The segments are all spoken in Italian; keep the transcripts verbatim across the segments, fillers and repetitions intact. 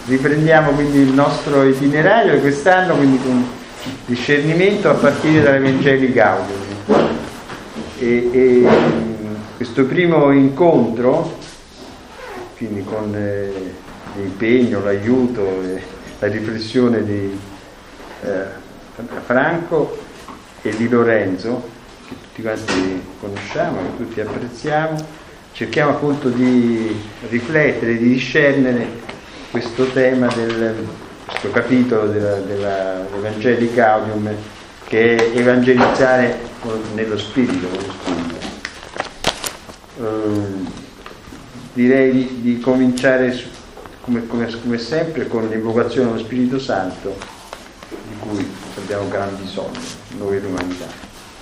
riprendiamo quindi il nostro itinerario di quest'anno, quindi con discernimento a partire dai Vangeli Gaudium. E, e questo primo incontro, quindi con eh, l'impegno, l'aiuto e la riflessione di eh, Franco e di Lorenzo, che tutti quanti conosciamo, che tutti apprezziamo, cerchiamo appunto di riflettere, di discernere questo tema del questo capitolo della, della, dei Vangeli Gaudium, che è evangelizzare con, nello spirito, con lo spirito. Uh, direi di, di cominciare su, come, come, come sempre con l'invocazione allo Spirito Santo, di cui abbiamo gran bisogno noi l'umanità.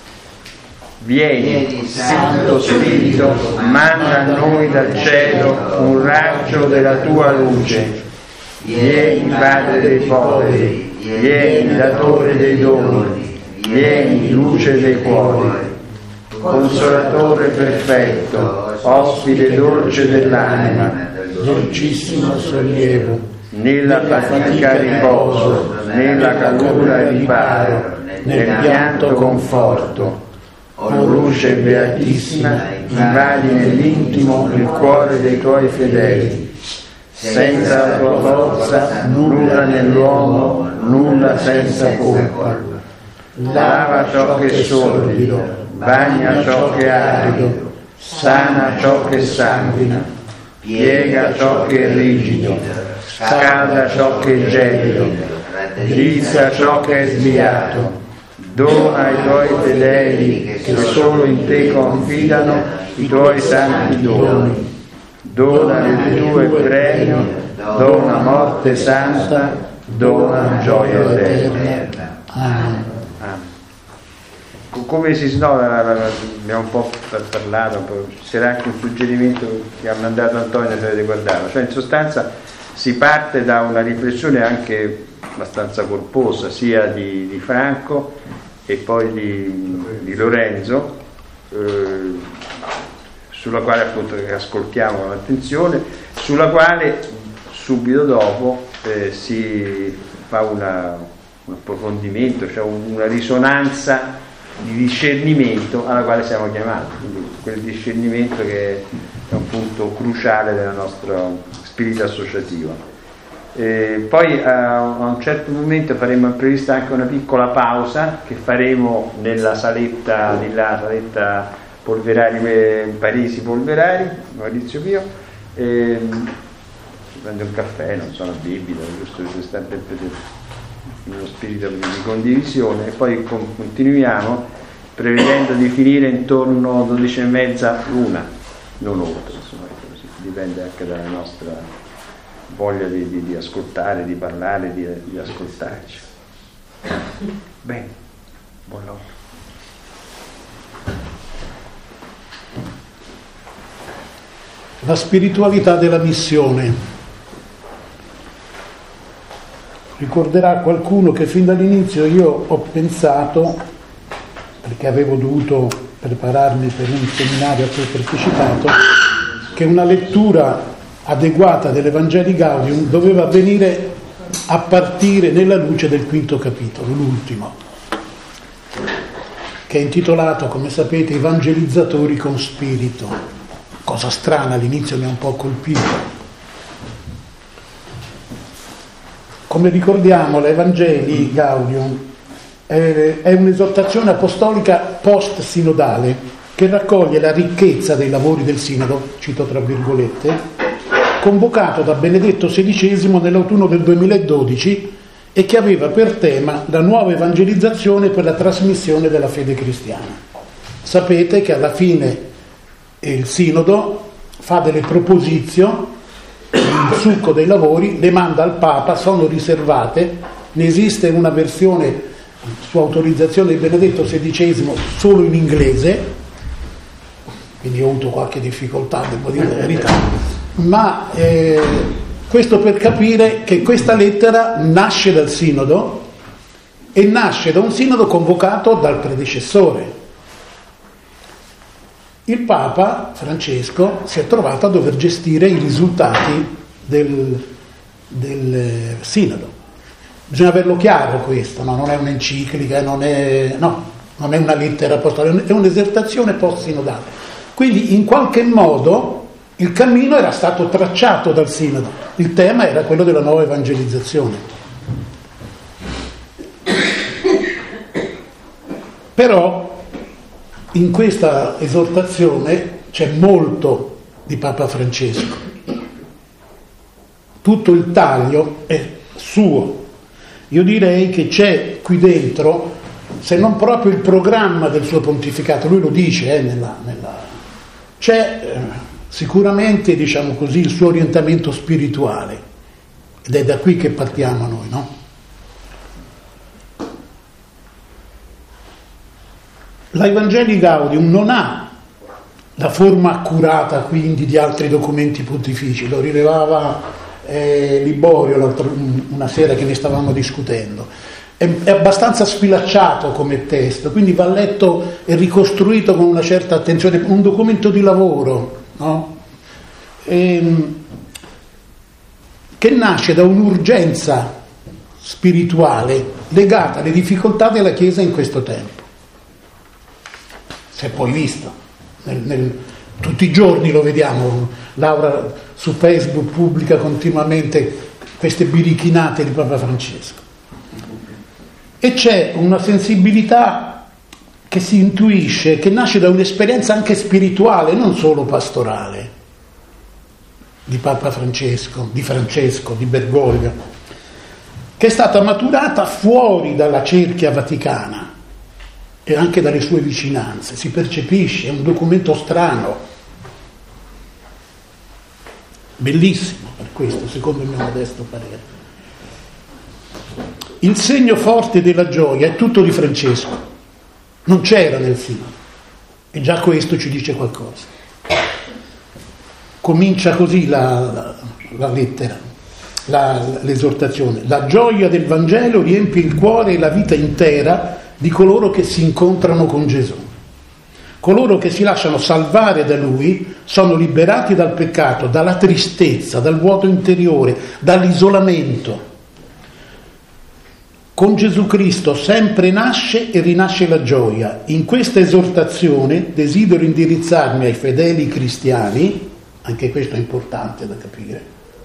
Vieni, Santo Spirito, manda a noi dal cielo un raggio della tua luce. Vieni, Padre dei poveri, vieni, datore dei doni, vieni, luce dei cuori, consolatore perfetto, ospite dolce dell'anima, dolcissimo sollievo, nella fatica riposo, nella calura riparo, nel pianto conforto. O luce beatissima, invadi nell'intimo il cuore dei tuoi fedeli. Senza la tua forza nulla nell'uomo, nulla senza colpa. Lava ciò che è sordido, bagna ciò che è arido, sana ciò che sanguina, piega ciò che è rigido, scalda ciò che è gelido, drizza ciò che è sviato. Dona ai tuoi fedeli che solo in te confidano i tuoi santi doni. Dona il tuo premio, dona morte santa, dona gioia eterna. Amen. Come si snora, abbiamo un po' parlato, un po', c'era anche un suggerimento che ha mandato Antonio, se avete guardato, cioè in sostanza si parte da una riflessione anche abbastanza corposa, sia di, di Franco e poi di, di Lorenzo, eh, sulla quale appunto ascoltiamo con attenzione, sulla quale subito dopo eh, si fa una, un approfondimento, cioè una risonanza di discernimento alla quale siamo chiamati, quindi quel discernimento che è un punto cruciale del nostro spirito associativo. E poi a un certo momento faremo prevista anche una piccola pausa che faremo nella saletta di là, saletta Polverari, Parisi Polverari, Maurizio Pio, e prende un caffè, non so, una bibita, giusto per stare in uno spirito di condivisione, e poi continuiamo prevedendo di finire intorno a dodici e mezza, l'una, non oltre, insomma, così, dipende anche dalla nostra voglia di, di, di ascoltare, di parlare, di, di ascoltarci. Bene, buon lavoro. La spiritualità della missione. Ricorderà qualcuno che fin dall'inizio io ho pensato, perché avevo dovuto prepararmi per un seminario a cui ho partecipato, che una lettura adeguata delle Vangeli Gaudium doveva avvenire a partire nella luce del quinto capitolo, l'ultimo, che è intitolato, come sapete, Evangelizzatori con spirito. Cosa strana, all'inizio mi ha un po' colpito. Come ricordiamo, l'Evangeli Gaudium è, è un'esortazione apostolica post-sinodale che raccoglie la ricchezza dei lavori del sinodo, cito tra virgolette, convocato da Benedetto sedicesimo nell'autunno del duemiladodici e che aveva per tema la nuova evangelizzazione per la trasmissione della fede cristiana. Sapete che alla fine il sinodo fa delle proposizioni, il succo dei lavori le manda al Papa, sono riservate, ne esiste una versione su autorizzazione di Benedetto sedicesimo solo in inglese, quindi ho avuto qualche difficoltà, devo dire la verità, ma eh, questo per capire che questa lettera nasce dal sinodo e nasce da un sinodo convocato dal predecessore. Il Papa Francesco si è trovato a dover gestire i risultati del, del sinodo. Bisogna averlo chiaro questo, no? Non è un'enciclica, non è, no, non è una lettera apostolica, è un'esortazione post-sinodale. Quindi in qualche modo il cammino era stato tracciato dal sinodo, il tema era quello della nuova evangelizzazione. Però in questa esortazione c'è molto di Papa Francesco, tutto il taglio è suo. Io direi che c'è qui dentro, se non proprio il programma del suo pontificato, lui lo dice, eh, nella, nella, c'è eh, sicuramente, diciamo così, il suo orientamento spirituale, ed è da qui che partiamo noi, no? La Evangelii Gaudium non ha la forma accurata quindi di altri documenti pontifici, lo rilevava eh, Liborio una sera che ne stavamo discutendo. È, è abbastanza sfilacciato come testo, quindi va letto e ricostruito con una certa attenzione, un documento di lavoro, no? E, che nasce da un'urgenza spirituale legata alle difficoltà della Chiesa in questo tempo. Si è poi visto, nel, nel, tutti i giorni lo vediamo, Laura su Facebook pubblica continuamente queste birichinate di Papa Francesco. E c'è una sensibilità che si intuisce, che nasce da un'esperienza anche spirituale, non solo pastorale, di Papa Francesco, di Francesco, di Bergoglio, che è stata maturata fuori dalla cerchia vaticana e anche dalle sue vicinanze. Si percepisce, è un documento strano, bellissimo per questo, secondo il mio modesto parere. Il segno forte della gioia è tutto di Francesco, non c'era nel sinodo, e già questo ci dice qualcosa. Comincia così la, la, la lettera, la, l'esortazione. La gioia del Vangelo riempie il cuore e la vita intera di coloro che si incontrano con Gesù. Coloro che si lasciano salvare da Lui sono liberati dal peccato, dalla tristezza, dal vuoto interiore, dall'isolamento. Con Gesù Cristo sempre nasce e rinasce la gioia. In questa esortazione desidero indirizzarmi ai fedeli cristiani, anche questo è importante da capire,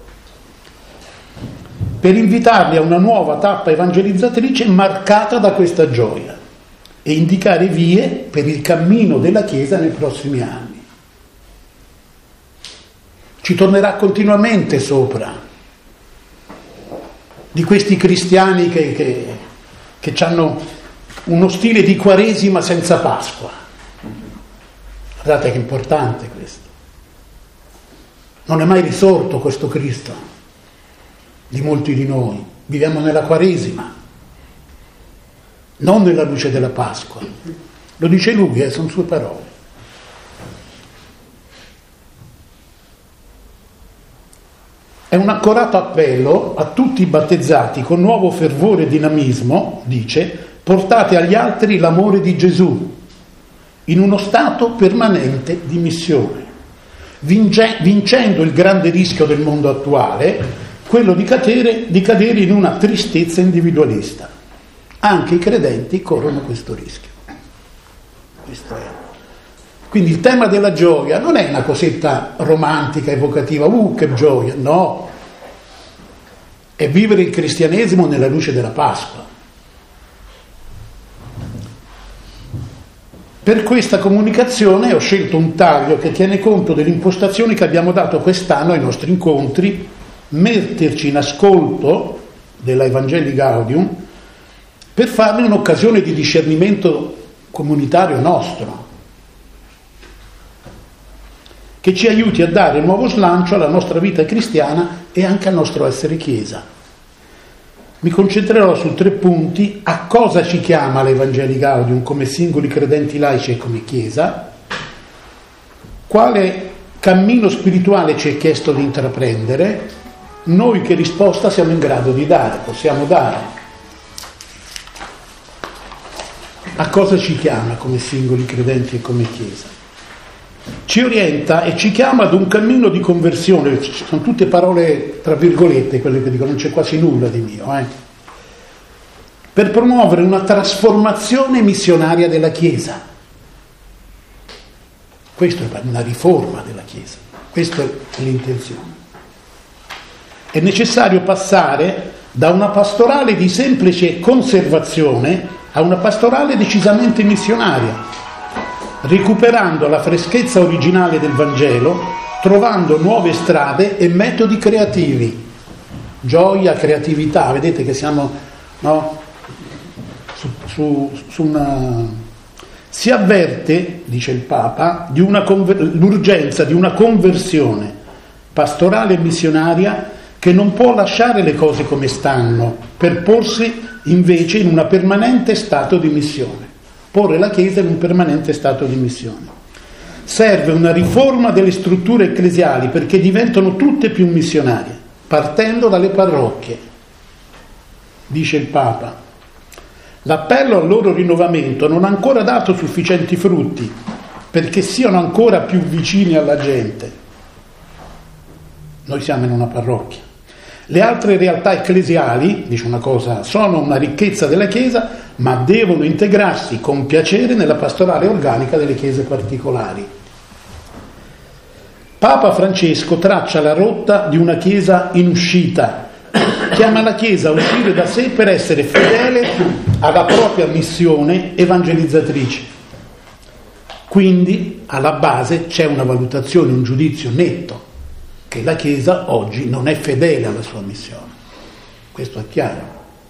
per invitarli a una nuova tappa evangelizzatrice marcata da questa gioia e indicare vie per il cammino della Chiesa nei prossimi anni. Ci tornerà continuamente sopra di questi cristiani che, che, che hanno uno stile di Quaresima senza Pasqua. Guardate che importante questo. Non è mai risorto questo Cristo di molti di noi. Viviamo nella Quaresima, non nella luce della Pasqua. Lo dice lui, eh, sono sue parole. È un accorato appello a tutti i battezzati con nuovo fervore e dinamismo, dice, portate agli altri l'amore di Gesù in uno stato permanente di missione, vince, vincendo il grande rischio del mondo attuale, quello di cadere, di cadere in una tristezza individualista. Anche i credenti corrono questo rischio. Questo è. Quindi il tema della gioia non è una cosetta romantica, evocativa, uh che gioia, no, è vivere il cristianesimo nella luce della Pasqua. Per questa comunicazione ho scelto un taglio che tiene conto delle impostazioni che abbiamo dato quest'anno ai nostri incontri, metterci in ascolto della Evangelii Gaudium per farne un'occasione di discernimento comunitario nostro, che ci aiuti a dare nuovo slancio alla nostra vita cristiana e anche al nostro essere Chiesa. Mi concentrerò su tre punti: a cosa ci chiama l'Evangelii Gaudium come singoli credenti laici e come Chiesa, quale cammino spirituale ci è chiesto di intraprendere, noi che risposta siamo in grado di dare, possiamo dare. A cosa ci chiama come singoli credenti e come Chiesa? ci orienta e ci chiama ad un cammino di conversione. Sono tutte parole tra virgolette quelle che dico, non c'è quasi nulla di mio, eh? Per promuovere una trasformazione missionaria della Chiesa. Questo è una riforma della Chiesa, questa è l'intenzione. È necessario passare da una pastorale di semplice conservazione a una pastorale decisamente missionaria, recuperando la freschezza originale del Vangelo, trovando nuove strade e metodi creativi. Gioia, creatività, vedete che siamo, no, su, su, su una... Si avverte, dice il Papa, di una conver- l'urgenza di una conversione pastorale e missionaria che non può lasciare le cose come stanno, per porsi invece in un permanente stato di missione. Porre la Chiesa in un permanente stato di missione. Serve una riforma delle strutture ecclesiali perché diventano tutte più missionarie, partendo dalle parrocchie, dice il Papa. L'appello al loro rinnovamento non ha ancora dato sufficienti frutti perché siano ancora più vicini alla gente. Noi siamo in una parrocchia. Le altre realtà ecclesiali, dice una cosa, sono una ricchezza della Chiesa, ma devono integrarsi con piacere nella pastorale organica delle chiese particolari. Papa Francesco traccia la rotta di una Chiesa in uscita, chiama la Chiesa a uscire da sé per essere fedele alla propria missione evangelizzatrice. Quindi alla base c'è una valutazione, un giudizio netto, che la Chiesa oggi non è fedele alla sua missione. Questo è chiaro.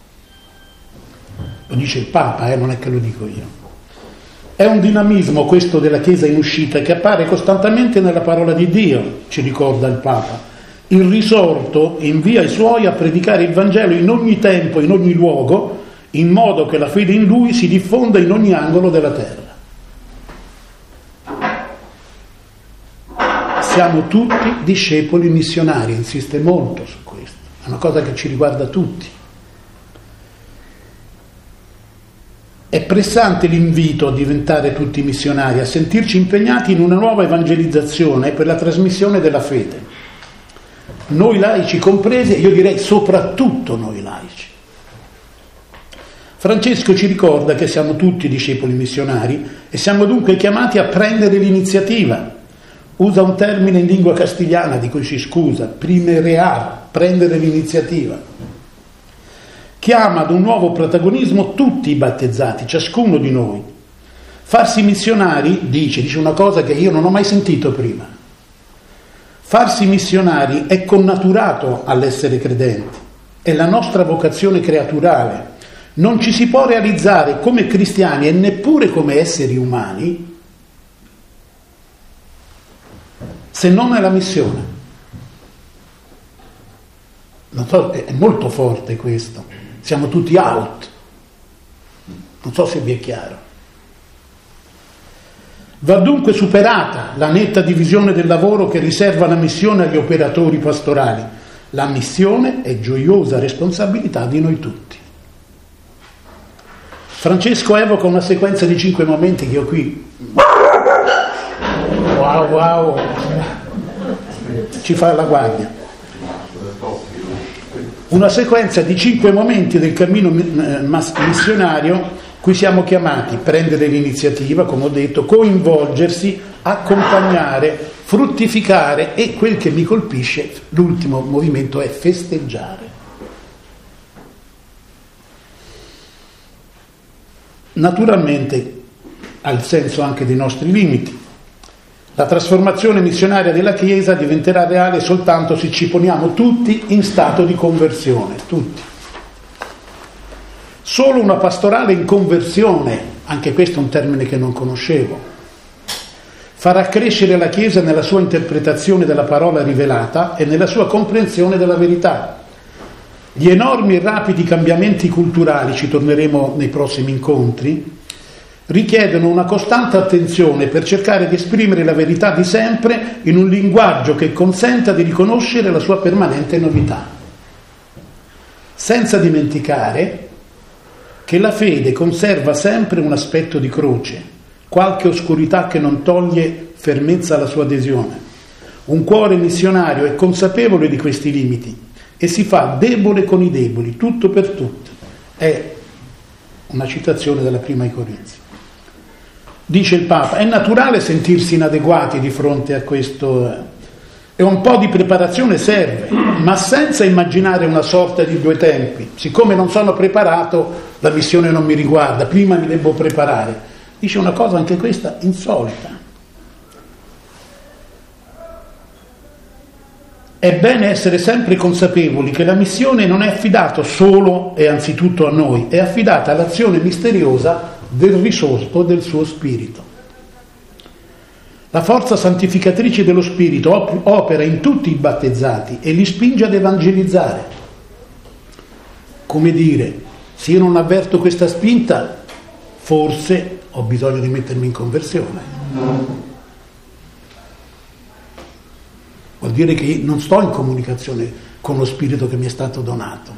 Lo dice il Papa, eh, non è che lo dico io. È un dinamismo questo della Chiesa in uscita che appare costantemente nella parola di Dio, ci ricorda il Papa. Il risorto invia i suoi a predicare il Vangelo in ogni tempo, in ogni luogo, in modo che la fede in Lui si diffonda in ogni angolo della terra. Siamo tutti discepoli missionari, insiste molto su questo, è una cosa che ci riguarda tutti. È pressante l'invito a diventare tutti missionari, a sentirci impegnati in una nuova evangelizzazione per la trasmissione della fede. Noi laici compresi, io direi soprattutto noi laici. Francesco ci ricorda che siamo tutti discepoli missionari e siamo dunque chiamati a prendere l'iniziativa. Usa un termine in lingua castigliana di cui si scusa, primerear, prendere l'iniziativa. Chiama ad un nuovo protagonismo tutti i battezzati, ciascuno di noi. Farsi missionari, dice, dice una cosa che io non ho mai sentito prima. Farsi missionari è connaturato all'essere credenti, è la nostra vocazione creaturale. Non ci si può realizzare come cristiani e neppure come esseri umani se non nella missione. Non so, è molto forte questo. Siamo tutti out. Non so se vi è chiaro. Va dunque superata la netta divisione del lavoro che riserva la missione agli operatori pastorali. La missione è gioiosa responsabilità di noi tutti. Francesco evoca una sequenza di cinque momenti che io qui... Wow, wow! Ci fa la guardia. Una sequenza di cinque momenti del cammino missionario cui siamo chiamati a prendere l'iniziativa, come ho detto, coinvolgersi, accompagnare, fruttificare e quel che mi colpisce, l'ultimo movimento è festeggiare. Naturalmente ha il senso anche dei nostri limiti. La trasformazione missionaria della Chiesa diventerà reale soltanto se ci poniamo tutti in stato di conversione, tutti. Solo una pastorale in conversione, anche questo è un termine che non conoscevo, farà crescere la Chiesa nella sua interpretazione della parola rivelata e nella sua comprensione della verità. Gli enormi e rapidi cambiamenti culturali, ci torneremo nei prossimi incontri, richiedono una costante attenzione per cercare di esprimere la verità di sempre in un linguaggio che consenta di riconoscere la sua permanente novità. Senza dimenticare che la fede conserva sempre un aspetto di croce, qualche oscurità che non toglie fermezza alla sua adesione. Un cuore missionario è consapevole di questi limiti e si fa debole con i deboli, tutto per tutti. È una citazione della prima ai Corinzi. Dice il Papa, è naturale sentirsi inadeguati di fronte a questo, e un po' di preparazione serve, ma senza immaginare una sorta di due tempi. Siccome non sono preparato, la missione non mi riguarda, prima mi devo preparare. Dice una cosa anche questa insolita. È bene essere sempre consapevoli che la missione non è affidata solo e anzitutto a noi, è affidata all'azione misteriosa del risorto del suo spirito. La forza santificatrice dello spirito op- opera in tutti i battezzati e li spinge ad evangelizzare. Come dire, se io non avverto questa spinta, forse ho bisogno di mettermi in conversione. Vuol dire che non sto in comunicazione con lo spirito che mi è stato donato.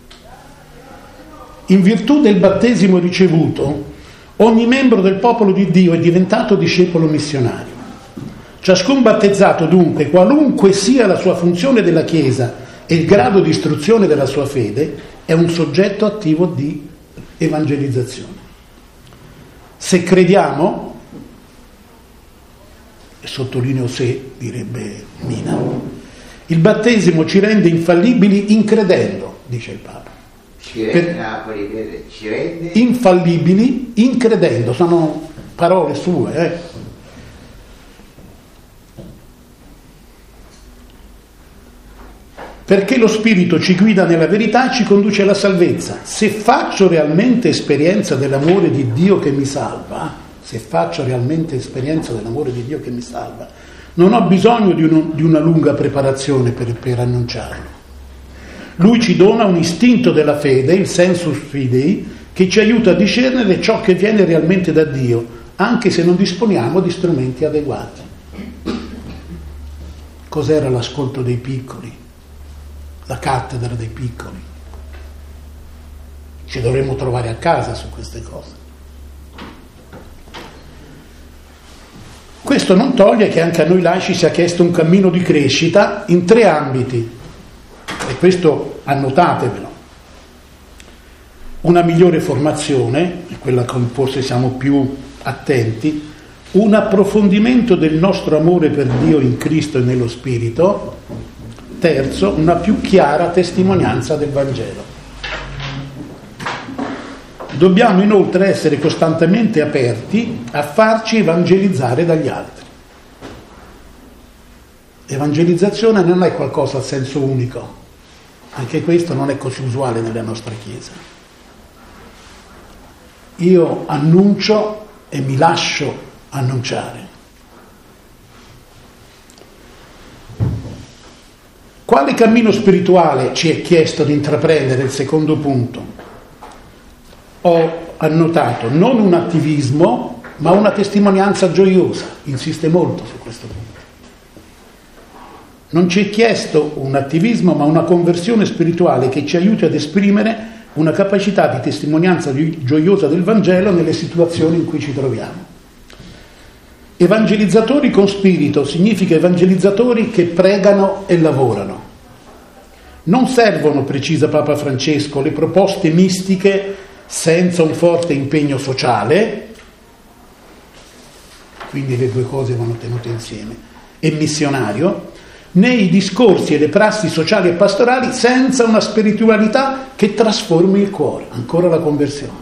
In virtù del battesimo ricevuto, ogni membro del popolo di Dio è diventato discepolo missionario. Ciascun battezzato, dunque, qualunque sia la sua funzione della Chiesa e il grado di istruzione della sua fede, è un soggetto attivo di evangelizzazione. Se crediamo, e sottolineo se, direbbe Mina, il battesimo ci rende infallibili incredendo, dice il Papa. Ci rende, Napoli, ci rende... Infallibili incredendo, sono parole sue, eh. Perché lo Spirito ci guida nella verità e ci conduce alla salvezza. Se faccio realmente esperienza dell'amore di Dio che mi salva, se faccio realmente esperienza dell'amore di Dio che mi salva, non ho bisogno di, uno, di una lunga preparazione per, per annunciarlo. Lui ci dona un istinto della fede, il sensus fidei, che ci aiuta a discernere ciò che viene realmente da Dio, anche se non disponiamo di strumenti adeguati. Cos'era l'ascolto dei piccoli? La cattedra dei piccoli. Ci dovremmo trovare a casa su queste cose. Questo non toglie che anche a noi laici sia chiesto un cammino di crescita in tre ambiti, e questo annotatevelo. Una migliore formazione, quella con cui forse siamo più attenti, un approfondimento del nostro amore per Dio in Cristo e nello Spirito. Terzo, una più chiara testimonianza del Vangelo. Dobbiamo inoltre essere costantemente aperti a farci evangelizzare dagli altri. Evangelizzazione non è qualcosa a senso unico, anche questo non è così usuale nella nostra Chiesa. Io annuncio e mi lascio annunciare. Quale cammino spirituale ci è chiesto di intraprendere? Il secondo punto. Ho annotato non un attivismo, ma una testimonianza gioiosa. Insiste molto su questo punto. Non ci è chiesto un attivismo, ma una conversione spirituale che ci aiuti ad esprimere una capacità di testimonianza gioiosa del Vangelo nelle situazioni in cui ci troviamo. Evangelizzatori con spirito significa evangelizzatori che pregano e lavorano. Non servono, precisa Papa Francesco, le proposte mistiche senza un forte impegno sociale, quindi le due cose vanno tenute insieme, e missionario, né i discorsi e le prassi sociali e pastorali senza una spiritualità che trasformi il cuore, ancora la conversione.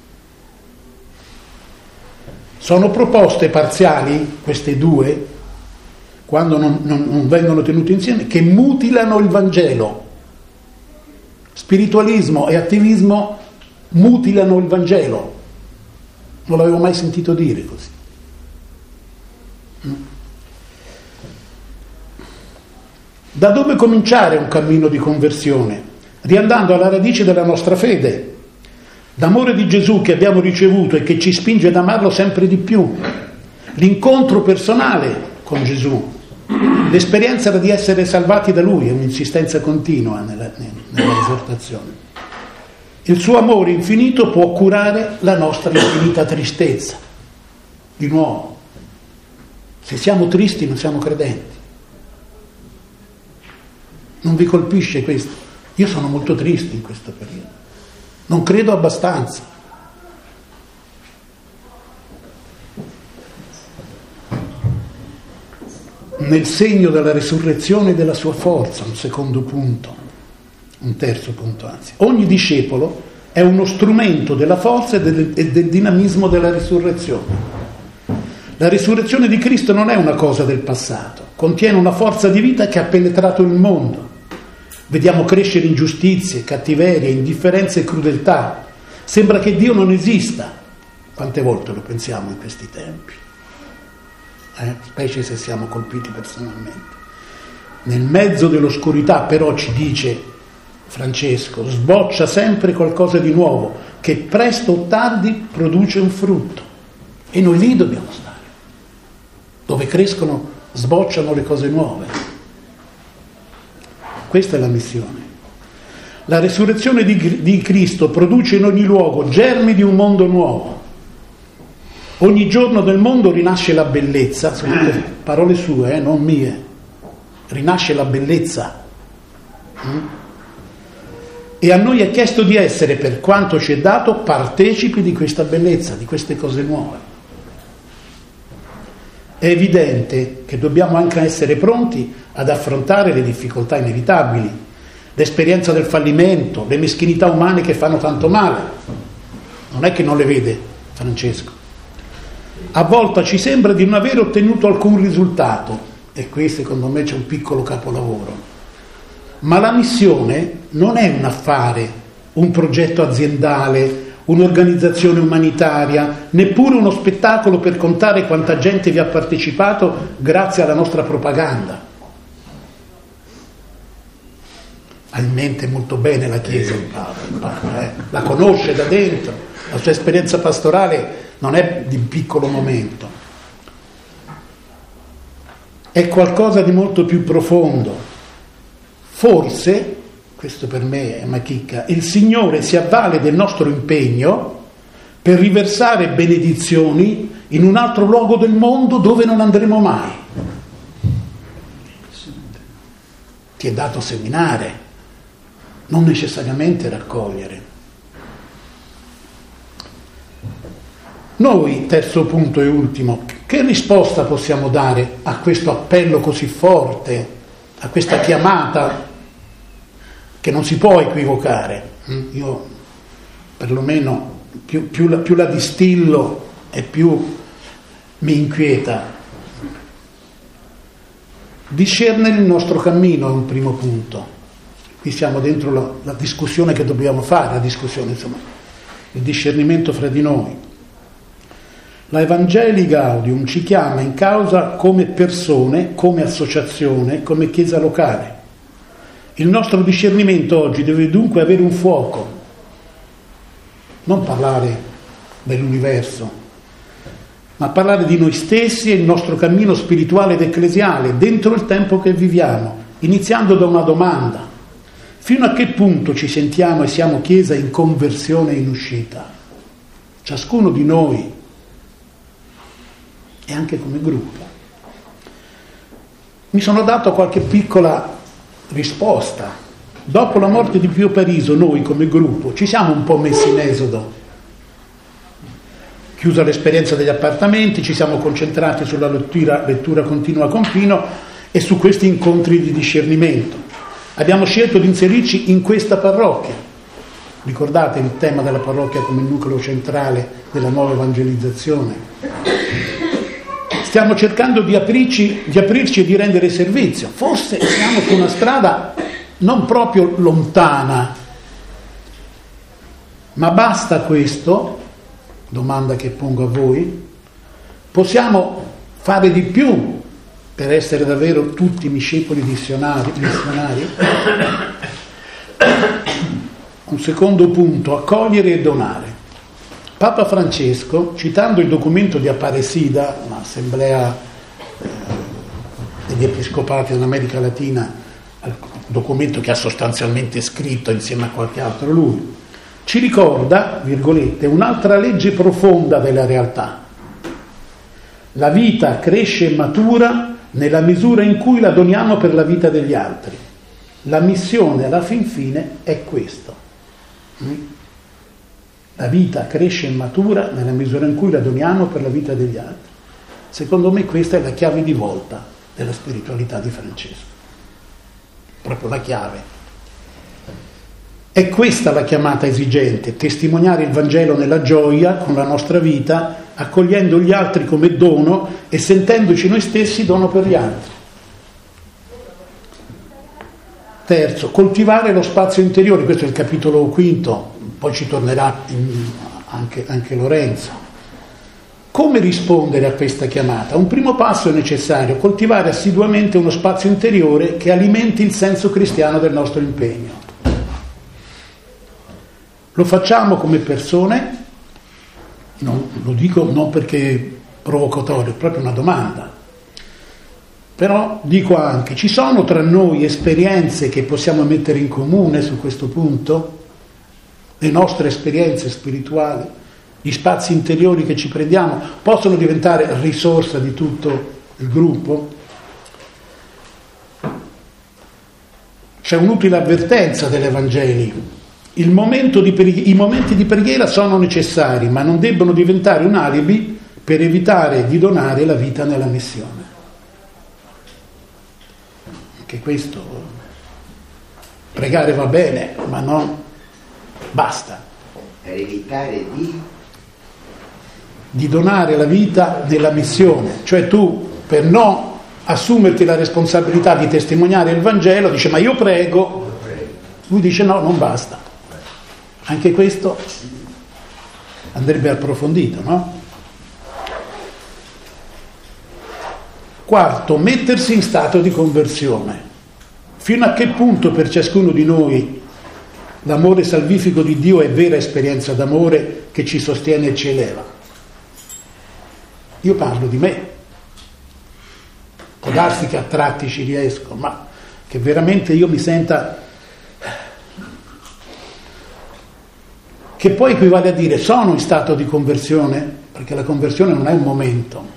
Sono proposte parziali, queste due, quando non, non, non vengono tenute insieme, che mutilano il Vangelo. Spiritualismo e attivismo mutilano il Vangelo. Non l'avevo mai sentito dire così. Da dove cominciare un cammino di conversione? Riandando alla radice della nostra fede. D'amore di Gesù che abbiamo ricevuto e che ci spinge ad amarlo sempre di più, l'incontro personale con Gesù, l'esperienza di essere salvati da Lui, è un'insistenza continua nella, nella esortazione. Il suo amore infinito può curare la nostra infinita tristezza. Di nuovo, Se siamo tristi non siamo credenti. Non vi colpisce questo? Io sono molto triste in questo periodo. Non credo abbastanza. Nel segno della resurrezione e della sua forza, un secondo punto, un terzo punto anzi. Ogni discepolo è uno strumento della forza e del, e del dinamismo della risurrezione. La risurrezione di Cristo non è una cosa del passato, contiene una forza di vita che ha penetrato il mondo. Vediamo crescere ingiustizie, cattiverie, indifferenza e crudeltà. Sembra che Dio non esista. Quante volte lo pensiamo in questi tempi? Eh? Specie se siamo colpiti personalmente. Nel mezzo dell'oscurità però, ci dice Francesco, sboccia sempre qualcosa di nuovo che presto o tardi produce un frutto, e noi lì dobbiamo stare, dove crescono, sbocciano le cose nuove. Questa è la missione. La risurrezione di, di Cristo produce in ogni luogo germi di un mondo nuovo. Ogni giorno nel mondo rinasce la bellezza, sono tutte parole sue, eh, non mie. Rinasce la bellezza. Mm? E a noi è chiesto di essere, per quanto ci è dato, partecipi di questa bellezza, di queste cose nuove. È evidente che dobbiamo anche essere pronti ad affrontare le difficoltà inevitabili, l'esperienza del fallimento, le meschinità umane che fanno tanto male. Non è che non le vede Francesco. A volte ci sembra di non aver ottenuto alcun risultato, e qui secondo me c'è un piccolo capolavoro. Ma la missione non è un affare, un progetto aziendale, un'organizzazione umanitaria, neppure uno spettacolo per contare quanta gente vi ha partecipato grazie alla nostra propaganda. Ha in mente molto bene la Chiesa il Papa, il Papa eh? La conosce da dentro, la sua esperienza pastorale non è di piccolo momento, è qualcosa di molto più profondo. Forse, questo per me è una chicca, il Signore si avvale del nostro impegno per riversare benedizioni in un altro luogo del mondo dove non andremo mai. Ti è dato seminare, non necessariamente raccogliere. Noi, terzo punto e ultimo, che risposta possiamo dare a questo appello così forte, a questa chiamata che non si può equivocare? Io perlomeno più, più, la, più la distillo e più mi inquieta. Discernere il nostro cammino è un primo punto. Qui siamo dentro la, la discussione che dobbiamo fare, la discussione, insomma, il discernimento fra di noi. La Evangelii Gaudium ci chiama in causa come persone, come associazione, come chiesa locale. Il nostro discernimento oggi deve dunque avere un fuoco, non parlare dell'universo, ma parlare di noi stessi e il nostro cammino spirituale ed ecclesiale dentro il tempo che viviamo, iniziando da una domanda: fino a che punto ci sentiamo e siamo chiesa in conversione e in uscita? Ciascuno di noi, e anche come gruppo. Mi sono dato qualche piccola risposta. Dopo la morte di Pio Pariso, noi come gruppo ci siamo un po' messi in esodo. Chiusa l'esperienza degli appartamenti, ci siamo concentrati sulla lettura, lettura continua con Pino e su questi incontri di discernimento. Abbiamo scelto di inserirci in questa parrocchia. Ricordate il tema della parrocchia come nucleo centrale della nuova evangelizzazione? Stiamo cercando di aprirci, di aprirci e di rendere servizio. Forse siamo su una strada non proprio lontana, ma basta questo? Domanda che pongo a voi. Possiamo fare di più per essere davvero tutti discepoli missionari? missionari? Un secondo punto, accogliere e donare. Papa Francesco, citando il documento di Aparecida, un'assemblea eh, degli episcopati dell'America Latina, documento che ha sostanzialmente scritto insieme a qualche altro lui, ci ricorda, virgolette, un'altra legge profonda della realtà. La vita cresce e matura nella misura in cui la doniamo per la vita degli altri. La missione alla fin fine è questo. La vita cresce e matura nella misura in cui la doniamo per la vita degli altri. Secondo me questa è la chiave di volta della spiritualità di Francesco. Proprio la chiave. È questa la chiamata esigente, testimoniare il Vangelo nella gioia, con la nostra vita, accogliendo gli altri come dono e sentendoci noi stessi dono per gli altri. Terzo, coltivare lo spazio interiore, questo è il capitolo quinto, poi ci tornerà anche, anche Lorenzo. Come rispondere a questa chiamata? Un primo passo è necessario, coltivare assiduamente uno spazio interiore che alimenti il senso cristiano del nostro impegno. Lo facciamo come persone, non, lo dico non perché è provocatorio, è proprio una domanda. Però dico anche, ci sono tra noi esperienze che possiamo mettere in comune su questo punto? Le nostre esperienze spirituali, gli spazi interiori che ci prendiamo, possono diventare risorsa di tutto il gruppo? C'è un'utile avvertenza dell'Evangeli. Il momento di preghi- I momenti di preghiera sono necessari, ma non debbono diventare un alibi per evitare di donare la vita nella missione. Anche questo, pregare va bene, ma non basta. Per evitare di... di donare la vita nella missione. Cioè tu, per non assumerti la responsabilità di testimoniare il Vangelo, dice ma io prego, lui dice no, non basta. Anche questo andrebbe approfondito, no? Quarto, mettersi in stato di conversione. Fino a che punto per ciascuno di noi l'amore salvifico di Dio è vera esperienza d'amore che ci sostiene e ci eleva? Io parlo di me. Può darsi che a tratti ci riesco, ma che veramente io mi senta... che poi equivale a dire sono in stato di conversione, perché la conversione non è un momento.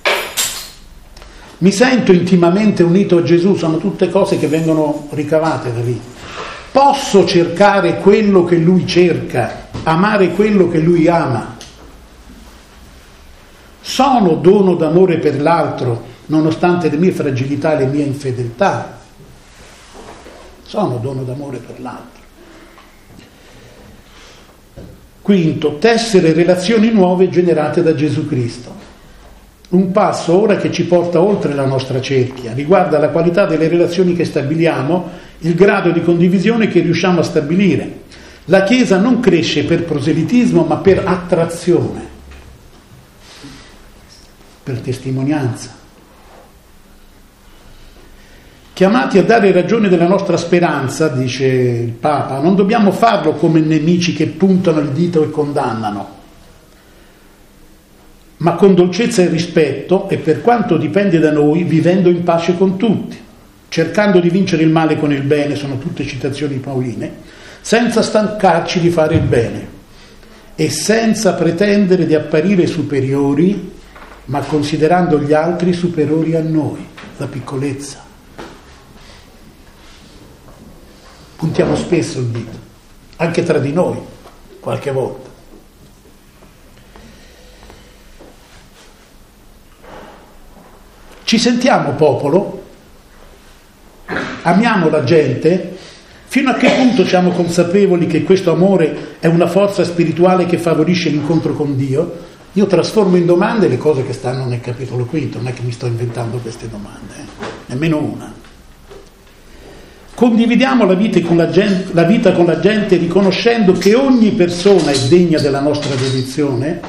Mi sento intimamente unito a Gesù, sono tutte cose che vengono ricavate da lì. Posso cercare quello che Lui cerca, amare quello che Lui ama. Sono dono d'amore per l'altro, nonostante le mie fragilità e le mie infedeltà. Sono dono d'amore per l'altro. Quinto, tessere relazioni nuove generate da Gesù Cristo. Un passo ora che ci porta oltre la nostra cerchia, riguarda la qualità delle relazioni che stabiliamo, il grado di condivisione che riusciamo a stabilire. La Chiesa non cresce per proselitismo, ma per attrazione, per testimonianza. Chiamati a dare ragione della nostra speranza, dice il Papa, non dobbiamo farlo come nemici che puntano il dito e condannano, ma con dolcezza e rispetto e, per quanto dipende da noi, vivendo in pace con tutti, cercando di vincere il male con il bene, sono tutte citazioni pauline, senza stancarci di fare il bene e senza pretendere di apparire superiori, ma considerando gli altri superiori a noi, la piccolezza. Puntiamo spesso il dito, anche tra di noi, qualche volta. Ci sentiamo popolo, amiamo la gente, fino a che punto siamo consapevoli che questo amore è una forza spirituale che favorisce l'incontro con Dio? Io trasformo in domande le cose che stanno nel capitolo quinto, non è che mi sto inventando queste domande, eh? Nemmeno una. Condividiamo la vita, con la, gente, la vita con la gente riconoscendo che ogni persona è degna della nostra dedizione.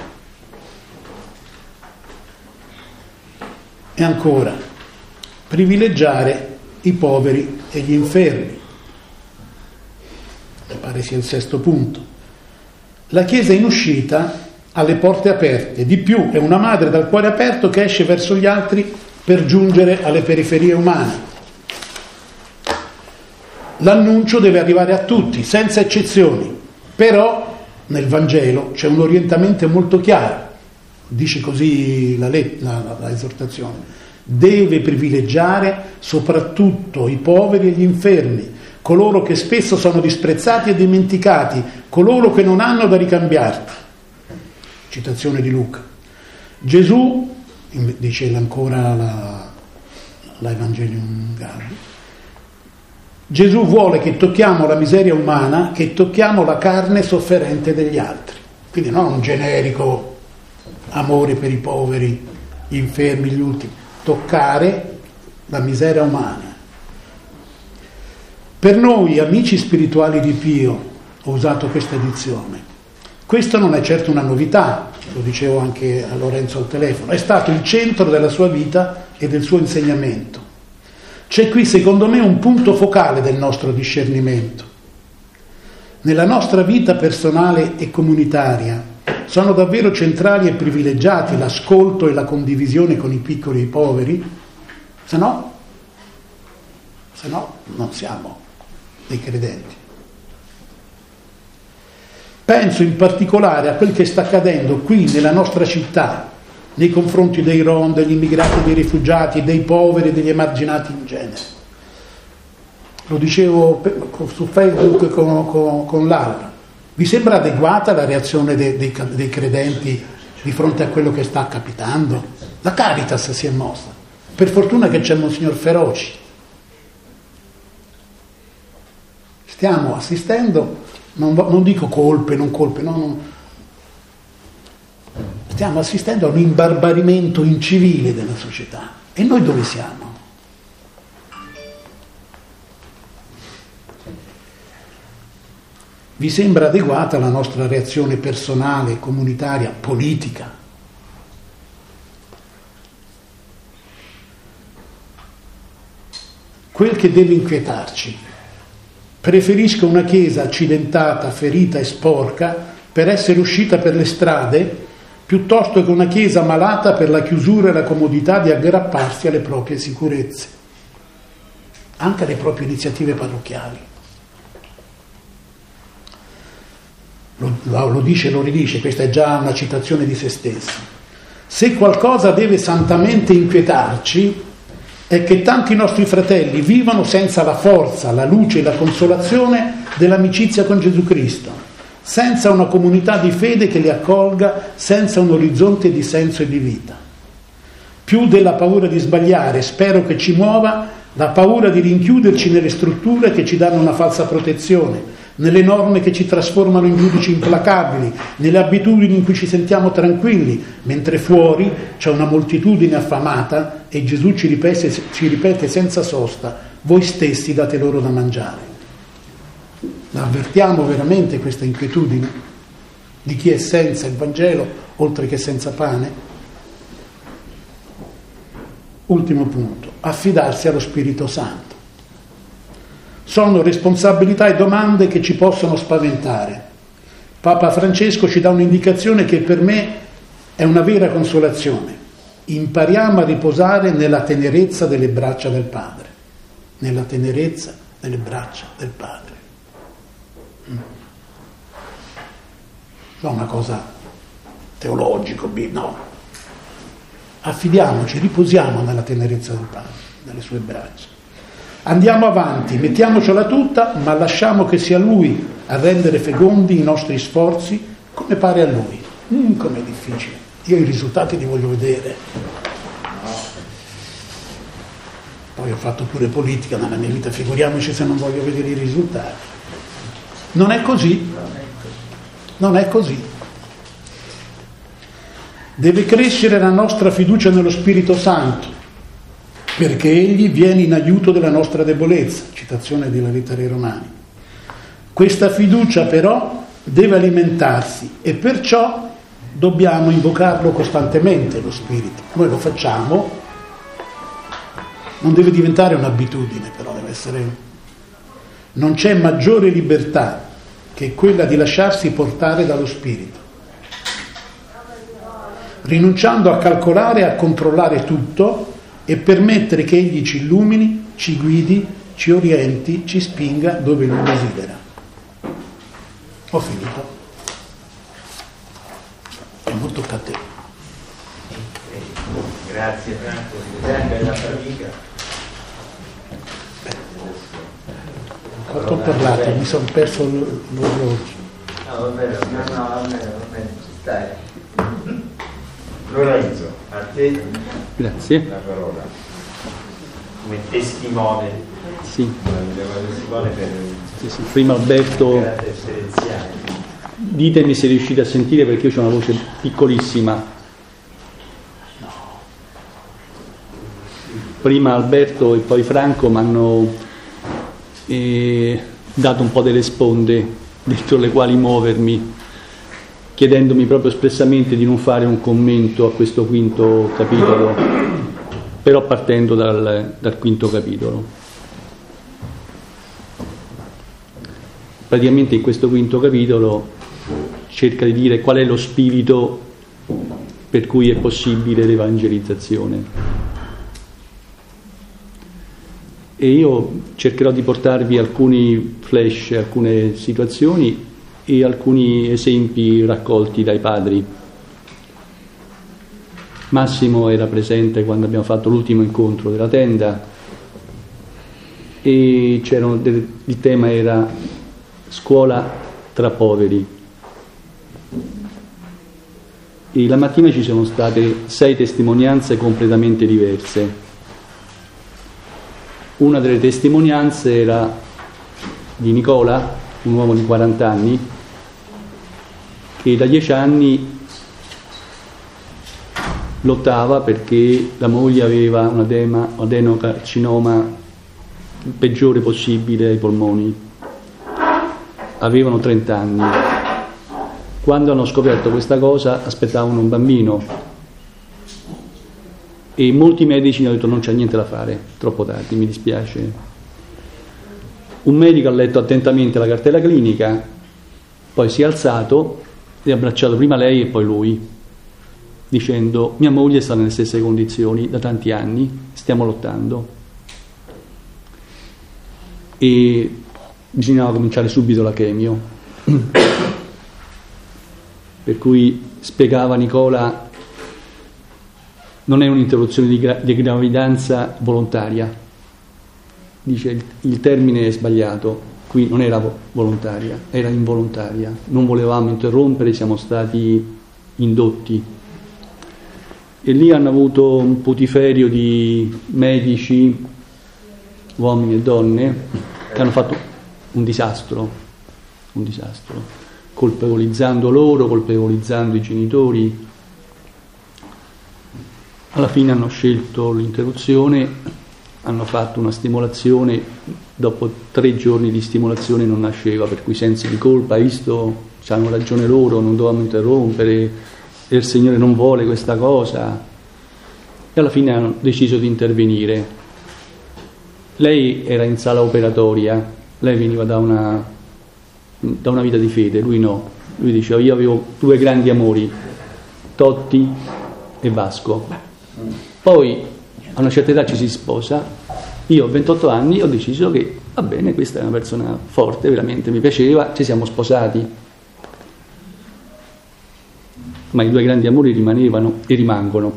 E ancora, privilegiare i poveri e gli infermi. Mi pare sia il sesto punto. La Chiesa in uscita ha le porte aperte, di più è una madre dal cuore aperto che esce verso gli altri per giungere alle periferie umane. L'annuncio deve arrivare a tutti, senza eccezioni, però nel Vangelo c'è un orientamento molto chiaro. dice così la, let- la, la, la esortazione, deve privilegiare soprattutto i poveri e gli infermi, coloro che spesso sono disprezzati e dimenticati, coloro che non hanno da ricambiarti. Citazione di Luca. Gesù, dice ancora la, la Evangelium Gaudium, Gesù vuole che tocchiamo la miseria umana, che tocchiamo la carne sofferente degli altri. Quindi non un generico amore per i poveri, gli infermi, gli ultimi. Toccare la miseria umana. Per noi, amici spirituali di Pio, ho usato questa edizione. Questo non è certo una novità, lo dicevo anche a Lorenzo al telefono, è stato il centro della sua vita e del suo insegnamento. C'è qui, secondo me, un punto focale del nostro discernimento. Nella nostra vita personale e comunitaria sono davvero centrali e privilegiati l'ascolto e la condivisione con i piccoli e i poveri? Se no, se no non siamo dei credenti. Penso in particolare a quel che sta accadendo qui nella nostra città, nei confronti dei Rom, degli immigrati, dei rifugiati, dei poveri, degli emarginati in genere. Lo dicevo su Facebook con, con, con Laura. Vi sembra adeguata la reazione dei, dei, dei credenti di fronte a quello che sta capitando? La Caritas si è mossa. Per fortuna che c'è Monsignor Feroci. Stiamo assistendo, non, non dico colpe, non colpe, no, no. Stiamo assistendo a un imbarbarimento incivile della società. E noi dove siamo? Vi sembra adeguata la nostra reazione personale, comunitaria, politica? Quel che deve inquietarci. Preferisco una chiesa accidentata, ferita e sporca per essere uscita per le strade piuttosto che una chiesa malata per la chiusura e la comodità di aggrapparsi alle proprie sicurezze, anche alle proprie iniziative parrocchiali. Lo, lo dice e lo ridice, questa è già una citazione di se stesso. Se qualcosa deve santamente inquietarci è che tanti nostri fratelli vivono senza la forza, la luce e la consolazione dell'amicizia con Gesù Cristo, senza una comunità di fede che li accolga, senza un orizzonte di senso e di vita. Più della paura di sbagliare, spero che ci muova la paura di rinchiuderci nelle strutture che ci danno una falsa protezione, nelle norme che ci trasformano in giudici implacabili, nelle abitudini in cui ci sentiamo tranquilli, mentre fuori c'è una moltitudine affamata e Gesù ci ripete, ci ripete senza sosta: voi stessi date loro da mangiare. La avvertiamo veramente questa inquietudine di chi è senza il Vangelo, oltre che senza pane? Ultimo punto, affidarsi allo Spirito Santo. Sono responsabilità e domande che ci possono spaventare. Papa Francesco ci dà un'indicazione che per me è una vera consolazione. Impariamo a riposare nella tenerezza delle braccia del Padre. Nella tenerezza delle braccia del Padre. Non una cosa teologico, no. Affidiamoci, riposiamo nella tenerezza del Padre, nelle sue braccia. Andiamo avanti, mettiamocela tutta, ma lasciamo che sia Lui a rendere fecondi i nostri sforzi come pare a Lui. Mm, com'è difficile. Io i risultati li voglio vedere. Poi ho fatto pure politica nella mia vita, figuriamoci se non voglio vedere i risultati. Non è così. Non è così. Deve crescere la nostra fiducia nello Spirito Santo, perché Egli viene in aiuto della nostra debolezza. Citazione della Lettera ai Romani. Questa fiducia però deve alimentarsi e perciò dobbiamo invocarlo costantemente, lo Spirito. Noi lo facciamo, non deve diventare un'abitudine, però deve essere... Non c'è maggiore libertà che quella di lasciarsi portare dallo Spirito, rinunciando a calcolare e a controllare tutto e permettere che Egli ci illumini, ci guidi, ci orienti, ci spinga dove Lui desidera. Ho finito. E molto tocca a te. Grazie Franco, sempre la fatica. Quanto ho parlato, mi sono perso l'orologio. No, va bene, no, no, va bene, va bene, stai. Lorenzo, a te Grazie. la parola. Come testimone. Sì. Come testimone per Sì, sì. Prima Alberto, carattere essenziale. ditemi se riuscite a sentire perché io ho una voce piccolissima. Prima Alberto e poi Franco mi hanno eh, dato un po' delle sponde dentro le quali muovermi, chiedendomi proprio espressamente di non fare un commento a questo quinto capitolo, però partendo dal, dal quinto capitolo. Praticamente in questo quinto capitolo cerca di dire qual è lo spirito per cui è possibile l'evangelizzazione. E io cercherò di portarvi alcuni flash, alcune situazioni e alcuni esempi raccolti dai padri. Massimo era presente quando abbiamo fatto l'ultimo incontro della tenda e c'erano del, il tema era scuola tra poveri. E la mattina ci sono state sei testimonianze completamente diverse. Una delle testimonianze era di Nicola, un uomo di quaranta anni, che da dieci anni lottava perché la moglie aveva un edema, adenocarcinoma il peggiore possibile ai polmoni. Avevano trenta anni. Quando hanno scoperto questa cosa aspettavano un bambino e molti medici hanno detto non c'è niente da fare, troppo tardi, mi dispiace. Un medico ha letto attentamente la cartella clinica, poi si è alzato e ha abbracciato prima lei e poi lui, dicendo mia moglie sta nelle stesse condizioni da tanti anni, stiamo lottando. E bisognava cominciare subito la chemio. Per cui spiegava Nicola, non è un'interruzione di, gra- di gravidanza volontaria, dice il, il termine è sbagliato, qui non era vo- volontaria, era involontaria, non volevamo interrompere, siamo stati indotti. E lì hanno avuto un putiferio di medici, uomini e donne, che hanno fatto un disastro, un disastro, colpevolizzando loro, colpevolizzando i genitori. Alla fine hanno scelto l'interruzione, hanno fatto una stimolazione, dopo tre giorni di stimolazione non nasceva, per cui sensi di colpa, hai visto, hanno ragione loro, non dovevamo interrompere, e il Signore non vuole questa cosa. E alla fine hanno deciso di intervenire. Lei era in sala operatoria, lei veniva da una, da una vita di fede, lui no. Lui diceva io avevo due grandi amori, Totti e Vasco. Poi a una certa età ci si sposa, io ho ventotto anni, ho deciso che va bene, questa è una persona forte, veramente mi piaceva, ci siamo sposati, ma i due grandi amori rimanevano e rimangono.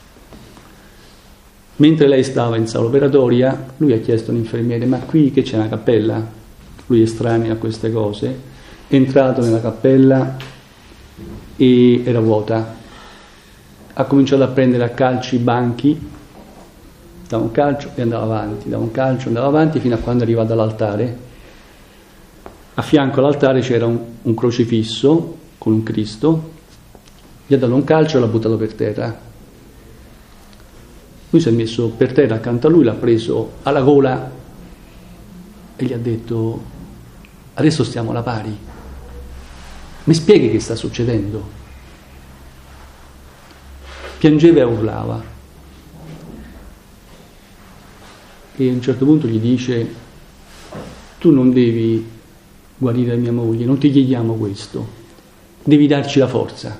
Mentre lei stava in sala operatoria, lui ha chiesto all'infermiere ma qui che c'è una cappella? Lui è estraneo a queste cose, è entrato nella cappella e era vuota. Ha cominciato a prendere a calci i banchi, dava un calcio e andava avanti, dava un calcio e andava avanti fino a quando è arrivato all'altare. A fianco all'altare c'era un, un crocifisso con un Cristo, gli ha dato un calcio e l'ha buttato per terra. Lui si è messo per terra accanto a lui, l'ha preso alla gola e gli ha detto adesso stiamo alla pari, mi spieghi che sta succedendo? Piangeva e urlava e a un certo punto gli dice tu non devi guarire mia moglie, non ti chiediamo questo, devi darci la forza.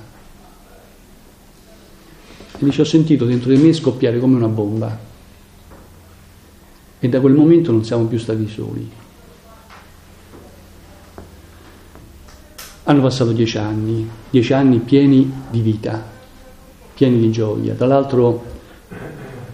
E dice ho sentito dentro di me scoppiare come una bomba e da quel momento non siamo più stati soli. Hanno passato dieci anni, dieci anni pieni di vita, pieni di gioia. Tra l'altro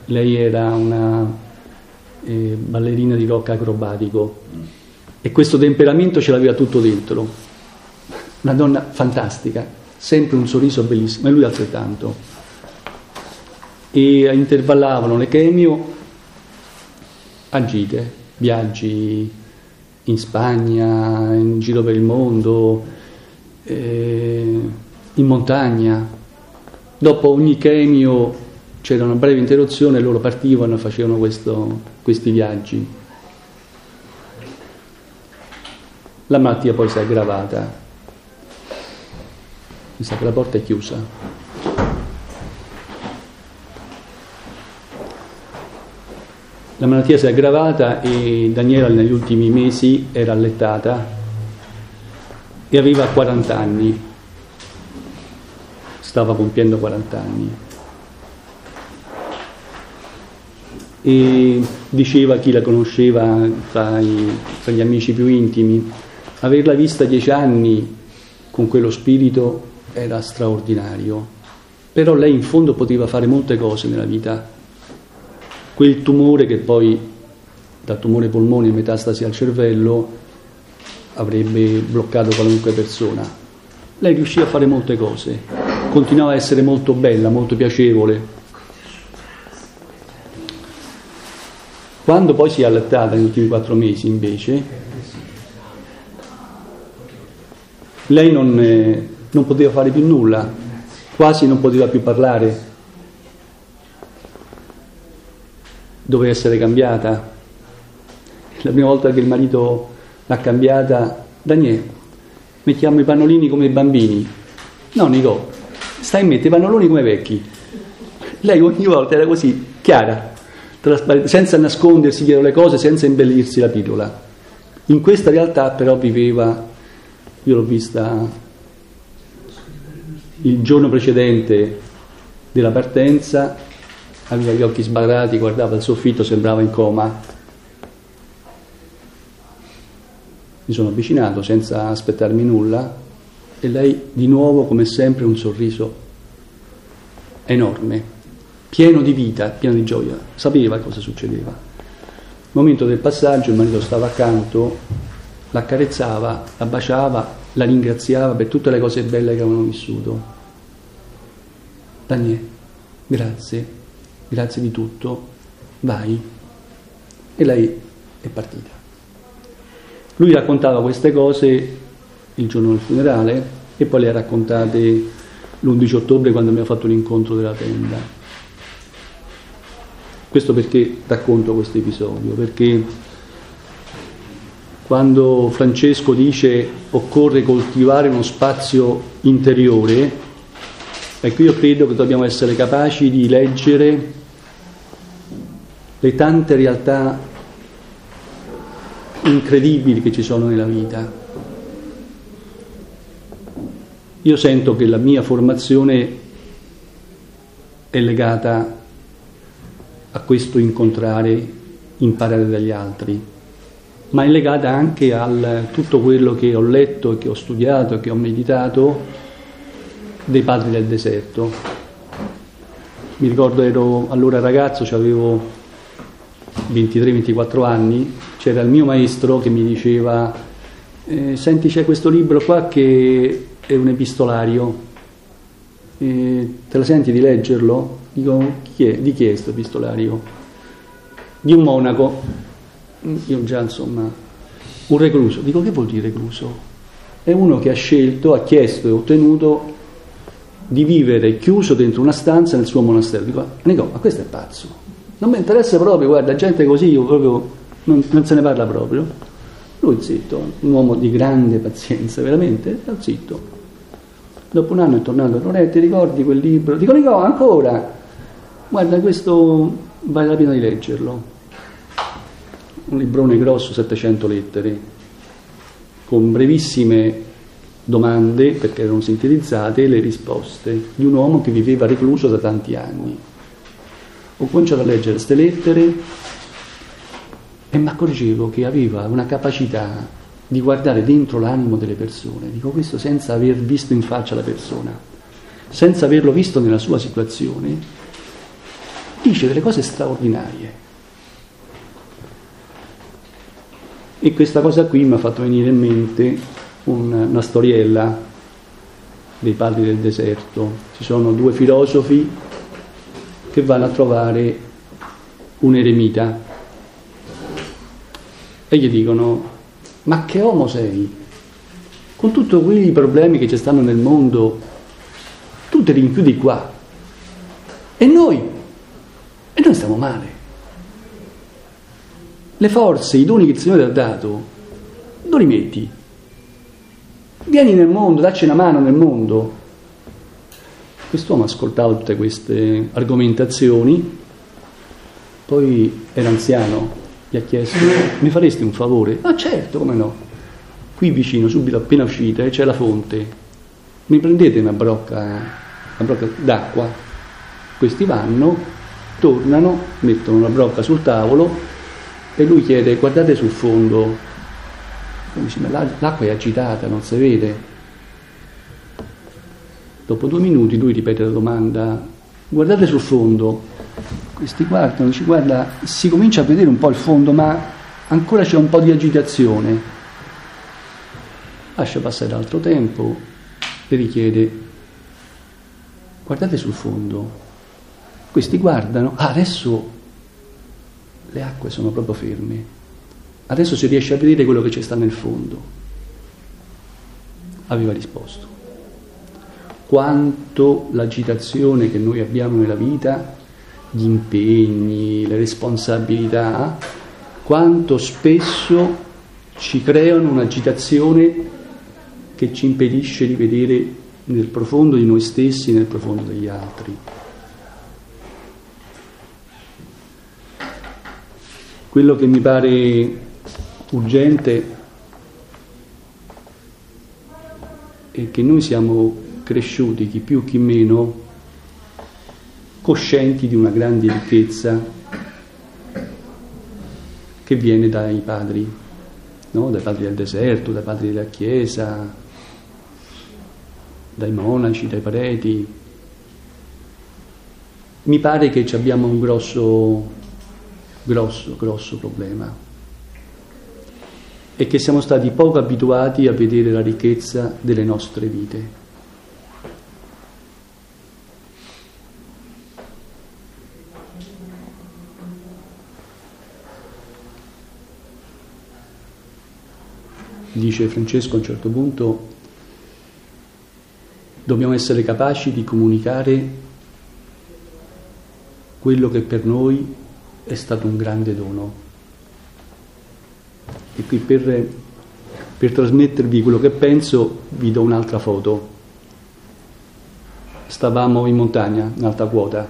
lei era una eh, ballerina di rock acrobatico e questo temperamento ce l'aveva tutto dentro, una donna fantastica, sempre un sorriso bellissimo, e lui altrettanto. E intervallavano le chemio a gite, viaggi in Spagna, in giro per il mondo, eh, in montagna. Dopo ogni chemio c'era una breve interruzione e loro partivano e facevano questo, questi viaggi. La malattia poi si è aggravata. Mi sa che la porta è chiusa. La malattia si è aggravata e Daniela negli ultimi mesi era allettata e aveva quaranta anni, stava compiendo quaranta anni. E diceva chi la conosceva tra, i, tra gli amici più intimi, averla vista dieci anni con quello spirito era straordinario, però lei in fondo poteva fare molte cose nella vita. Quel tumore che poi da tumore polmone e metastasi al cervello avrebbe bloccato qualunque persona, lei riuscì a fare molte cose, continuava a essere molto bella, molto piacevole. Quando poi si è allattata negli ultimi quattro mesi invece, lei non, eh, non poteva fare più nulla, quasi non poteva più parlare, doveva essere cambiata. La prima volta che il marito l'ha cambiata: Daniele, mettiamo i pannolini come i bambini. No, Nico, stai a mettere i pannoloni come vecchi. Lei ogni volta era così, chiara, senza nascondersi dietro le cose, senza imbellirsi la pillola. In questa realtà però viveva, io l'ho vista il giorno precedente della partenza, aveva gli occhi sbarrati, guardava il soffitto, sembrava in coma. Mi sono avvicinato senza aspettarmi nulla e lei di nuovo, come sempre, un sorriso enorme, pieno di vita, pieno di gioia, sapeva cosa succedeva. Al momento del passaggio il marito stava accanto, l'accarezzava, la baciava, la ringraziava per tutte le cose belle che avevano vissuto. Daniele, grazie, grazie di tutto, vai. E lei è partita. Lui raccontava queste cose il giorno del funerale e poi le ha raccontate l'undici ottobre quando abbiamo fatto l'incontro della tenda. Questo perché racconto questo episodio? Perché quando Francesco dice occorre coltivare uno spazio interiore, ecco, io credo che dobbiamo essere capaci di leggere le tante realtà incredibili che ci sono nella vita. Io sento che la mia formazione è legata a questo incontrare, imparare dagli altri, ma è legata anche a tutto quello che ho letto e che ho studiato e che ho meditato dei padri del deserto. Mi ricordo, ero allora ragazzo, avevo ventitré ventiquattro anni, c'era il mio maestro che mi diceva eh, senti, c'è questo libro qua che è un epistolario, eh, te la senti di leggerlo? Dico, chi è? Di chi è questo epistolario? Di un monaco. Io già, insomma, un recluso. Dico, che vuol dire recluso? È uno che ha scelto, ha chiesto e ottenuto di vivere chiuso dentro una stanza nel suo monastero. Dico, Nico, ma questo è pazzo, non mi interessa proprio, guarda, gente così io proprio non, non se ne parla proprio. Lui zitto, un uomo di grande pazienza, veramente, sta zitto. Dopo un anno è tornato: non ti ricordi quel libro? Dico, Nico, ancora? Guarda, questo vale la pena di leggerlo. Un librone grosso, settecento lettere, con brevissime domande, perché erano sintetizzate, le risposte di un uomo che viveva recluso da tanti anni. Ho cominciato a leggere queste lettere e mi accorgevo che aveva una capacità di guardare dentro l'animo delle persone. Dico, questo senza aver visto in faccia la persona, senza averlo visto nella sua situazione, dice delle cose straordinarie. E questa cosa qui mi ha fatto venire in mente un, una storiella dei padri del deserto. Ci sono due filosofi che vanno a trovare un eremita e gli dicono: ma che uomo sei? Con tutti quei problemi che ci stanno nel mondo, tu ti rinchiudi qua. E noi? E noi stiamo male. Le forze, i doni che il Signore ti ha dato, dove li metti? Vieni nel mondo, dacci una mano nel mondo. Quest'uomo ascoltava tutte queste argomentazioni, poi era anziano, gli ha chiesto: mi faresti un favore? Ah, certo, come no. Qui vicino, subito appena uscite, c'è la fonte, mi prendete una brocca, una brocca d'acqua. Questi vanno, tornano, mettono una brocca sul tavolo e lui chiede: guardate sul fondo. E dice: ma l'acqua è agitata, non si vede. Dopo due minuti lui ripete la domanda: guardate sul fondo. Questi guardano, dice: guarda, si comincia a vedere un po' il fondo, ma ancora c'è un po' di agitazione. Lascia passare altro tempo e richiede: guardate sul fondo. Questi guardano: ah, adesso le acque sono proprio ferme, adesso si riesce a vedere quello che c'è sta nel fondo. Aveva risposto: quanto l'agitazione che noi abbiamo nella vita, gli impegni, le responsabilità, quanto spesso ci creano un'agitazione che ci impedisce di vedere nel profondo di noi stessi e nel profondo degli altri. Quello che mi pare urgente è che noi siamo cresciuti, chi più chi meno, coscienti di una grande ricchezza che viene dai padri, no? Dai padri del deserto, dai padri della Chiesa, dai monaci, dai preti. Mi pare che ci abbiamo un grosso, grosso, grosso problema, e che siamo stati poco abituati a vedere la ricchezza delle nostre vite. Dice Francesco a un certo punto: dobbiamo essere capaci di comunicare quello che per noi è stato un grande dono. E qui per, per trasmettervi quello che penso vi do un'altra foto. Stavamo in montagna, in alta quota,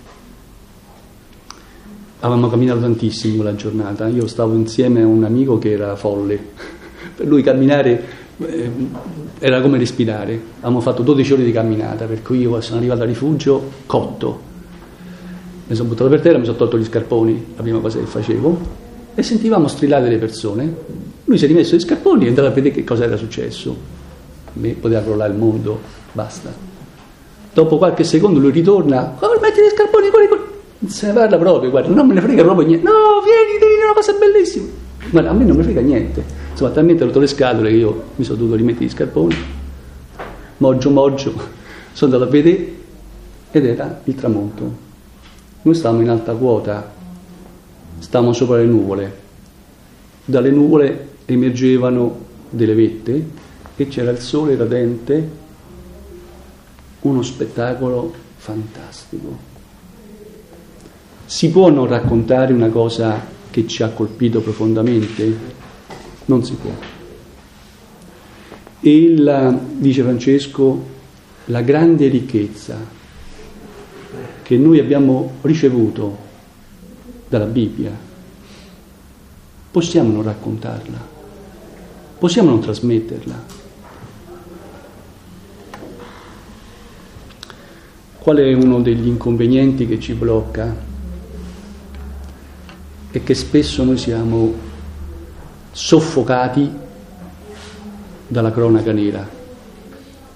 avevamo camminato tantissimo quella giornata. Io stavo insieme a un amico che era folle. Per lui camminare eh, era come respirare. Abbiamo fatto dodici ore di camminata, per cui io sono arrivato al rifugio cotto. Mi sono buttato per terra, mi sono tolto gli scarponi, la prima cosa che facevo, e sentivamo strillare delle persone. Lui si è rimesso gli scarponi e è andato a vedere che cosa era successo. A me poteva crollare il mondo, basta. Dopo qualche secondo lui ritorna: oh, metti gli scarponi, corri, corri. Non se ne parla proprio, guarda, non me ne frega proprio niente. No, vieni, devi dire una cosa bellissima. Guarda, a me non mi frega niente. Insomma, talmente ho rotto le scatole che io mi sono dovuto rimettere gli scarponi, moggio moggio, sono andato a vedere ed era il tramonto. Noi stavamo in alta quota, stavamo sopra le nuvole, dalle nuvole emergevano delle vette e c'era il sole radente, uno spettacolo fantastico. Si può non raccontare una cosa che ci ha colpito profondamente? Non si può. E il, dice Francesco, la grande ricchezza che noi abbiamo ricevuto dalla Bibbia, possiamo non raccontarla, possiamo non trasmetterla. Qual è uno degli inconvenienti che ci blocca? È che spesso noi siamo soffocati dalla cronaca nera,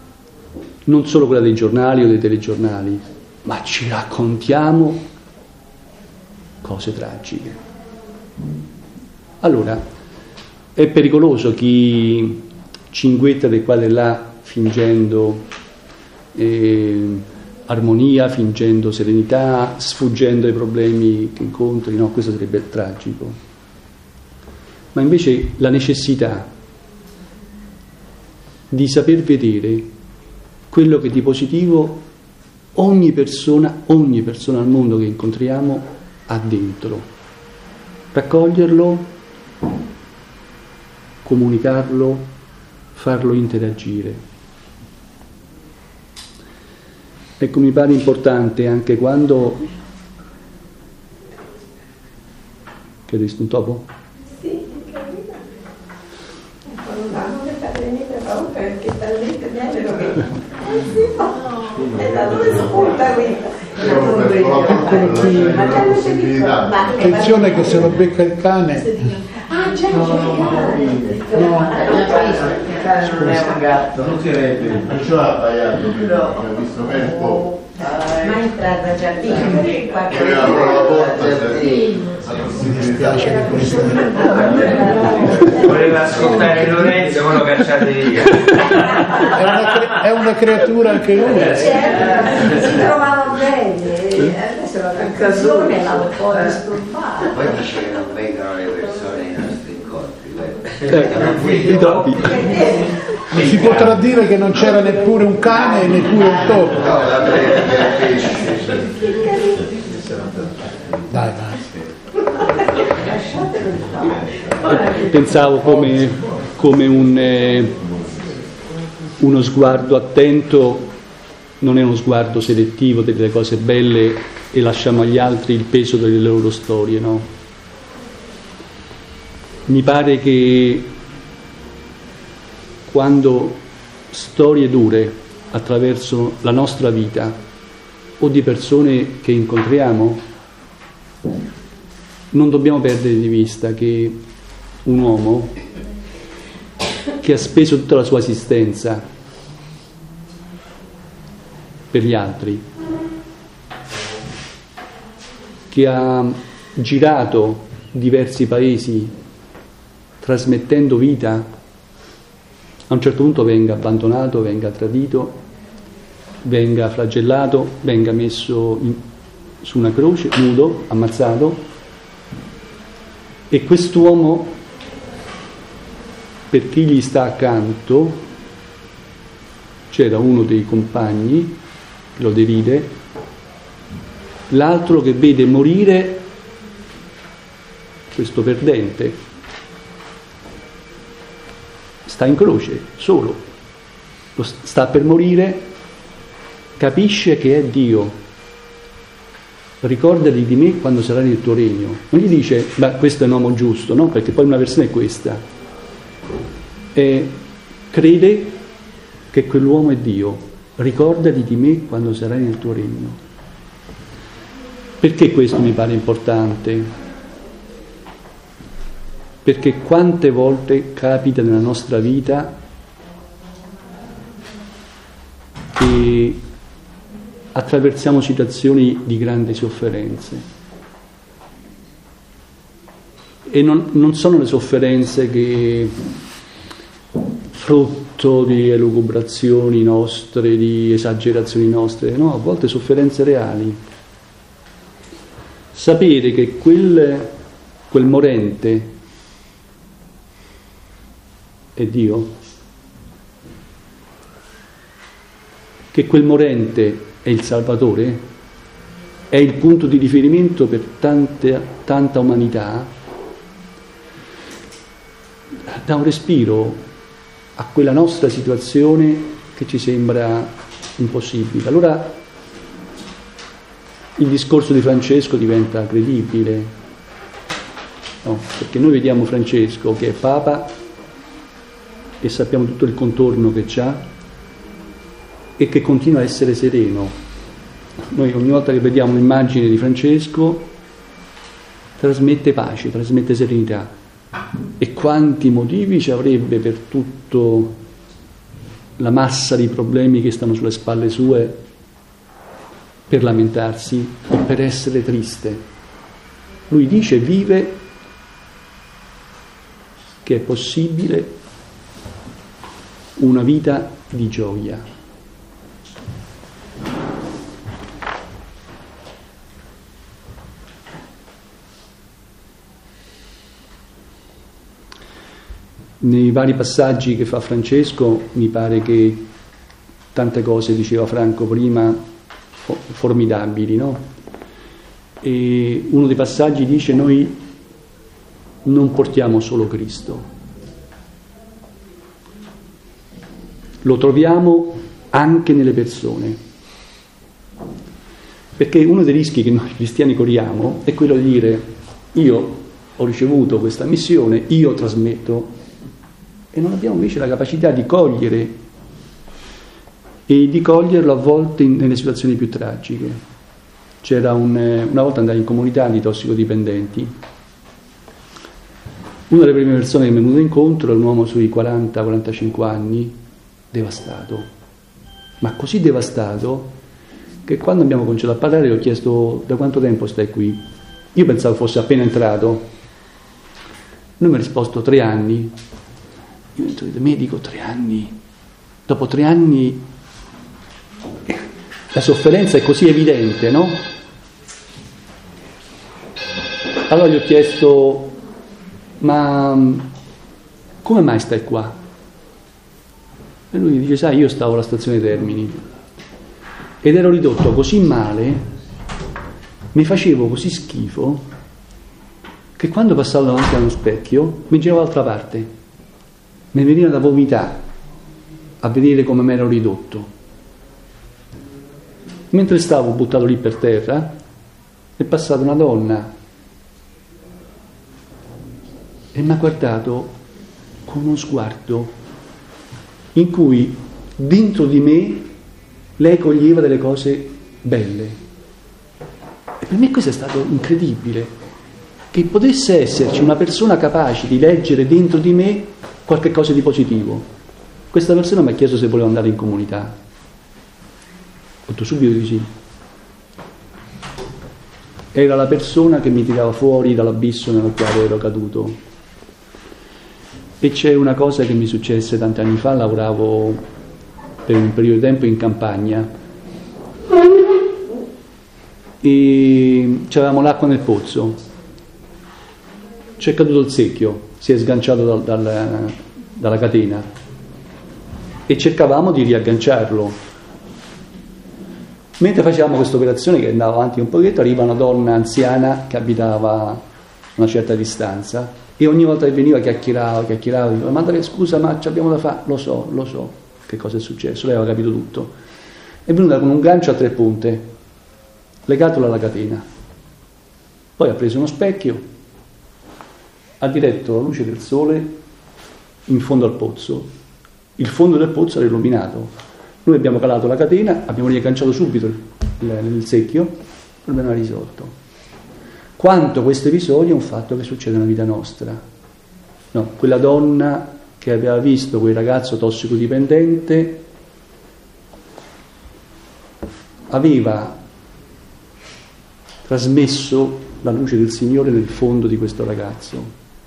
non solo quella dei giornali o dei telegiornali, ma ci raccontiamo cose tragiche. Allora, è pericoloso chi cinguetta di qua e là fingendo eh, armonia, fingendo serenità, sfuggendo ai problemi che incontri, no, questo sarebbe tragico. Ma invece la necessità di saper vedere quello che di positivo ogni persona, ogni persona al mondo che incontriamo ha dentro, raccoglierlo, comunicarlo, farlo interagire. Ecco, mi pare importante anche quando... Che hai visto un topo? Sì, che arriva. Un anno che sta venendo a paura perché sta lì che viene lo che... Eh sì, no, e da dove spunta qui? Attenzione che se lo becca il cane... Ah, c'è no, no, no, il cane non è un gatto, non si rende, non ce l'ha sbagliato, ho visto bene un po'. ma è entrato al giardino perché qua Apro la porta, Mi dispiace di questo. voleva ascoltare Lorenzo, ma lo cacciate via. È una, cre- è una creatura anche lui. certo, si trovava bene e adesso la conclusione l'ha un po' disturbata. Poi dice che non vengono le persone ai nostri incontri, Eh, i topi. Non si potrà dire che non c'era neppure un cane e neppure un topo. no, la pesce. Dai, dai. Pensavo come, come un, eh, uno sguardo attento non è uno sguardo selettivo delle cose belle e lasciamo agli altri il peso delle loro storie, no? Mi pare che quando storie dure attraverso la nostra vita o di persone che incontriamo, non dobbiamo perdere di vista che un uomo che ha speso tutta la sua esistenza per gli altri, che ha girato diversi paesi trasmettendo vita, a un certo punto venga abbandonato, venga tradito, venga flagellato, venga messo in, su una croce, nudo, ammazzato, e quest'uomo, per chi gli sta accanto, c'era uno dei compagni che lo deride, l'altro che vede morire questo perdente. Sta in croce, solo, lo sta per morire, capisce che è Dio. Ricordati di me quando sarai nel tuo regno. Non gli dice, beh, questo è un uomo giusto, no? Perché poi una versione è questa. E crede che quell'uomo è Dio. Ricordati di me quando sarai nel tuo regno. Perché questo mi pare importante? Perché quante volte capita nella nostra vita che attraversiamo situazioni di grandi sofferenze e non, non sono le sofferenze che frutto di elucubrazioni nostre, di esagerazioni nostre, no, a volte sofferenze reali. Sapere che quel, quel morente è Dio, che quel morente è il Salvatore, è il punto di riferimento per tante, tanta umanità, dà un respiro a quella nostra situazione che ci sembra impossibile. Allora il discorso di Francesco diventa credibile, no? Perché noi vediamo Francesco che è Papa e sappiamo tutto il contorno che c'ha e che continua a essere sereno. Noi ogni volta che vediamo un'immagine di Francesco trasmette pace, trasmette serenità. E quanti motivi ci avrebbe per tutto la massa di problemi che stanno sulle spalle sue per lamentarsi o per essere triste. Lui dice, vive, che è possibile una vita di gioia. Nei vari passaggi che fa Francesco mi pare che tante cose, diceva Franco prima, formidabili, no? E uno dei passaggi dice: noi non portiamo solo Cristo, lo troviamo anche nelle persone, perché uno dei rischi che noi cristiani corriamo è quello di dire: io ho ricevuto questa missione, io trasmetto, e non abbiamo invece la capacità di cogliere e di coglierlo a volte in, nelle situazioni più tragiche. C'era un, una volta andai in comunità di tossicodipendenti. Una delle prime persone che mi è venuta incontro è un uomo sui quaranta quarantacinque anni, devastato, ma così devastato che quando abbiamo cominciato a parlare gli ho chiesto: da quanto tempo stai qui? Io pensavo fosse appena entrato. Lui mi ha risposto: tre anni. Io entro di medico, tre anni. Dopo tre anni la sofferenza è così evidente, no? Allora gli ho chiesto: ma come mai stai qua? E lui mi dice: sai, io stavo alla stazione Termini ed ero ridotto così male, mi facevo così schifo, che quando passavo davanti a uno specchio mi giravo dall'altra parte, mi veniva da vomitare a vedere come mi ero ridotto. Mentre stavo buttato lì per terra è passata una donna e mi ha guardato con uno sguardo in cui dentro di me lei coglieva delle cose belle. E per me questo è stato incredibile, che potesse esserci una persona capace di leggere dentro di me qualche cosa di positivo. Questa persona mi ha chiesto se volevo andare in comunità. Ho detto subito di sì. Era la persona che mi tirava fuori dall'abisso nel quale ero caduto. E c'è una cosa che mi successe tanti anni fa. Lavoravo per un periodo di tempo in campagna e avevamo l'acqua nel pozzo. C'è caduto il secchio, si è sganciato dal, dal, dalla catena e cercavamo di riagganciarlo. Mentre facevamo questa operazione, che andava avanti un pochetto, arriva una donna anziana che abitava a una certa distanza e ogni volta che veniva chiacchierava, chiacchierava, diceva: madre, scusa, ma ci abbiamo da fare. Lo so, lo so che cosa è successo, lei aveva capito tutto. È venuta con un gancio a tre punte, legatolo alla catena. Poi ha preso uno specchio, ha diretto la luce del sole in fondo al pozzo. Il fondo del pozzo era illuminato. Noi abbiamo calato la catena, abbiamo riagganciato subito il, il, il secchio, il problema era risolto. Quanto questo episodio è un fatto che succede nella vita nostra. No, quella donna che aveva visto quel ragazzo tossicodipendente aveva trasmesso la luce del Signore nel fondo di questo ragazzo.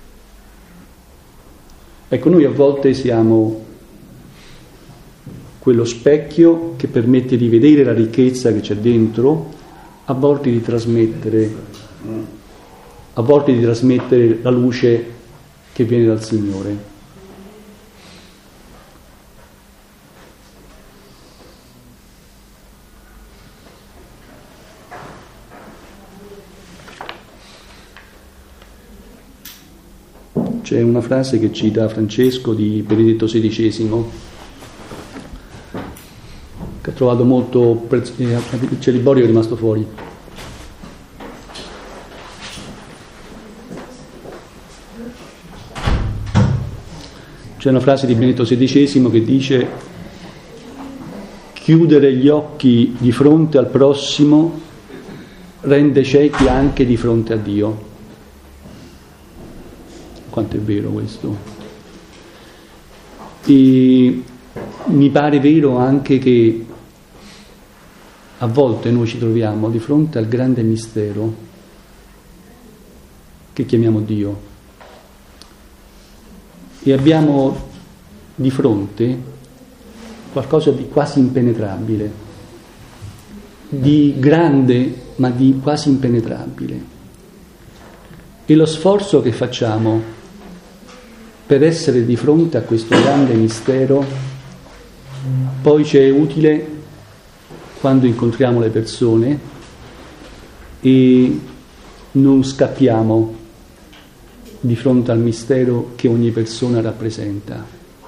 Ecco, noi a volte siamo quello specchio che permette di vedere la ricchezza che c'è dentro, a volte di trasmettere, a volte di trasmettere la luce che viene dal Signore. C'è una frase che cita Francesco di Benedetto sedicesimo, che ho trovato molto prezioso. C'è Liborio che è rimasto fuori. C'è una frase di Benedetto sedicesimo che dice: chiudere gli occhi di fronte al prossimo rende ciechi anche di fronte a Dio. Quanto è vero questo? E mi pare vero anche che a volte noi ci troviamo di fronte al grande mistero che chiamiamo Dio. E abbiamo di fronte qualcosa di quasi impenetrabile, di grande ma di quasi impenetrabile. E lo sforzo che facciamo per essere di fronte a questo grande mistero poi ci è utile quando incontriamo le persone e non scappiamo di fronte al mistero che ogni persona rappresenta.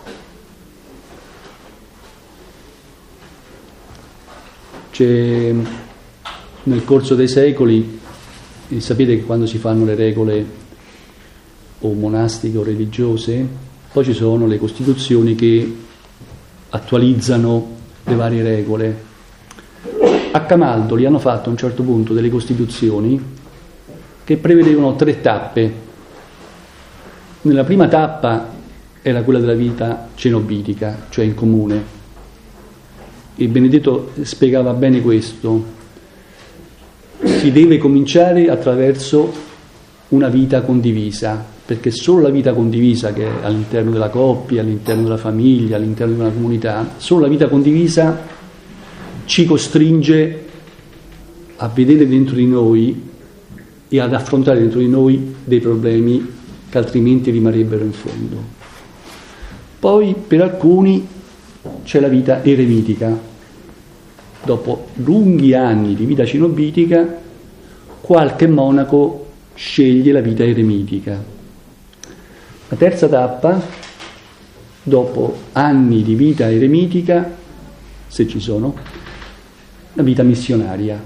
C'è nel corso dei secoli, e sapete che quando si fanno le regole o monastiche o religiose, poi ci sono le costituzioni che attualizzano le varie regole. A Camaldoli hanno fatto a un certo punto delle costituzioni che prevedevano tre tappe. Nella prima tappa era quella della vita cenobitica, cioè in comune, e Benedetto spiegava bene questo: si deve cominciare attraverso una vita condivisa, perché solo la vita condivisa, che è all'interno della coppia, all'interno della famiglia, all'interno di una comunità, solo la vita condivisa ci costringe a vedere dentro di noi e ad affrontare dentro di noi dei problemi che altrimenti rimarrebbero in fondo. Poi per alcuni c'è la vita eremitica. Dopo lunghi anni di vita cenobitica, qualche monaco sceglie la vita eremitica. La terza tappa, dopo anni di vita eremitica, se ci sono, la vita missionaria.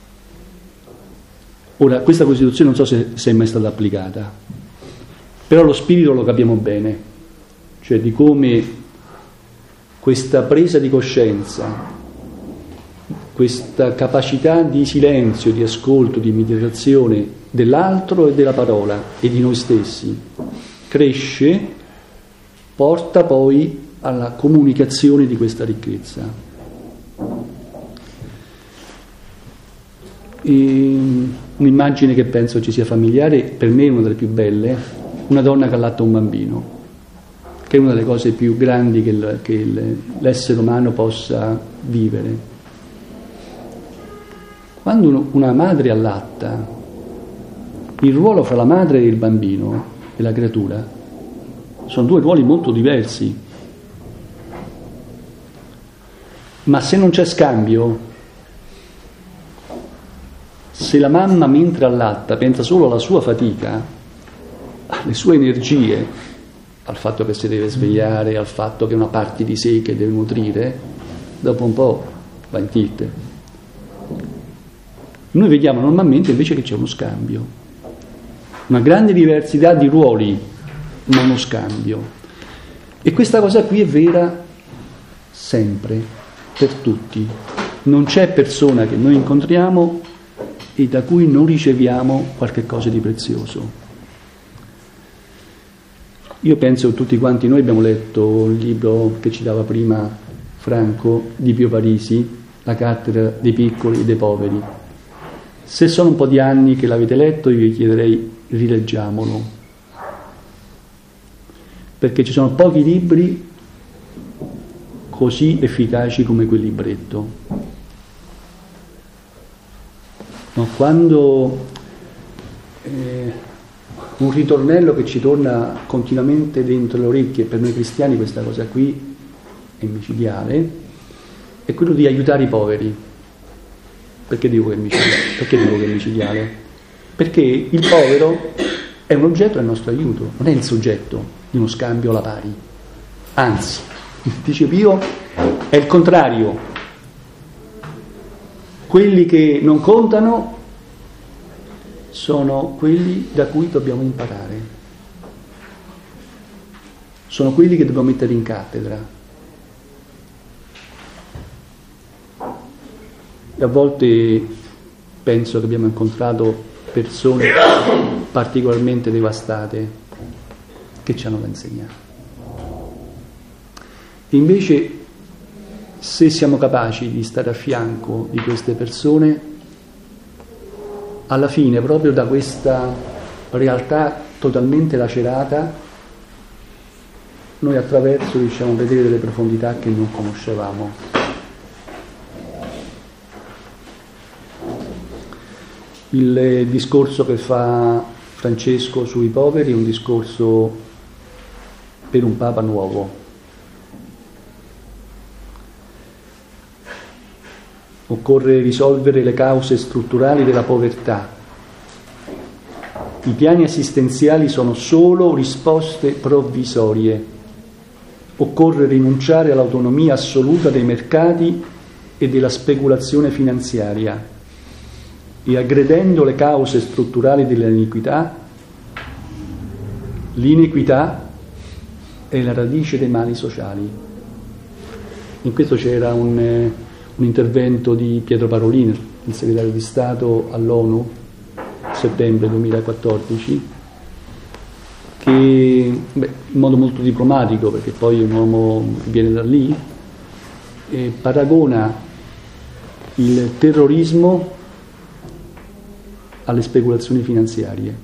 Ora, questa Costituzione non so se, se è mai stata applicata, però lo spirito lo capiamo bene, cioè di come questa presa di coscienza, questa capacità di silenzio, di ascolto, di meditazione dell'altro e della parola e di noi stessi cresce, porta poi alla comunicazione di questa ricchezza. E un'immagine che penso ci sia familiare, per me è una delle più belle, una donna che allatta un bambino, che è una delle cose più grandi che, il, che il, l'essere umano possa vivere. Quando uno, una madre allatta, il ruolo fra la madre e il bambino e la creatura sono due ruoli molto diversi. Ma se non c'è scambio, se la mamma mentre allatta pensa solo alla sua fatica, alle sue energie, al fatto che si deve svegliare, al fatto che una parte di sé che deve nutrire, dopo un po' va in tilt. Noi vediamo normalmente invece che c'è uno scambio, una grande diversità di ruoli, ma uno scambio. E questa cosa qui è vera sempre, per tutti. Non c'è persona che noi incontriamo e da cui non riceviamo qualche cosa di prezioso. Io penso che tutti quanti noi abbiamo letto il libro che citava prima Franco di Pio Parisi, La cattedra dei piccoli e dei poveri. Se sono un po' di anni che l'avete letto, io vi chiederei rileggiamolo, perché ci sono pochi libri così efficaci come quel libretto. No, quando eh, un ritornello che ci torna continuamente dentro le orecchie, per noi cristiani questa cosa qui è micidiale, è quello di aiutare i poveri. Perché dico che è micidiale? Perché dico che è micidiale? Perché il povero è un oggetto del nostro aiuto, non è il soggetto di uno scambio alla pari. Anzi, dice Pio, è il contrario. Quelli che non contano sono quelli da cui dobbiamo imparare, sono quelli che dobbiamo mettere in cattedra. E a volte penso che abbiamo incontrato persone particolarmente devastate che ci hanno da insegnare. E invece, se siamo capaci di stare a fianco di queste persone, alla fine, proprio da questa realtà totalmente lacerata, noi attraverso riusciamo a vedere delle profondità che non conoscevamo. Il discorso che fa Francesco sui poveri è un discorso per un Papa nuovo. Occorre risolvere le cause strutturali della povertà. I piani assistenziali sono solo risposte provvisorie. Occorre rinunciare all'autonomia assoluta dei mercati e della speculazione finanziaria e, aggredendo le cause strutturali dell'iniquità, l'inequità è la radice dei mali sociali. In questo c'era un, eh, un intervento di Pietro Parolin, il segretario di Stato all'ONU, settembre duemilaquattordici, che beh, in modo molto diplomatico, perché poi è un uomo che viene da lì, eh, paragona il terrorismo alle speculazioni finanziarie.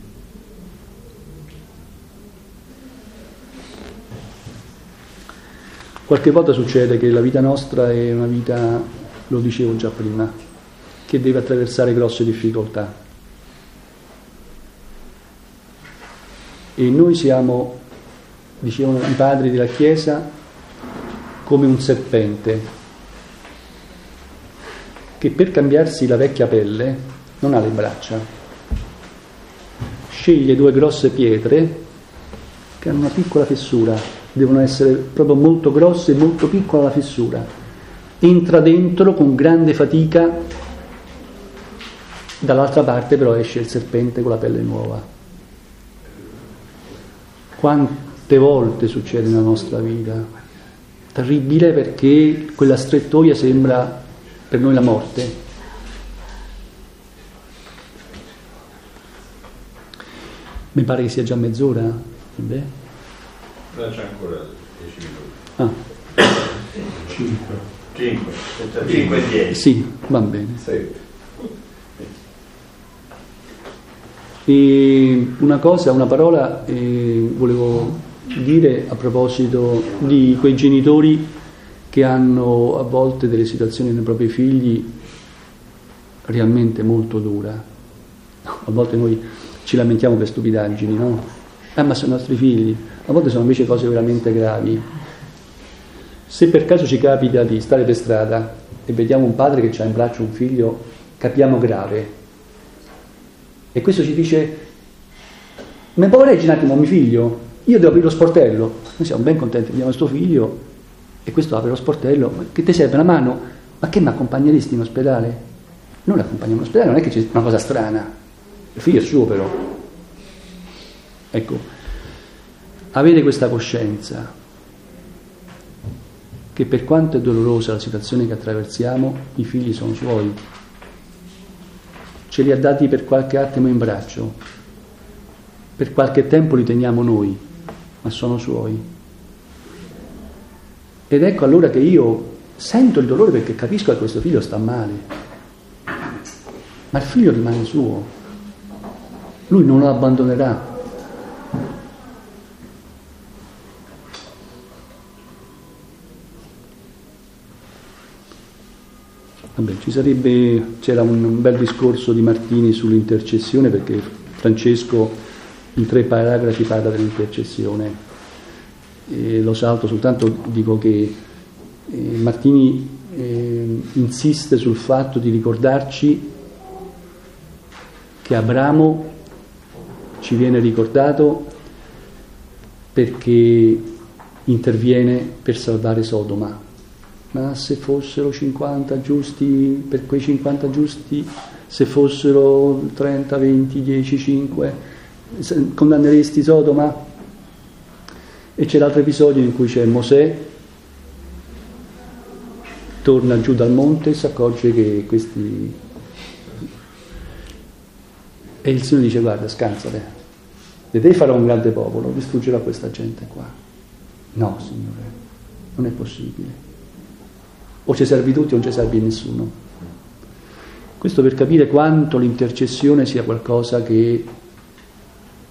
Qualche volta succede che la vita nostra è una vita, lo dicevo già prima, che deve attraversare grosse difficoltà. E noi siamo, dicevano i padri della Chiesa, come un serpente che per cambiarsi la vecchia pelle non ha le braccia, sceglie due grosse pietre che hanno una piccola fessura, devono essere proprio molto grosse e molto piccola la fessura, entra dentro con grande fatica, dall'altra parte però esce il serpente con la pelle nuova. Quante volte succede nella nostra vita? Terribile, perché quella strettoia sembra per noi la morte. Mi pare che sia già mezz'ora. Beh. No, c'è ancora dieci minuti. Ah. cinque. cinque. cinque e dieci. Sì, va bene. Sì. E una cosa, una parola eh, volevo dire a proposito di quei genitori che hanno a volte delle situazioni nei propri figli realmente molto dura. A volte noi ci lamentiamo per stupidaggini, no? Eh, ma sono i nostri figli. A volte sono invece cose veramente gravi. Se per caso ci capita di stare per strada e vediamo un padre che ha in braccio un figlio, capiamo grave. E questo ci dice: mi può leggi un attimo mio figlio? Io devo aprire lo sportello. Noi siamo ben contenti, vediamo questo figlio e questo apre lo sportello. Ma che ti serve una mano? Ma che mi accompagneresti in ospedale? Noi l'accompagniamo in ospedale, non è che c'è una cosa strana. Il figlio è suo però. Ecco, avere questa coscienza che per quanto è dolorosa la situazione che attraversiamo, i figli sono suoi. Ce li ha dati per qualche attimo in braccio, per qualche tempo li teniamo noi, ma sono suoi. Ed ecco allora che io sento il dolore, perché capisco che questo figlio sta male, ma il figlio rimane suo, lui non lo abbandonerà. Vabbè, ci sarebbe, c'era un bel discorso di Martini sull'intercessione, perché Francesco in tre paragrafi parla dell'intercessione, e lo salto soltanto, dico che eh, Martini eh, insiste sul fatto di ricordarci che Abramo ci viene ricordato perché interviene per salvare Sodoma. Ma se fossero cinquanta giusti, per quei cinquanta giusti, se fossero trenta, venti, dieci, cinque, condanneresti Sodoma? E c'è l'altro episodio in cui c'è Mosè, torna giù dal monte e si accorge che questi... E il Signore dice: guarda, scansate, e te farò un grande popolo, distruggerò questa gente qua. No, Signore, non è possibile. O ci servi tutti o non ci servi nessuno. Questo per capire quanto l'intercessione sia qualcosa che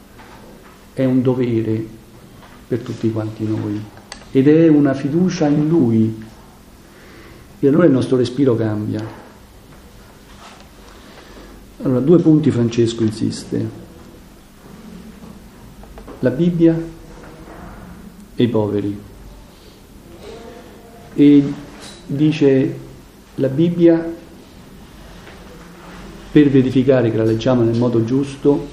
è un dovere per tutti quanti noi ed è una fiducia in Lui, e allora il nostro respiro cambia. Allora, due punti Francesco insiste: la Bibbia e i poveri. E dice: la Bibbia, per verificare che la leggiamo nel modo giusto,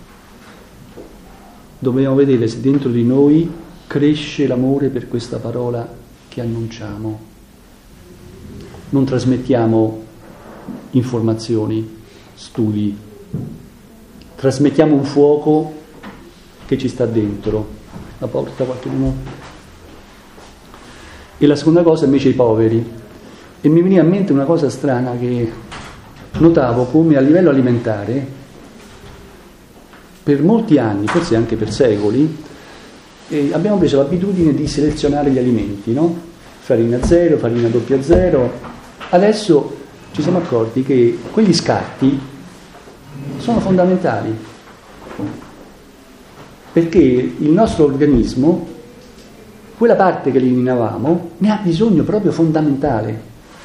dobbiamo vedere se dentro di noi cresce l'amore per questa parola che annunciamo. Non trasmettiamo informazioni, studi, trasmettiamo un fuoco che ci sta dentro. La porta qualcuno? E la seconda cosa invece i poveri. E mi veniva a mente una cosa strana che notavo, come a livello alimentare per molti anni, forse anche per secoli, eh, abbiamo preso l'abitudine di selezionare gli alimenti, no? Farina zero, farina doppia zero. Adesso ci siamo accorti che quegli scarti sono fondamentali, perché il nostro organismo, quella parte che eliminavamo, ne ha bisogno proprio fondamentale.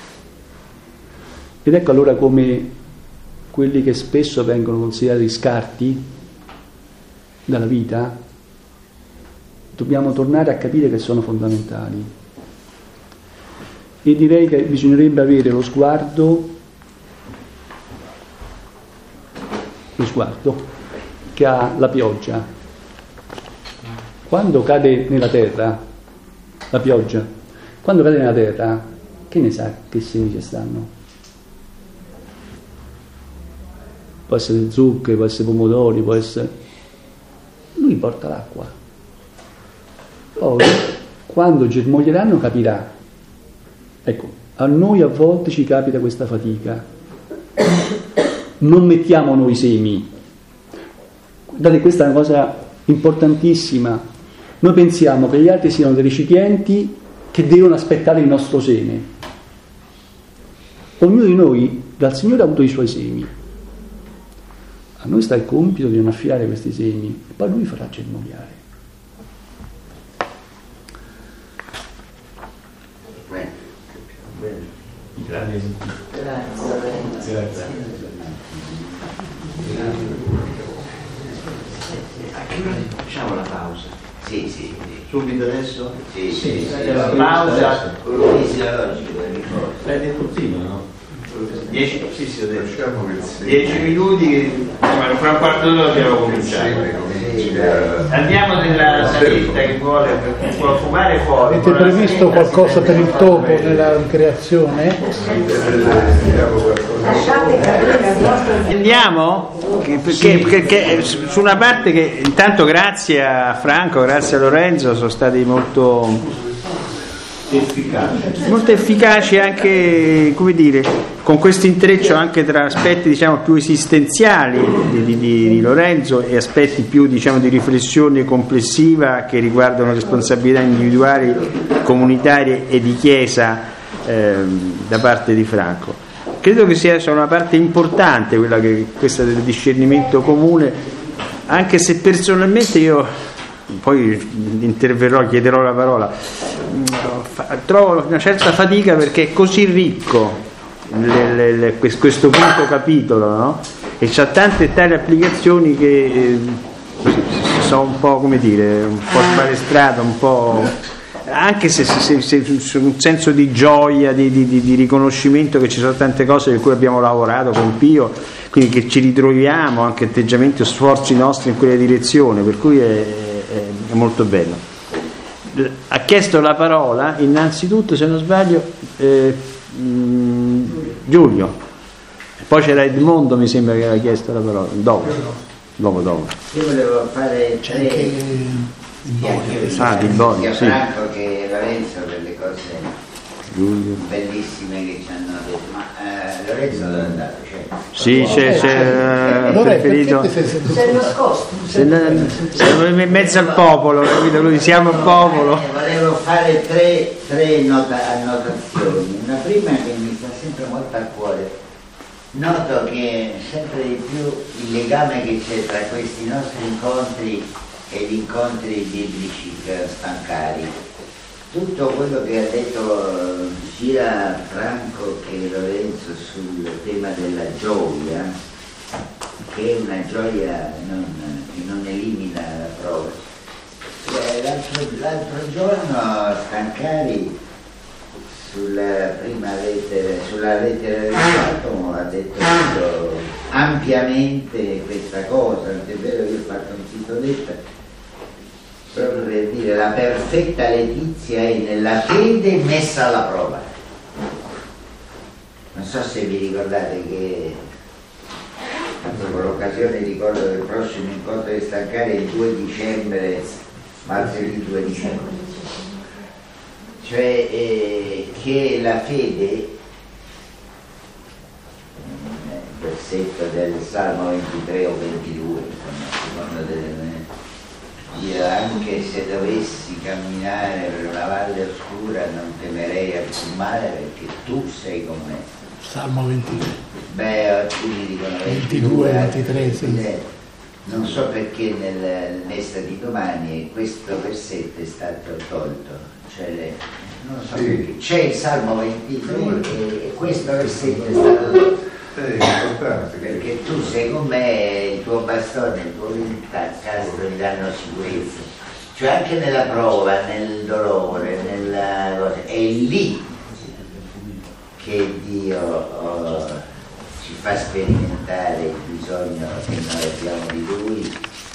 Ed ecco allora come quelli che spesso vengono considerati scarti dalla vita, dobbiamo tornare a capire che sono fondamentali. E direi che bisognerebbe avere lo sguardo, lo sguardo che ha la pioggia. Quando cade nella terra, la pioggia, quando cade nella terra, che ne sa che semi ci stanno? Può essere zucche, può essere pomodori, può essere... Lui porta l'acqua. Poi, quando germoglieranno, capirà. Ecco, a noi a volte ci capita questa fatica. Non mettiamo noi semi. Guardate, questa è una cosa importantissima. Noi pensiamo che gli altri siano dei recipienti che devono aspettare il nostro seme. Ognuno di noi dal Signore ha avuto i suoi semi. A noi sta il compito di non affilare questi semi e poi Lui farà germogliare. Grazie. Grazie. Grazie. A che ora facciamo la pausa? Sì, sì. Subito adesso? Sì, sì. sì. La pausa. Prendi il puzzino, no? Dieci, sì, sì, ho detto. Dieci minuti, ma fra un quarto d'ora dobbiamo cominciare. Andiamo nella saletta che vuole, può fumare fuori. Avete previsto qualcosa per il topo nella creazione? Andiamo? Che, che, che, che, su una parte che intanto grazie a Franco, grazie a Lorenzo, sono stati molto efficaci, molto efficaci anche, come dire, con questo intreccio anche tra aspetti diciamo più esistenziali di, di, di Lorenzo e aspetti più diciamo di riflessione complessiva che riguardano responsabilità individuali, comunitarie e di Chiesa eh, da parte di Franco. Credo che sia una parte importante quella che questa del discernimento comune, anche se personalmente io poi interverrò, chiederò la parola, trovo una certa fatica perché è così ricco le, le, le, questo quinto capitolo, no? E c'ha tante tali applicazioni che eh, sono un po' come dire un po' sbalestrato, un po' anche se, se, se, se un senso di gioia, di, di, di riconoscimento che ci sono tante cose per cui abbiamo lavorato con Pio, quindi che ci ritroviamo anche atteggiamenti o sforzi nostri in quella direzione, per cui è, è, è molto bello. Ha chiesto la parola innanzitutto, se non sbaglio, eh, mh, Giulio, poi c'era Edmondo, mi sembra che aveva chiesto la parola dopo, dopo, dopo. Io volevo fare c'è anche ah, di Boni, sì. Franco che Lorenzo per le cose Giulio. bellissime che ci hanno detto, ma eh, Lorenzo dove è andato? Cioè, sì, c'è, c'è eh, preferito Sei nascosto. se in mezzo al popolo, capito? Lui siamo il popolo. Eh, volevo fare tre, tre nota, annotazioni. Una prima che mi sta sempre molto a cuore. Noto che sempre di più il legame che c'è tra questi nostri incontri e gli incontri biblici per Stancari. Tutto quello che ha detto sia Franco che Lorenzo sul tema della gioia, che è una gioia non, che non elimina la prova. L'altro, l'altro giorno Stancari sulla prima lettera, sulla lettera del Giacomo ha detto ampiamente questa cosa, è vero che io ho fatto un titoletto proprio per dire la perfetta letizia è nella fede messa alla prova. Non so se vi ricordate che con l'occasione ricordo del prossimo incontro di Stancari il due dicembre, martedì due dicembre, cioè eh, che la fede, il versetto del Salmo ventitré o ventidue, insomma, delle, io anche se dovessi camminare per una valle oscura non temerei alcun male perché tu sei con me. Salmo ventitré. Beh, alcuni dicono ventidue, ventitré, sì. Non so perché nel Messa di domani questo versetto è stato tolto, cioè, non so sì. Perché c'è il Salmo ventitré e, e questo versetto è stato tolto. Perché tu sei con me, il tuo bastone, il tuo castro mi danno sicurezza. Cioè anche nella prova, nel dolore, nella cosa, è lì che Dio oh, ci fa sperimentare il bisogno che noi abbiamo di Lui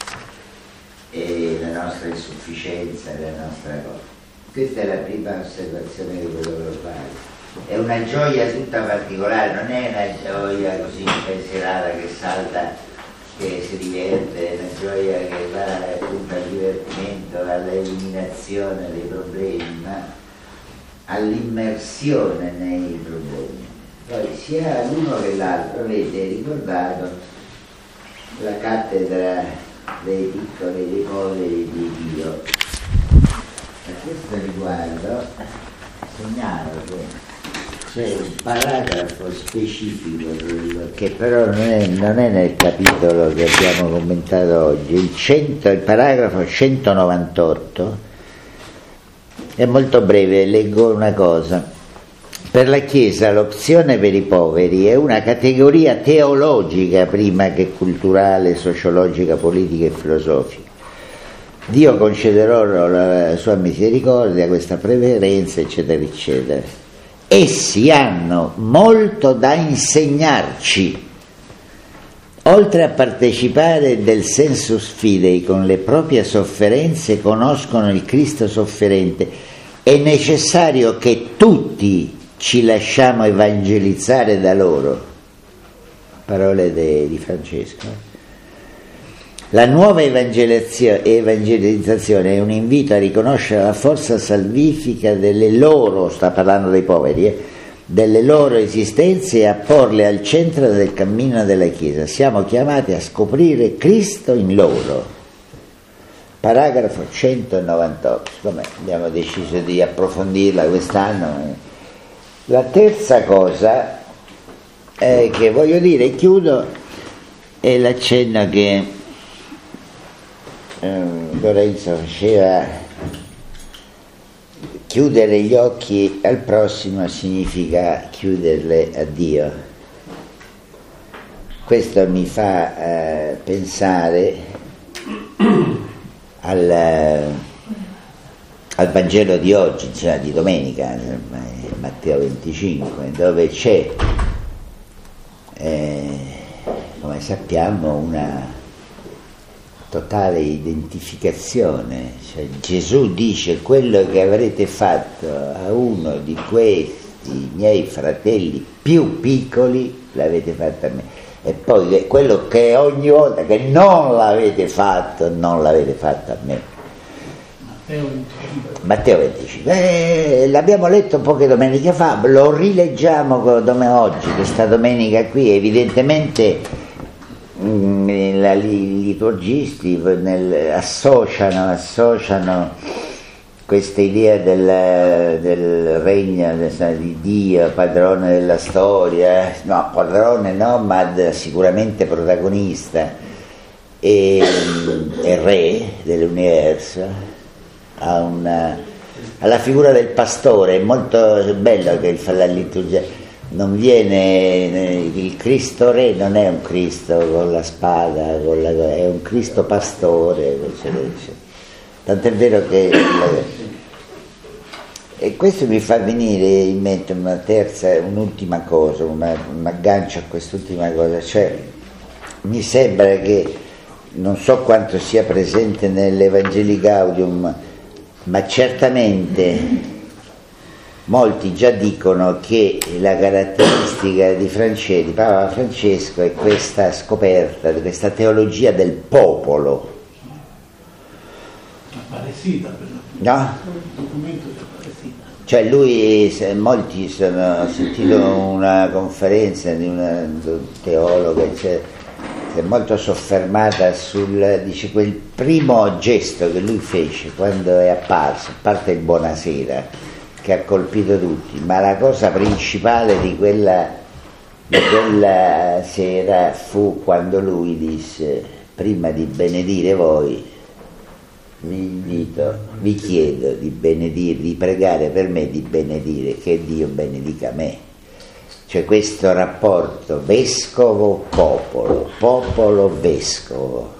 e la nostra insufficienza, la nostra cosa. Questa è la prima osservazione che volevo fare. È una gioia tutta particolare, non è una gioia così spensierata che salta, che si diverte, è una gioia che va appunto al divertimento, all'eliminazione dei problemi, ma all'immersione nei problemi. Poi sia l'uno che l'altro avete ricordato la cattedra dei piccoli e dei poveri di Dio. A questo riguardo segnalo che c'è un paragrafo specifico che però non è, non è nel capitolo che abbiamo commentato oggi, il, cento, il paragrafo centonovantotto è molto breve, leggo una cosa. Per la Chiesa l'opzione per i poveri è una categoria teologica prima che culturale, sociologica, politica e filosofica. Dio concederà la sua misericordia, questa preferenza, eccetera, eccetera. Essi hanno molto da insegnarci. Oltre a partecipare del sensus fidei con le proprie sofferenze, conoscono il Cristo sofferente. È necessario che tutti ci lasciamo evangelizzare da loro. Parole de, di Francesco. La nuova evangelizzazione è un invito a riconoscere la forza salvifica delle loro, sta parlando dei poveri, eh, delle loro esistenze e a porle al centro del cammino della Chiesa. Siamo chiamati a scoprire Cristo in loro. Paragrafo centonovantotto, come abbiamo deciso di approfondirla quest'anno. La terza cosa eh, che voglio dire, chiudo, è l'accenno che Lorenzo faceva. Chiudere gli occhi al prossimo significa chiuderle a Dio. Questo mi fa eh, pensare al, al Vangelo di oggi, cioè di domenica, Matteo venticinque, dove c'è eh, come sappiamo una totale identificazione, cioè Gesù dice: quello che avrete fatto a uno di questi miei fratelli più piccoli l'avete fatto a me, e poi quello che ogni volta che non l'avete fatto non l'avete fatto a me. Matteo venticinque, eh, l'abbiamo letto poche domeniche fa, lo rileggiamo oggi, questa domenica qui. Evidentemente i liturgisti nel, associano, associano questa idea del, del regno di Dio, padrone della storia, no, padrone no, ma sicuramente protagonista, e, e re dell'universo, ha una, alla figura del pastore. È molto bello che fa la liturgia, non viene il Cristo re, non è un Cristo con la spada, con la, è un Cristo pastore, eccetera, eccetera. Tant'è vero che e questo mi fa venire in mente una terza, un'ultima cosa, una, un aggancio a quest'ultima cosa, cioè mi sembra che, non so quanto sia presente nell'Evangelii Gaudium, ma certamente molti già dicono che la caratteristica di, France, di Papa Francesco è questa scoperta, questa teologia del popolo. Apparecida per No? il documento di Apparecida. Cioè lui, molti sono, ho sentito una conferenza di una teologa, cioè, si è molto soffermata sul, dice, quel primo gesto che lui fece quando è apparso, a parte il buonasera, che ha colpito tutti, ma la cosa principale di quella, di quella sera fu quando lui disse: prima di benedire voi vi invito, vi chiedo di benedire, di pregare per me, di benedire, che Dio benedica me. Cioè questo rapporto vescovo-popolo, popolo-vescovo,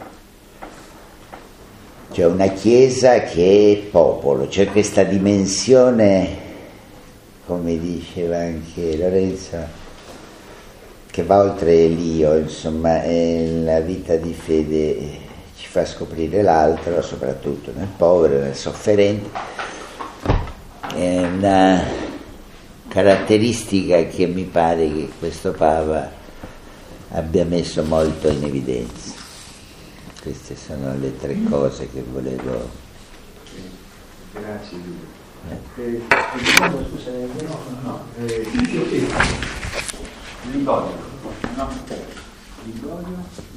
cioè una chiesa che è popolo, cioè questa dimensione, come diceva anche Lorenzo, che va oltre l'io, insomma, la vita di fede ci fa scoprire l'altro, soprattutto nel povero, nel sofferente. È una caratteristica che mi pare che questo Papa abbia messo molto in evidenza. Queste sono le tre cose che volevo. Grazie. Eh, eh, scusa, no, no, eh, Ligorio, no? Ligorio?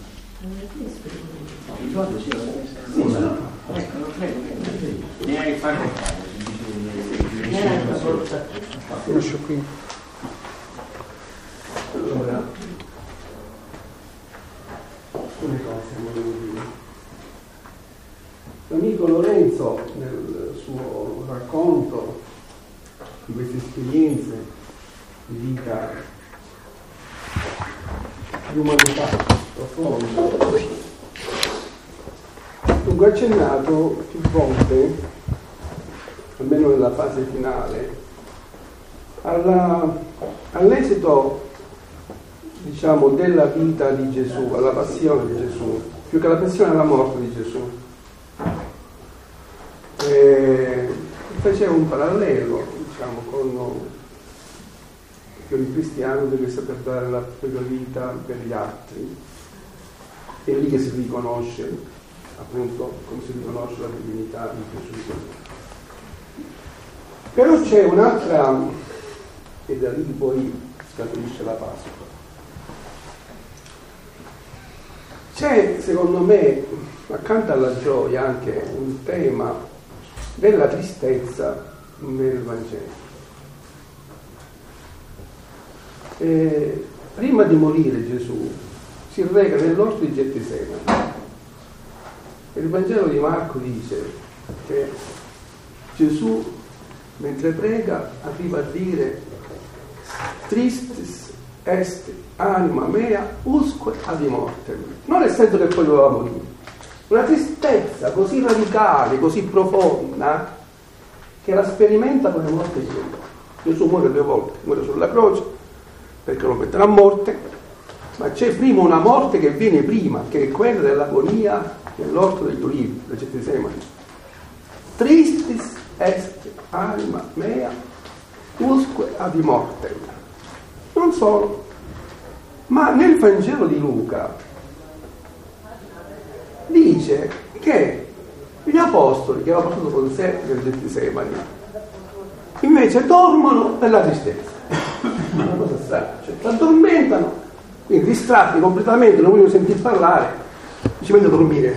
No, Ligorio sì, scusa, no? Ecco, lo prego, ne hai fatto Lascio qui. Allora, alcune cose volevo dire. L'amico Lorenzo, nel suo racconto di queste esperienze di vita di umanità profonda, dunque ha accennato più volte, almeno nella fase finale, alla, all'esito, diciamo, della vita di Gesù, alla passione di Gesù, più che alla passione alla morte di Gesù. E faceva un parallelo, diciamo, con che il cristiano deve saper dare la propria vita per gli altri. È lì che si riconosce, appunto, come si riconosce la divinità di Gesù. Però c'è un'altra, e da lì poi scaturisce la Pasqua. C'è, secondo me, accanto alla gioia, anche un tema della tristezza nel Vangelo. E prima di morire Gesù si reca nell'orto di Gettisemani. Il Vangelo di Marco dice che Gesù, mentre prega, arriva a dire: tristis est anima mea usque ad mortem. Non nel senso che poi doveva morire, una tristezza così radicale, così profonda, che la sperimenta con le morte di Gesù. Gesù muore due volte, muore sulla croce perché lo mettono a morte, ma c'è prima una morte che viene prima, che è quella dell'agonia nell'orto degli Ulivi, da Gettisemani. Tristis est anima mea usque ad mortem. Non solo, ma nel Vangelo di Luca dice che gli apostoli che avevano portato con sé nel Gettisemani invece dormono nella tristezza. Una cosa strana, cioè si addormentano, quindi distratti completamente, non vogliono sentir parlare, ci vengono a dormire.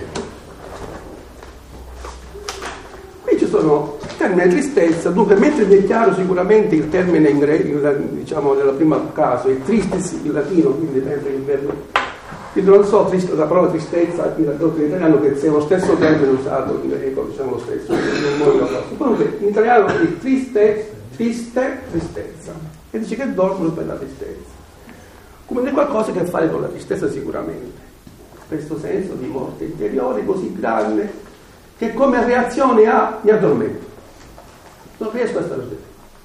Qui ci sono termine tristezza, dunque mentre è chiaro sicuramente il termine in greco, diciamo nella prima caso, è tristis in latino, quindi prende il verbo Quindi non so, trist- la parola tristezza in italiano che sia lo stesso termine usato in greco, diciamo lo stesso, non comunque in italiano è triste, triste, tristezza, e dice che dormono per la tristezza. Come è qualcosa che ha a fare con la tristezza sicuramente, questo senso di morte interiore così grande che come reazione a mi addormento, non riesco a stare sveglio.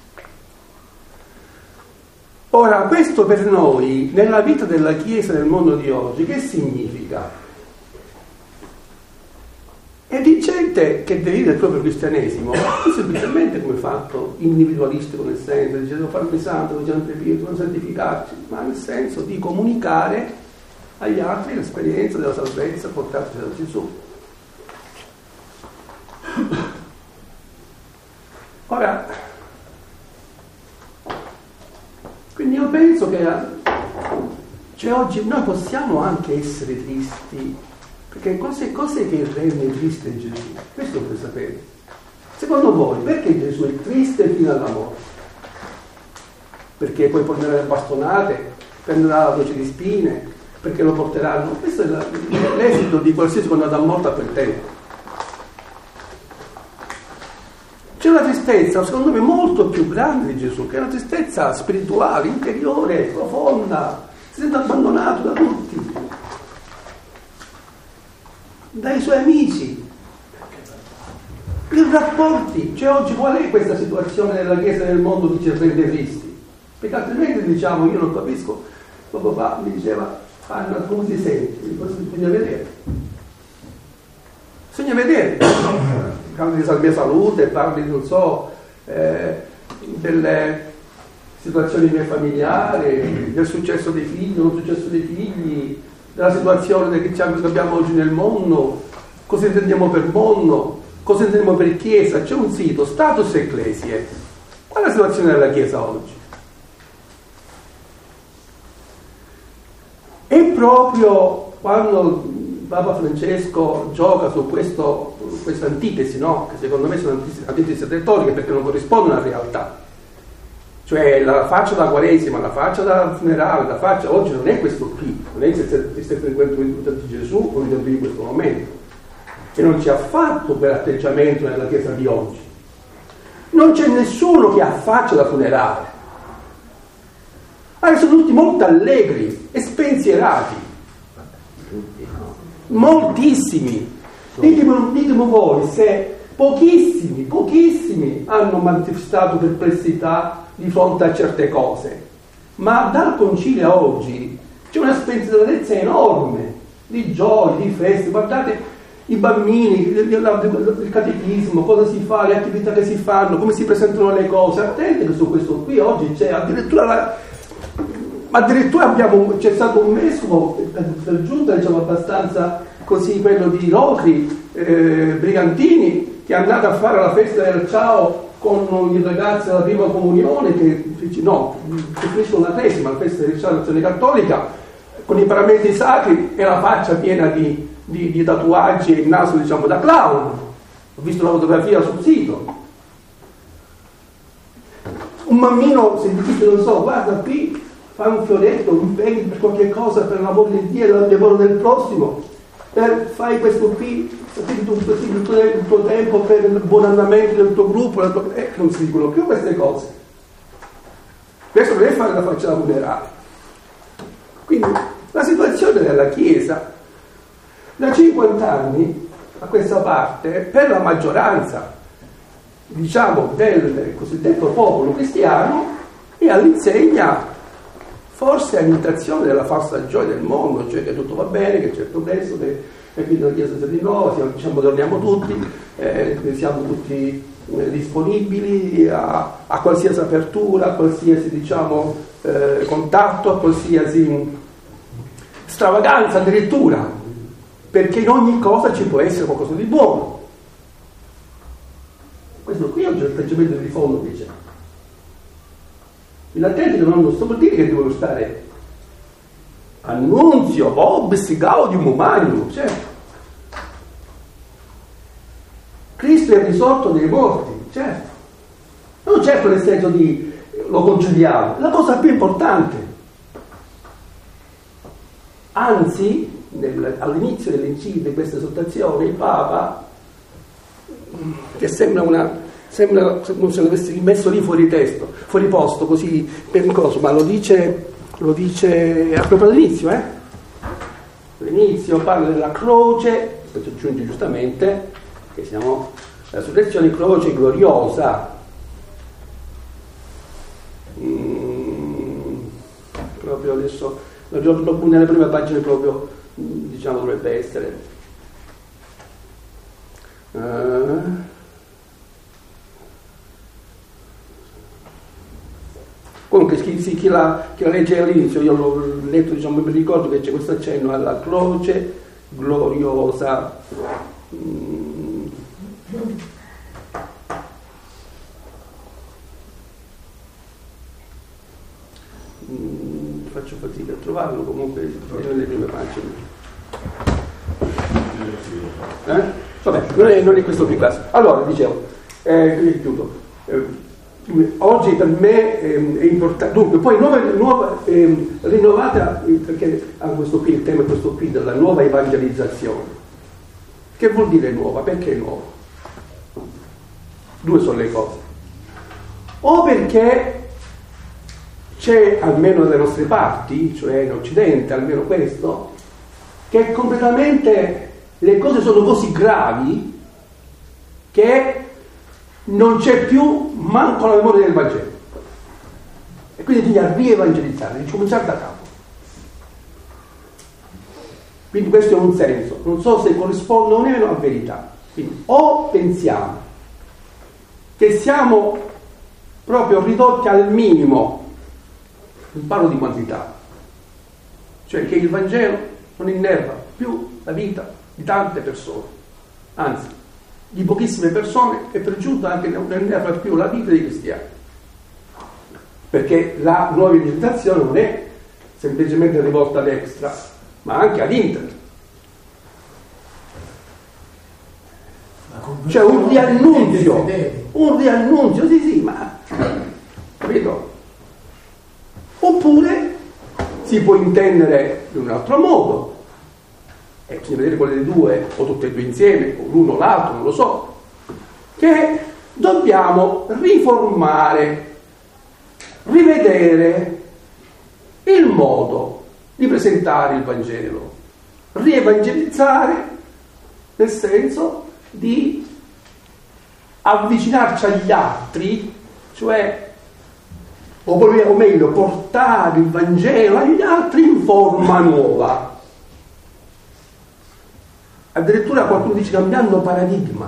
Ora, questo per noi, nella vita della Chiesa nel mondo di oggi, che significa? È di gente che deriva dal proprio cristianesimo, non semplicemente come fatto individualistico nel senso, dice devo farmi santo, devo sempre non santificarci, ma nel senso di comunicare agli altri l'esperienza della salvezza portata da Gesù. Ora, quindi io penso che cioè oggi noi possiamo anche essere tristi, perché cos'è, cos'è che rende triste Gesù? Questo per sapere. Secondo voi, perché Gesù è triste fino alla morte? Perché poi prenderà le bastonate, prenderà la voce di spine, perché lo porteranno? Questo è la, l'esito di qualsiasi condanna a morte a quel tempo. C'è una tristezza, secondo me, molto più grande di Gesù, che è una tristezza spirituale, interiore, profonda, si sente abbandonato da tutti, dai suoi amici, i rapporti. Cioè oggi qual è questa situazione della Chiesa nel mondo che ci rende tristi? Perché altrimenti diciamo, io non capisco, mio papà mi diceva, Anna, come ti senti? Cosa bisogna vedere? Bisogna vedere. Parli della mia salute, parli, non so, eh, delle situazioni miei familiari, del successo dei figli, non successo dei figli, della situazione che abbiamo oggi nel mondo, cosa intendiamo per mondo, cosa intendiamo per Chiesa. C'è un sito, Status Ecclesiae. Qual è la situazione della Chiesa oggi? E proprio quando Papa Francesco gioca su questo, questa antitesi, no? Che secondo me sono antitesi retoriche perché non corrispondono alla realtà. Cioè la faccia da Quaresima, la faccia da funerale, la faccia oggi non è questo qui, non è il settecentocinquanta minuti di Gesù o in questo momento, che non c'è affatto quell'atteggiamento nella Chiesa di oggi. Non c'è nessuno che ha faccia da funerale. Ah, sono tutti molto allegri e spensierati. Moltissimi. Ditemi, ditemi voi se pochissimi, pochissimi hanno manifestato perplessità di fronte a certe cose, ma dal concilio a oggi c'è una spensieratezza enorme di gioie, di feste. Guardate i bambini, il, il, il catechismo, cosa si fa, le attività che si fanno, come si presentano le cose. Attenti che su questo qui oggi c'è addirittura la, addirittura abbiamo, c'è stato un vescovo per, per giunta, diciamo abbastanza così, quello di Locri, eh, Brigantini, che è andato a fare la festa del ciao con i ragazzi della prima comunione, che no, che finiscono la tresima, la festa del ciao dell'azione cattolica, con i paramenti sacri e la faccia piena di, di, di tatuaggi e il naso, diciamo, da clown. Ho visto la fotografia sul sito. Un bambino, se dice, non so, guarda qui, fai un fioretto, impegni per qualche cosa, per l'amore di Dio, per il lavoro del prossimo, per fai questo qui, tutto il tuo tempo per il buon andamento del tuo gruppo, del tuo... Eh, non si dicono più queste cose. Questo non è fare la faccia da funerale. Quindi la situazione della Chiesa da cinquanta anni a questa parte, per la maggioranza, diciamo, del cosiddetto popolo cristiano, è all'insegna, forse a imitazione della falsa gioia del mondo, cioè che tutto va bene, che c'è il progresso, che, che quindi la Chiesa si rinnova, diciamo, torniamo tutti, eh, siamo tutti eh, disponibili a, a qualsiasi apertura, a qualsiasi, diciamo, eh, contatto, a qualsiasi stravaganza addirittura, perché in ogni cosa ci può essere qualcosa di buono. Questo qui è un atteggiamento di fondo che c'è. Gli attenti non sto per dire che devono stare annunzio, vobis, gaudium humanium, certo. Cristo è risorto dai morti, certo. Non certo nel senso di lo concediamo, la cosa più importante. Anzi, nel, all'inizio dell'enciclica di questa esortazione, il Papa, che sembra una sembra come se l'avessi messo lì fuori testo, fuori posto, così per coso, ma lo dice, lo dice proprio all'inizio, eh? All'inizio parla della croce, poi aggiunge giustamente che siamo la resurrezione, croce gloriosa. Mm, proprio adesso nelle prime pagine proprio, diciamo, dovrebbe essere. Uh, Comunque chi, chi, chi, la, chi la legge all'inizio, io l'ho letto, diciamo, mi ricordo che c'è questo accenno alla croce gloriosa. Mm. Mm, faccio fatica a trovarlo, comunque è nelle prime pagine. Eh? Vabbè, non è, non è questo qui caso. Allora, dicevo, eh, chiudo. Eh, oggi per me eh, è importante, dunque poi nuova, nuova eh, rinnovata, perché ha questo qui, il tema è questo qui della nuova evangelizzazione. Che vuol dire nuova? Perché nuova? Due sono le cose. O perché c'è, almeno dalle nostre parti, cioè in Occidente, almeno questo, che completamente le cose sono così gravi che non c'è più manco la memoria del Vangelo, e quindi bisogna rievangelizzare, ricominciare da capo. Quindi questo è un senso, non so se corrisponde o meno a verità. Quindi o pensiamo che siamo proprio ridotti al minimo, non parlo di quantità, cioè che il Vangelo non innerva più la vita di tante persone, anzi di pochissime persone, e per giunta anche non innerva più la vita dei cristiani, perché la nuova evangelizzazione non è semplicemente rivolta all'extra, ma anche ad inter. Cioè un riannunzio, un riannunzio, sì sì, ma capito? Oppure si può intendere in un altro modo, e bisogna vedere quelle due, o tutte e due insieme, o l'uno o l'altro, non lo so, che dobbiamo riformare, rivedere il modo di presentare il Vangelo, rievangelizzare, nel senso di avvicinarci agli altri, cioè, o meglio, portare il Vangelo agli altri in forma nuova. Addirittura qualcuno dice cambiando paradigma.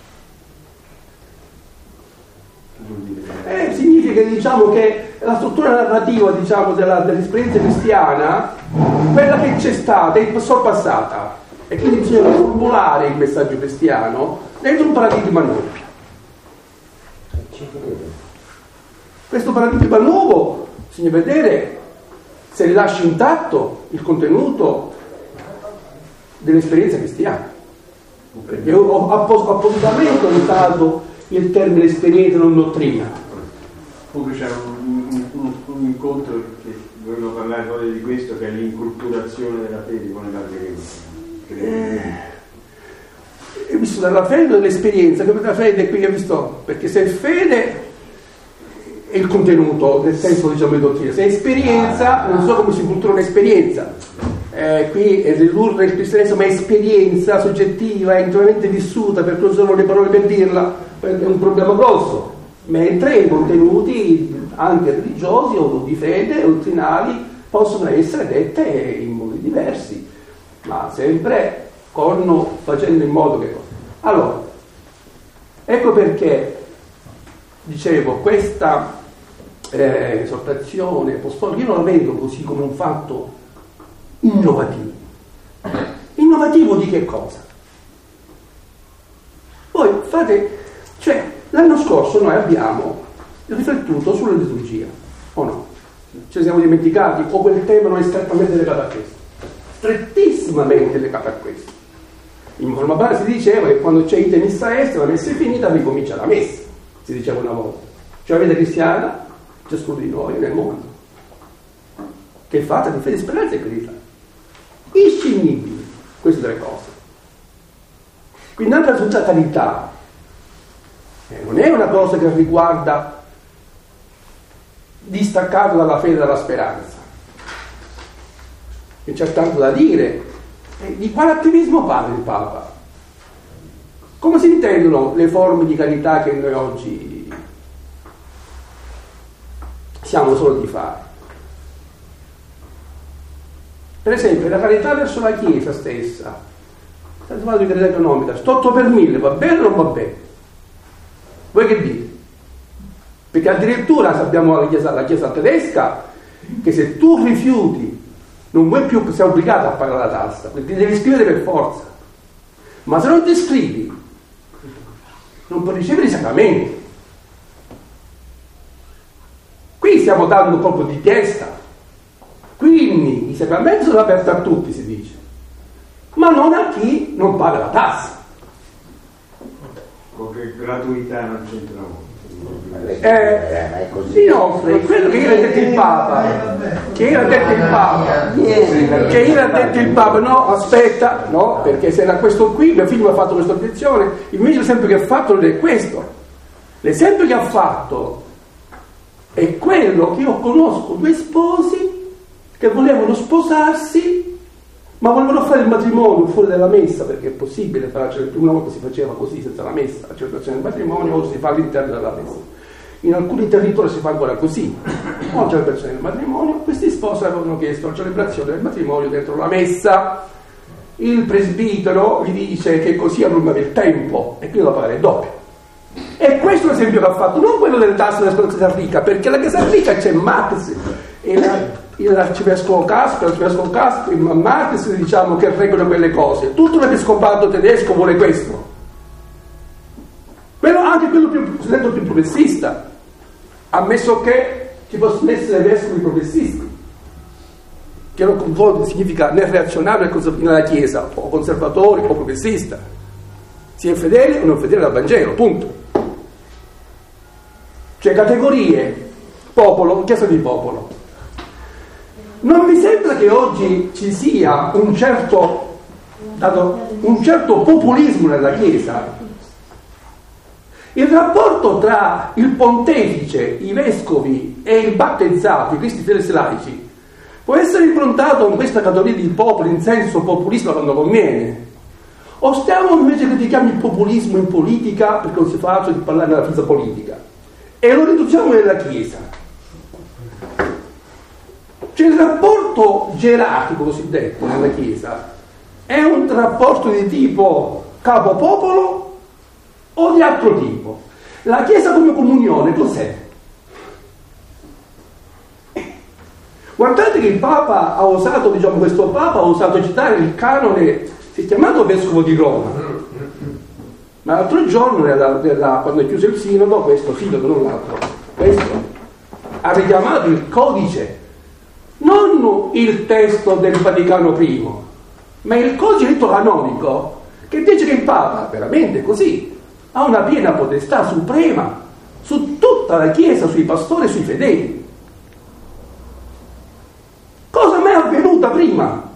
Eh, significa, diciamo, che la struttura narrativa, diciamo, della, dell'esperienza cristiana, quella che c'è stata, è sorpassata, e quindi bisogna formulare il messaggio cristiano dentro un paradigma nuovo. Questo paradigma nuovo bisogna vedere se rilascia intatto il contenuto dell'esperienza cristiana. Perché io ho appositamente usato il termine esperienza, non dottrina. Comunque c'è un, un, un incontro che volevo parlare proprio di questo, che è l'inculturazione della fede, come la vedete? Ho visto dalla fede e dall'esperienza, come la fede qui ho visto, perché se è fede è il contenuto, nel senso, diciamo, di dottrina, se è esperienza, non so come si cultura un'esperienza. Eh, qui è ridurre il cristianesimo ma esperienza soggettiva, intimamente vissuta, per cui sono le parole per dirla, è un problema grosso, mentre i contenuti anche religiosi o di fede o dottrinali possono essere dette in modi diversi, ma sempre con, facendo in modo che... Allora, ecco perché dicevo, questa eh, esortazione apostolica io non la vedo così come un fatto innovativo. Innovativo di che cosa? Voi fate, cioè l'anno scorso noi abbiamo riflettuto sulla liturgia, o no? Ci siamo dimenticati, o quel tema non è strettamente legato a questo? Strettissimamente legato a questo. In forma base si diceva che quando c'è ite missa est, la messa è finita, ricomincia la messa, si diceva una volta. Cioè la vita cristiana, ciascuno di noi nel mondo, che è fatta di fede, speranza e carità. inscindibili queste tre cose. Quindi anche la socialità eh, non è una cosa che riguarda distaccato dalla fede e dalla speranza. E c'è tanto da dire. E di quale attivismo parla il Papa? Come si intendono le forme di carità che noi oggi siamo solo di fare? Per esempio, la carità verso la Chiesa stessa, stiamo parlando di carità economica, otto per mille, va bene o non va bene? Voi che dite? Perché addirittura sappiamo la Chiesa, la Chiesa tedesca che se tu rifiuti non vuoi più che sia obbligato a pagare la tassa, perché ti devi iscrivere per forza. Ma se non ti iscrivi non puoi ricevere i sacramenti. Qui stiamo dando un colpo di testa. Quindi i sacramenti sono aperti a tutti, si dice, ma non a chi non paga la tassa. Con che gratuità non c'entra molto. Eh, inoltre, quello che ieri ha detto il Papa, che ieri ha detto il Papa, che ieri ha detto il Papa, no, aspetta, no, perché se era questo qui, mio figlio mi ha fatto questa obiezione, invece l'esempio che ha fatto non è questo. L'esempio che ha fatto è quello che io conosco due sposi che volevano sposarsi, ma volevano fare il matrimonio fuori dalla messa, perché è possibile fare, cioè, una volta si faceva così senza la messa, la celebrazione del matrimonio, ora si fa all'interno della messa. In alcuni territori si fa ancora così, o la celebrazione del matrimonio, questi sposi avevano chiesto la celebrazione del matrimonio dentro la messa. Il presbitero gli dice che così allunga il tempo e quindi lo pagare il doppio. E questo è l'esempio che ha fatto, non quello del tasso della Chiesa ricca, perché la Chiesa ricca c'è Marx e la l'arcivescovo Castro, l'arcivescovo Castro, il Marx, diciamo, che regolano quelle cose. Tutto l'episcopato tedesco vuole questo. Quello, anche quello più, detto più progressista, ammesso che ci possono essere vescovi progressisti, che non significa né reazionario nella Chiesa, o conservatore o progressista, sia fedele o non fedele al Vangelo, punto. Cioè categorie, popolo, Chiesa di popolo. Non vi sembra che oggi ci sia un certo, dato, un certo populismo nella Chiesa? Il rapporto tra il pontefice, i vescovi e il battezzato, i cristi fedeli laici, può essere improntato in questa categoria di popolo in senso populismo quando conviene? O stiamo invece critichiamo il populismo in politica perché non si fa altro di parlare della fisa politica e lo riduciamo nella Chiesa? Cioè il rapporto gerarchico cosiddetto nella Chiesa è un rapporto di tipo capo-popolo o di altro tipo? La Chiesa come comunione cos'è? Guardate che il Papa ha osato, diciamo questo Papa ha osato citare il canone, si è chiamato Vescovo di Roma, ma l'altro giorno, nella, nella, quando è chiuso il sinodo, questo sinodo non l'altro, questo ha richiamato il codice, non il testo del Vaticano primo, ma il codice diritto canonico, che dice che il Papa, veramente così, ha una piena potestà suprema su tutta la Chiesa, sui pastori e sui fedeli. Cosa mai è avvenuta prima?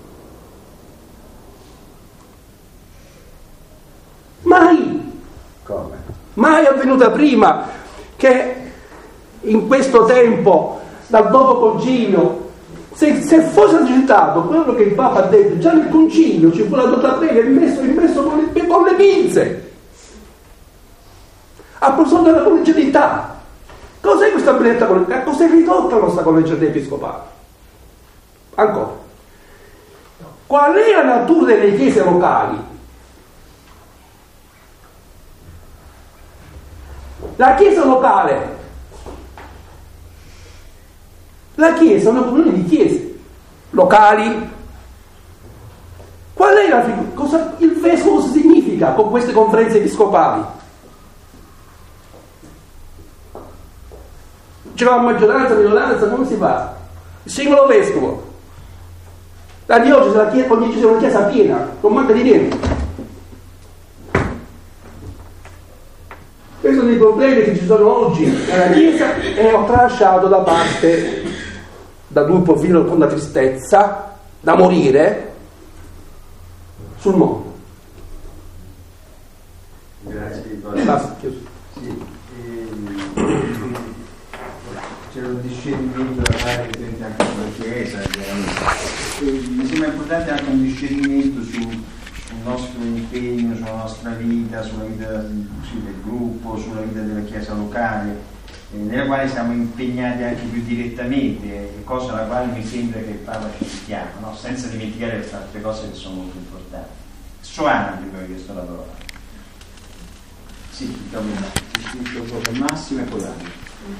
Mai. Come? Mai è avvenuta prima che in questo tempo, dal dopo concilio, se, se fosse citato quello che il Papa ha detto già nel concilio, ci fu la dotaprega messo, messo con, le, con le pinze, a proposito della collegialità. Cos'è questa benedetta collegialità? Cos'è ridotta la nostra collegialità episcopale? Ancora, qual è la natura delle chiese locali? La chiesa locale, la chiesa è una comunione di chiese locali. Qual è la figura? Cosa il vescovo significa con queste conferenze episcopali? C'è la maggioranza, la minoranza, come si fa? Il singolo vescovo. La diocesi, la chiesa, ogni diocesi è una chiesa piena, non manca di niente. Questi sono i problemi che ci sono oggi nella chiesa e ho tralasciato da parte, da gruppo fino con la tristezza, da morire sul mondo. Grazie. Basta, chiuso. Sì, ehm, c'è un discernimento da fare anche sulla Chiesa, e mi sembra importante anche un discernimento su, sul nostro impegno, sulla nostra vita, sulla vita sì, del gruppo, sulla vita della Chiesa locale, eh, nella quale siamo impegnati anche più direttamente, eh, cosa alla quale mi sembra che il Papa ci richiama, no? Senza dimenticare le altre cose che sono molto importanti. Soana prima di chiesto la parola. Sì, Massimo e Polani.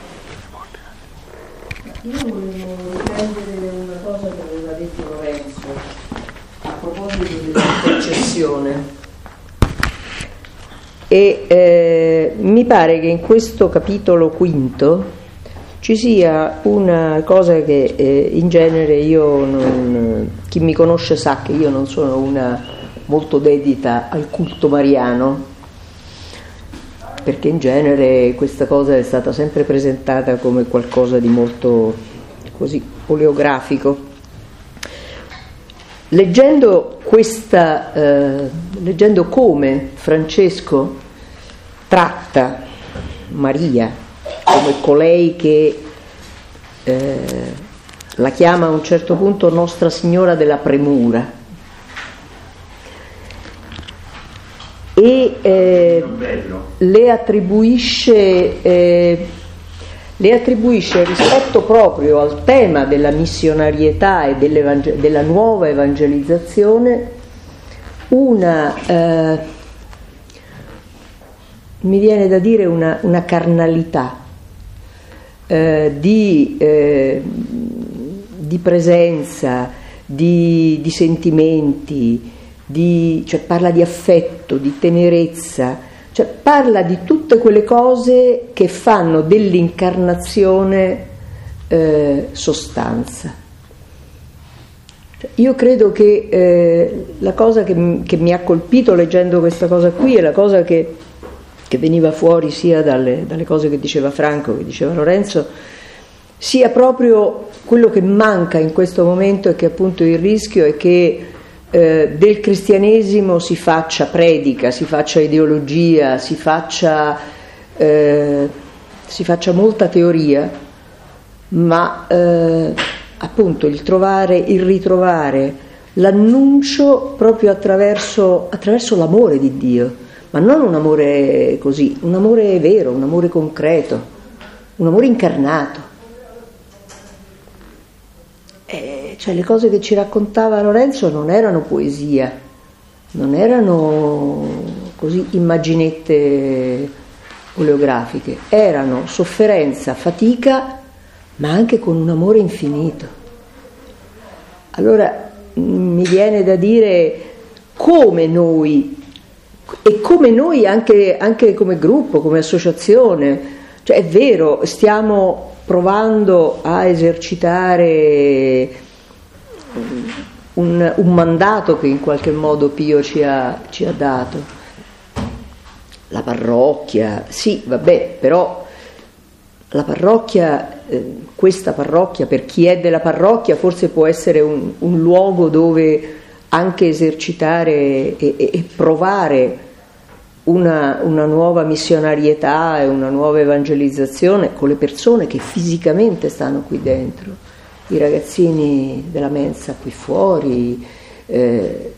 Io volevo riprendere una cosa che aveva detto Lorenzo a proposito dell'intercessione e eh, mi pare che in questo capitolo quinto ci sia una cosa che eh, in genere io non, chi mi conosce sa che io non sono una molto dedita al culto mariano, perché in genere questa cosa è stata sempre presentata come qualcosa di molto così oleografico. Leggendo questa, eh, leggendo come Francesco tratta Maria come colei che eh, la chiama a un certo punto Nostra Signora della Premura, e eh, le attribuisce eh, le attribuisce rispetto proprio al tema della missionarietà e della nuova evangelizzazione una eh, mi viene da dire una, una carnalità eh, di, eh, di presenza, di, di sentimenti, di, cioè parla di affetto, di tenerezza, cioè parla di tutte quelle cose che fanno dell'incarnazione eh, sostanza. Cioè, io credo che eh, la cosa che, m- che mi ha colpito leggendo questa cosa qui è la cosa che, che veniva fuori sia dalle, dalle cose che diceva Franco, che diceva Lorenzo, sia proprio quello che manca in questo momento, e che appunto il rischio è che Eh, del cristianesimo si faccia predica, si faccia ideologia, si faccia, eh, si faccia molta teoria, ma eh, appunto il trovare, il ritrovare l'annuncio proprio attraverso, attraverso l'amore di Dio, ma non un amore così, un amore vero, un amore concreto, un amore incarnato. Eh, cioè le cose che ci raccontava Lorenzo non erano poesia, non erano così immaginette oleografiche, erano sofferenza, fatica, ma anche con un amore infinito. Allora mi viene da dire come noi, e come noi anche, anche come gruppo, come associazione, cioè è vero, stiamo provando a esercitare un, un mandato che in qualche modo Pio ci ha, ci ha dato. La parrocchia, sì, vabbè, però la parrocchia, eh, questa parrocchia, per chi è della parrocchia, forse può essere un, un luogo dove anche esercitare e, e, e provare Una, una nuova missionarietà e una nuova evangelizzazione con le persone che fisicamente stanno qui dentro, i ragazzini della mensa qui fuori. Eh,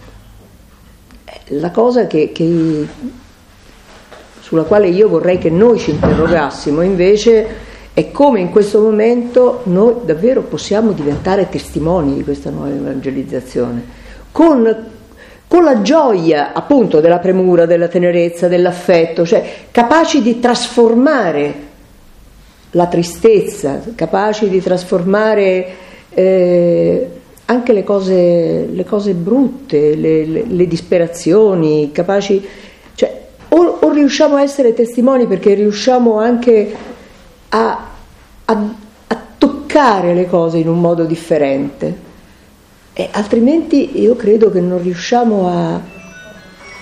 la cosa che, che, sulla quale io vorrei che noi ci interrogassimo invece è come in questo momento noi davvero possiamo diventare testimoni di questa nuova evangelizzazione, con con la gioia appunto della premura, della tenerezza, dell'affetto, cioè capaci di trasformare la tristezza, capaci di trasformare eh, anche le cose, le cose brutte, le, le, le disperazioni, capaci, cioè o, o riusciamo a essere testimoni perché riusciamo anche a, a, a toccare le cose in un modo differente. E altrimenti io credo che non riusciamo a,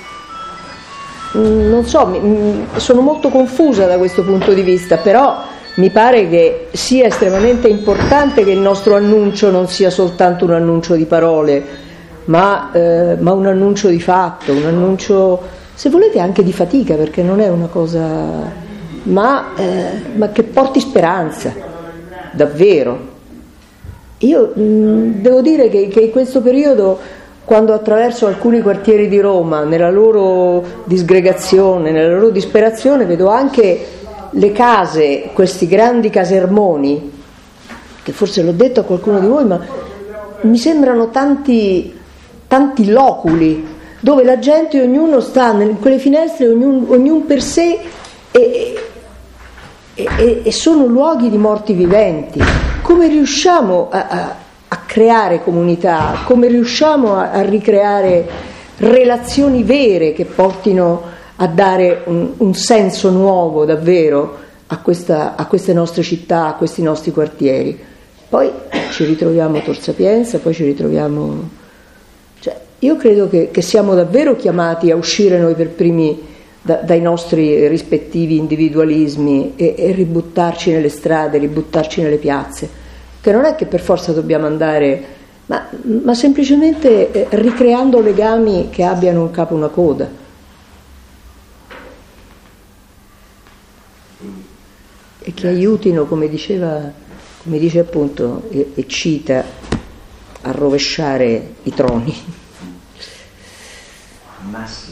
non so, sono molto confusa da questo punto di vista, però mi pare che sia estremamente importante che il nostro annuncio non sia soltanto un annuncio di parole, ma, eh, ma un annuncio di fatto, un annuncio, se volete, anche di fatica, perché non è una cosa, ma, eh, ma che porti speranza, davvero. Io mh, devo dire che, che in questo periodo, quando attraverso alcuni quartieri di Roma, nella loro disgregazione, nella loro disperazione, vedo anche le case, questi grandi casermoni, che forse l'ho detto a qualcuno di voi, ma mi sembrano tanti, tanti loculi dove la gente, ognuno sta in quelle finestre, ognuno, ognuno per sé, e, e, e sono luoghi di morti viventi. Come riusciamo a, a, a creare comunità? Come riusciamo a, a ricreare relazioni vere che portino a dare un, un senso nuovo davvero a, questa, a queste nostre città, a questi nostri quartieri? Poi ci ritroviamo a Tor Sapienza, poi ci ritroviamo, cioè, io credo che, che siamo davvero chiamati a uscire noi per primi da, dai nostri rispettivi individualismi e, e ributtarci nelle strade, ributtarci nelle piazze, che non è che per forza dobbiamo andare, ma, ma semplicemente eh, ricreando legami che abbiano un capo e una coda. E che aiutino, come diceva, come dice appunto e, e cita, a rovesciare i troni. Massimo.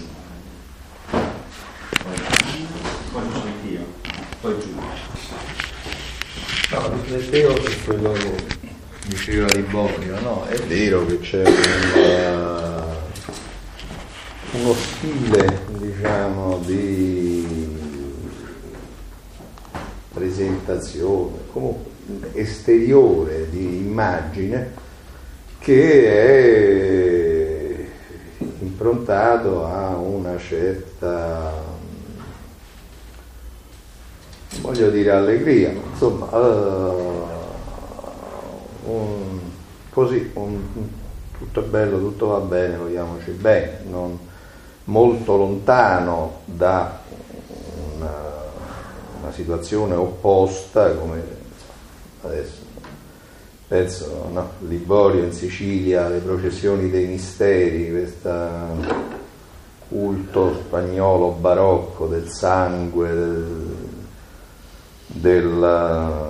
Poi sentio, poi giù. No, riflettevo su quello che diceva Liborio, no? È vero che c'è una, uno stile, diciamo, di presentazione, comunque esteriore, di immagine, che è improntato a una certa, voglio dire, allegria, ma insomma, uh, un, così, un, tutto è bello, tutto va bene, vogliamoci bene, non molto lontano da una una situazione opposta, come adesso penso, no? Liborio in Sicilia, le processioni dei misteri, questo culto spagnolo barocco del sangue, del, del,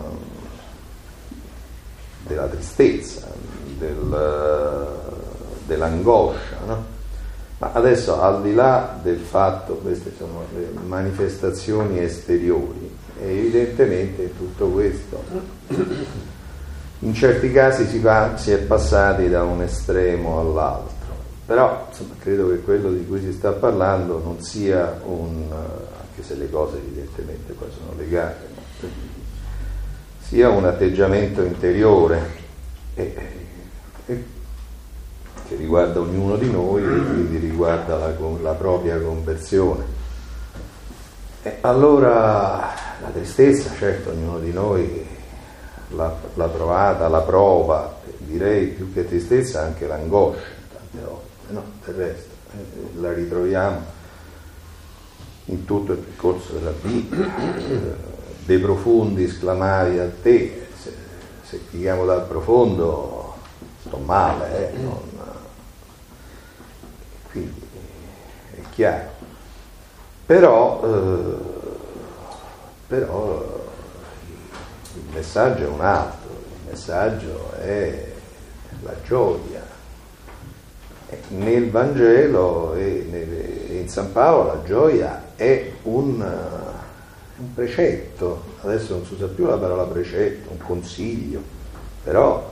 della tristezza, del, dell'angoscia, no? Ma adesso, al di là del fatto, queste sono le manifestazioni esteriori, evidentemente tutto questo, in certi casi si, va, si è passati da un estremo all'altro, però insomma, credo che quello di cui si sta parlando non sia un, anche se le cose evidentemente poi sono legate, ma sia un atteggiamento interiore e, e che riguarda ognuno di noi e quindi riguarda la, la propria conversione. E allora la tristezza, certo, ognuno di noi l'ha, l'ha provata, la prova, direi più che tristezza anche l'angoscia tante volte, no? Del resto eh, la ritroviamo in tutto il percorso della vita. De profondi esclamavi a te, se, se pigliamo dal profondo sto male, eh, non, quindi è chiaro, però, eh, però il messaggio è un altro, il messaggio è la gioia. Nel Vangelo e in San Paolo la gioia è un, un precetto, adesso non si usa più la parola precetto, un consiglio, però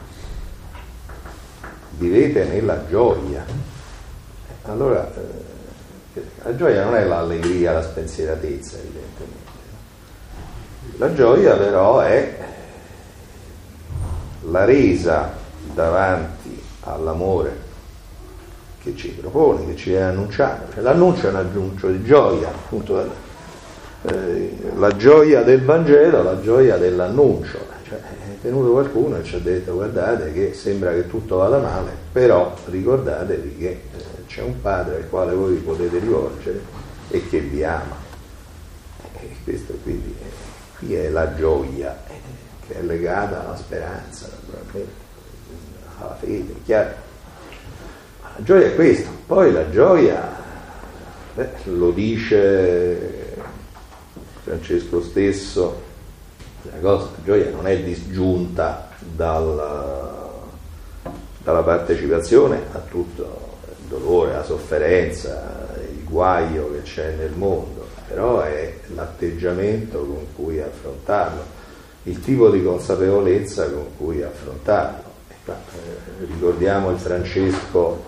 vivete nella gioia. Allora, eh, la gioia non è l'allegria, la spensieratezza, evidentemente. La gioia però è la resa davanti all'amore che ci propone, che ci è annunciato. Cioè, l'annuncio è un annuncio di gioia, appunto, eh, la gioia del Vangelo, la gioia dell'annuncio. Cioè, è venuto qualcuno e ci ha detto: guardate che sembra che tutto vada male, però ricordatevi che eh, c'è un Padre al quale voi vi potete rivolgere e che vi ama. E questo quindi è qui è la gioia, eh, che è legata alla speranza, naturalmente, alla fede, è chiaro. Ma la gioia è questo. Poi la gioia, beh, lo dice Francesco stesso, la cosa, la gioia non è disgiunta dal, dalla partecipazione a tutto il dolore, la sofferenza, il guaio che c'è nel mondo, però è l'atteggiamento con cui affrontarlo, il tipo di consapevolezza con cui affrontarlo. Eh, ricordiamo il Francesco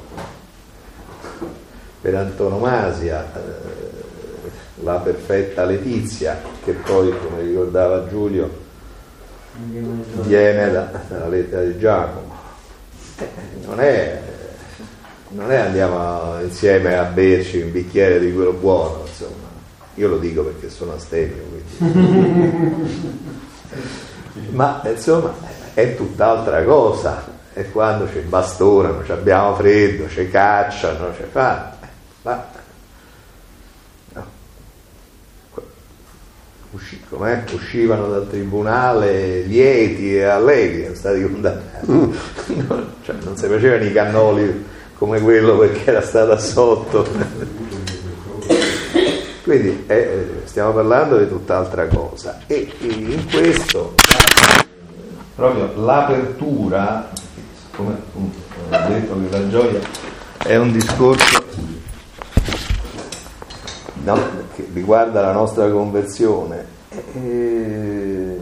per antonomasia, eh, la perfetta Letizia, che poi, come ricordava Giulio, viene da, dalla lettera di Giacomo. Eh, non è non è andiamo insieme a berci un bicchiere di quello buono, insomma. Io lo dico perché sono astemio, quindi. Ma insomma è tutt'altra cosa. E quando ci bastonano, ci abbiamo freddo, ci cacciano, ci fanno. Ma no. Usci, com'è? Uscivano dal tribunale lieti e allegri, sono stati condannati. No, cioè, non si facevano i cannoli come quello perché era stato assolto. Quindi eh, stiamo parlando di tutt'altra cosa. E, e in questo proprio l'apertura, come appunto ho detto che la gioia è un discorso, no, che riguarda la nostra conversione. E,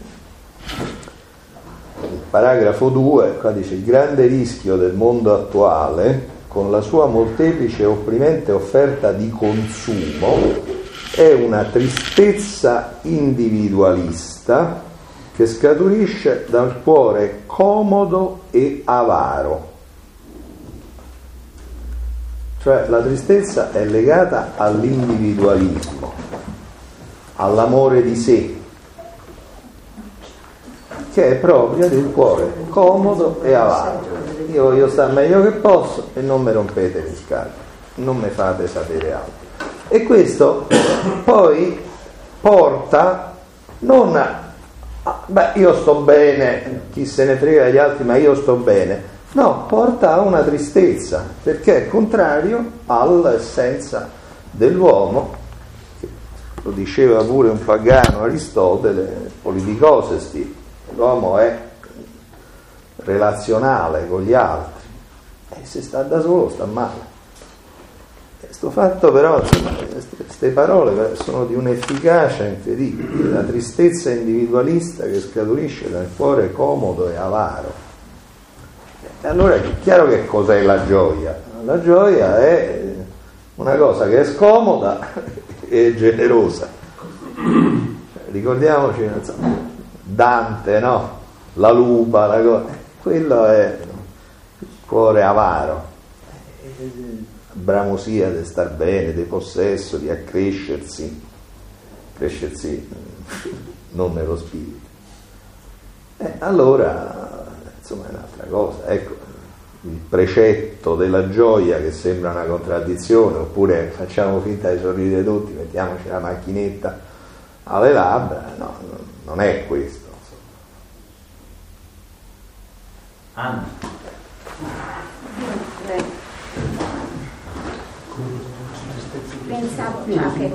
il paragrafo due qua dice: il grande rischio del mondo attuale, con la sua molteplice e opprimente offerta di consumo, è una tristezza individualista che scaturisce dal cuore comodo e avaro. Cioè la tristezza è legata all'individualismo, all'amore di sé, che è propria di un cuore comodo e avaro. Io voglio stare meglio che posso e non mi rompete le scatole, non mi fate sapere altro. E questo poi porta non a, beh, io sto bene, chi se ne frega degli altri, ma io sto bene. No, porta a una tristezza, perché è contrario all'essenza dell'uomo, che lo diceva pure un pagano, Aristotele, politicosesti. L'uomo è relazionale con gli altri, e se sta da solo sta male. Questo fatto però, queste parole sono di un'efficacia incredibile, la tristezza individualista che scaturisce dal cuore comodo e avaro. E allora è chiaro che cos'è la gioia? La gioia è una cosa che è scomoda e generosa. Ricordiamoci, Dante, no? La lupa, la cosa, quello è il cuore avaro, bramosia di star bene, di possesso, di accrescersi, crescersi non nello spirito. E allora, insomma, è un'altra cosa. Ecco, il precetto della gioia che sembra una contraddizione, oppure facciamo finta di sorridere tutti, mettiamoci la macchinetta alle labbra, no, non è questo. Anna. Pensavo già che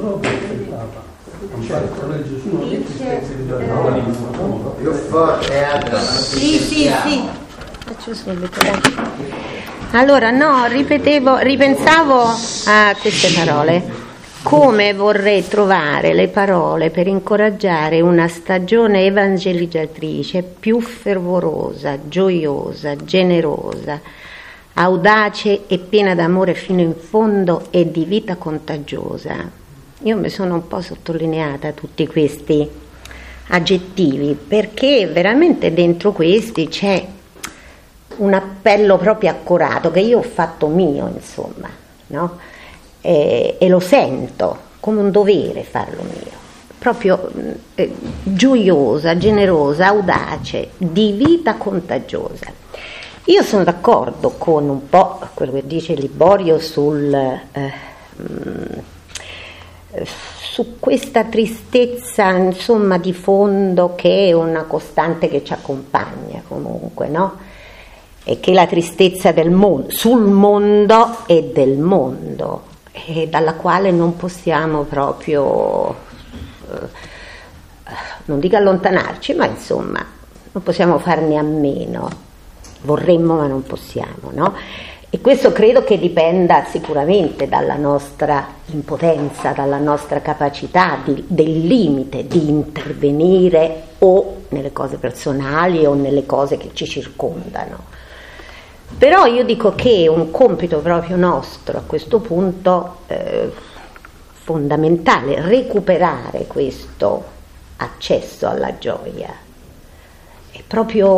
dice più forte, Anna. sì sì sì faccio subito, dai. Allora no, ripetevo, ripensavo a queste parole, come vorrei trovare le parole per incoraggiare una stagione evangelizzatrice più fervorosa, gioiosa, generosa, audace e piena d'amore fino in fondo e di vita contagiosa. Io mi sono un po' sottolineata tutti questi aggettivi, perché veramente dentro questi c'è un appello proprio accorato che io ho fatto mio, insomma, no? E, e lo sento come un dovere farlo mio, proprio eh, gioiosa, generosa, audace, di vita contagiosa. Io sono d'accordo con un po' quello che dice Liborio sul, eh, su questa tristezza, insomma, di fondo, che è una costante che ci accompagna comunque, no? E che è la tristezza del mondo, sul mondo e del mondo, e dalla quale non possiamo proprio, eh, non dico allontanarci, ma insomma non possiamo farne a meno. Vorremmo ma non possiamo, no? E questo credo che dipenda sicuramente dalla nostra impotenza, dalla nostra capacità, di, del limite di intervenire o nelle cose personali o nelle cose che ci circondano. Però io dico che è un compito proprio nostro a questo punto eh, fondamentale recuperare questo accesso alla gioia. È proprio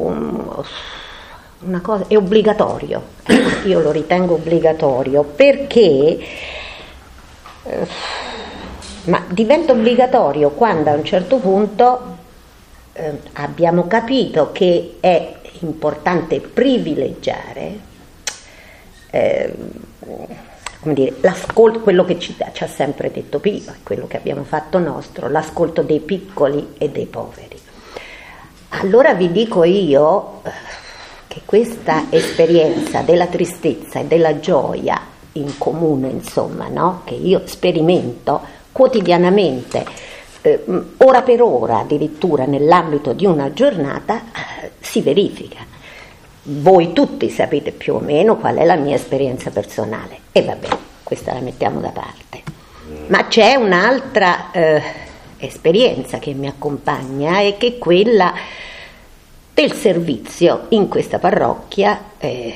una cosa, è obbligatorio, io lo ritengo obbligatorio perché eh, ma diventa obbligatorio quando a un certo punto eh, abbiamo capito che è importante privilegiare eh, come dire, l'ascolto, quello che ci, ci ha sempre detto Pio, quello che abbiamo fatto nostro, l'ascolto dei piccoli e dei poveri. Allora vi dico io che questa esperienza della tristezza e della gioia in comune, insomma, no? Che io sperimento quotidianamente, eh, ora per ora, addirittura nell'ambito di una giornata, eh, si verifica. Voi tutti sapete più o meno qual è la mia esperienza personale e vabbè, questa la mettiamo da parte. Ma c'è un'altra eh, esperienza che mi accompagna e che è quella del servizio in questa parrocchia, eh,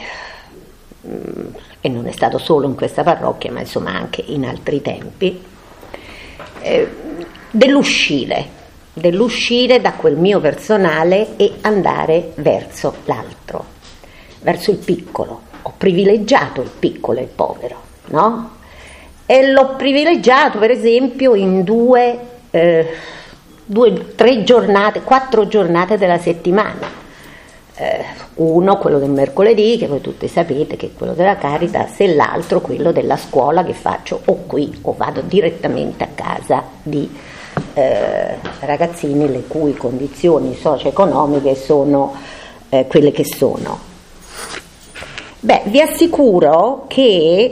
e non è stato solo in questa parrocchia, ma insomma anche in altri tempi, eh, dell'uscire, dell'uscire da quel mio personale e andare verso l'altro, verso il piccolo. Ho privilegiato il piccolo e il povero, no? E l'ho privilegiato per esempio in due eh, due, tre giornate, quattro giornate della settimana. Eh, uno, quello del mercoledì, che voi tutti sapete che è quello della Caritas, e l'altro, quello della scuola, che faccio o qui o vado direttamente a casa di eh, ragazzini le cui condizioni socio-economiche sono eh, quelle che sono. Beh, vi assicuro che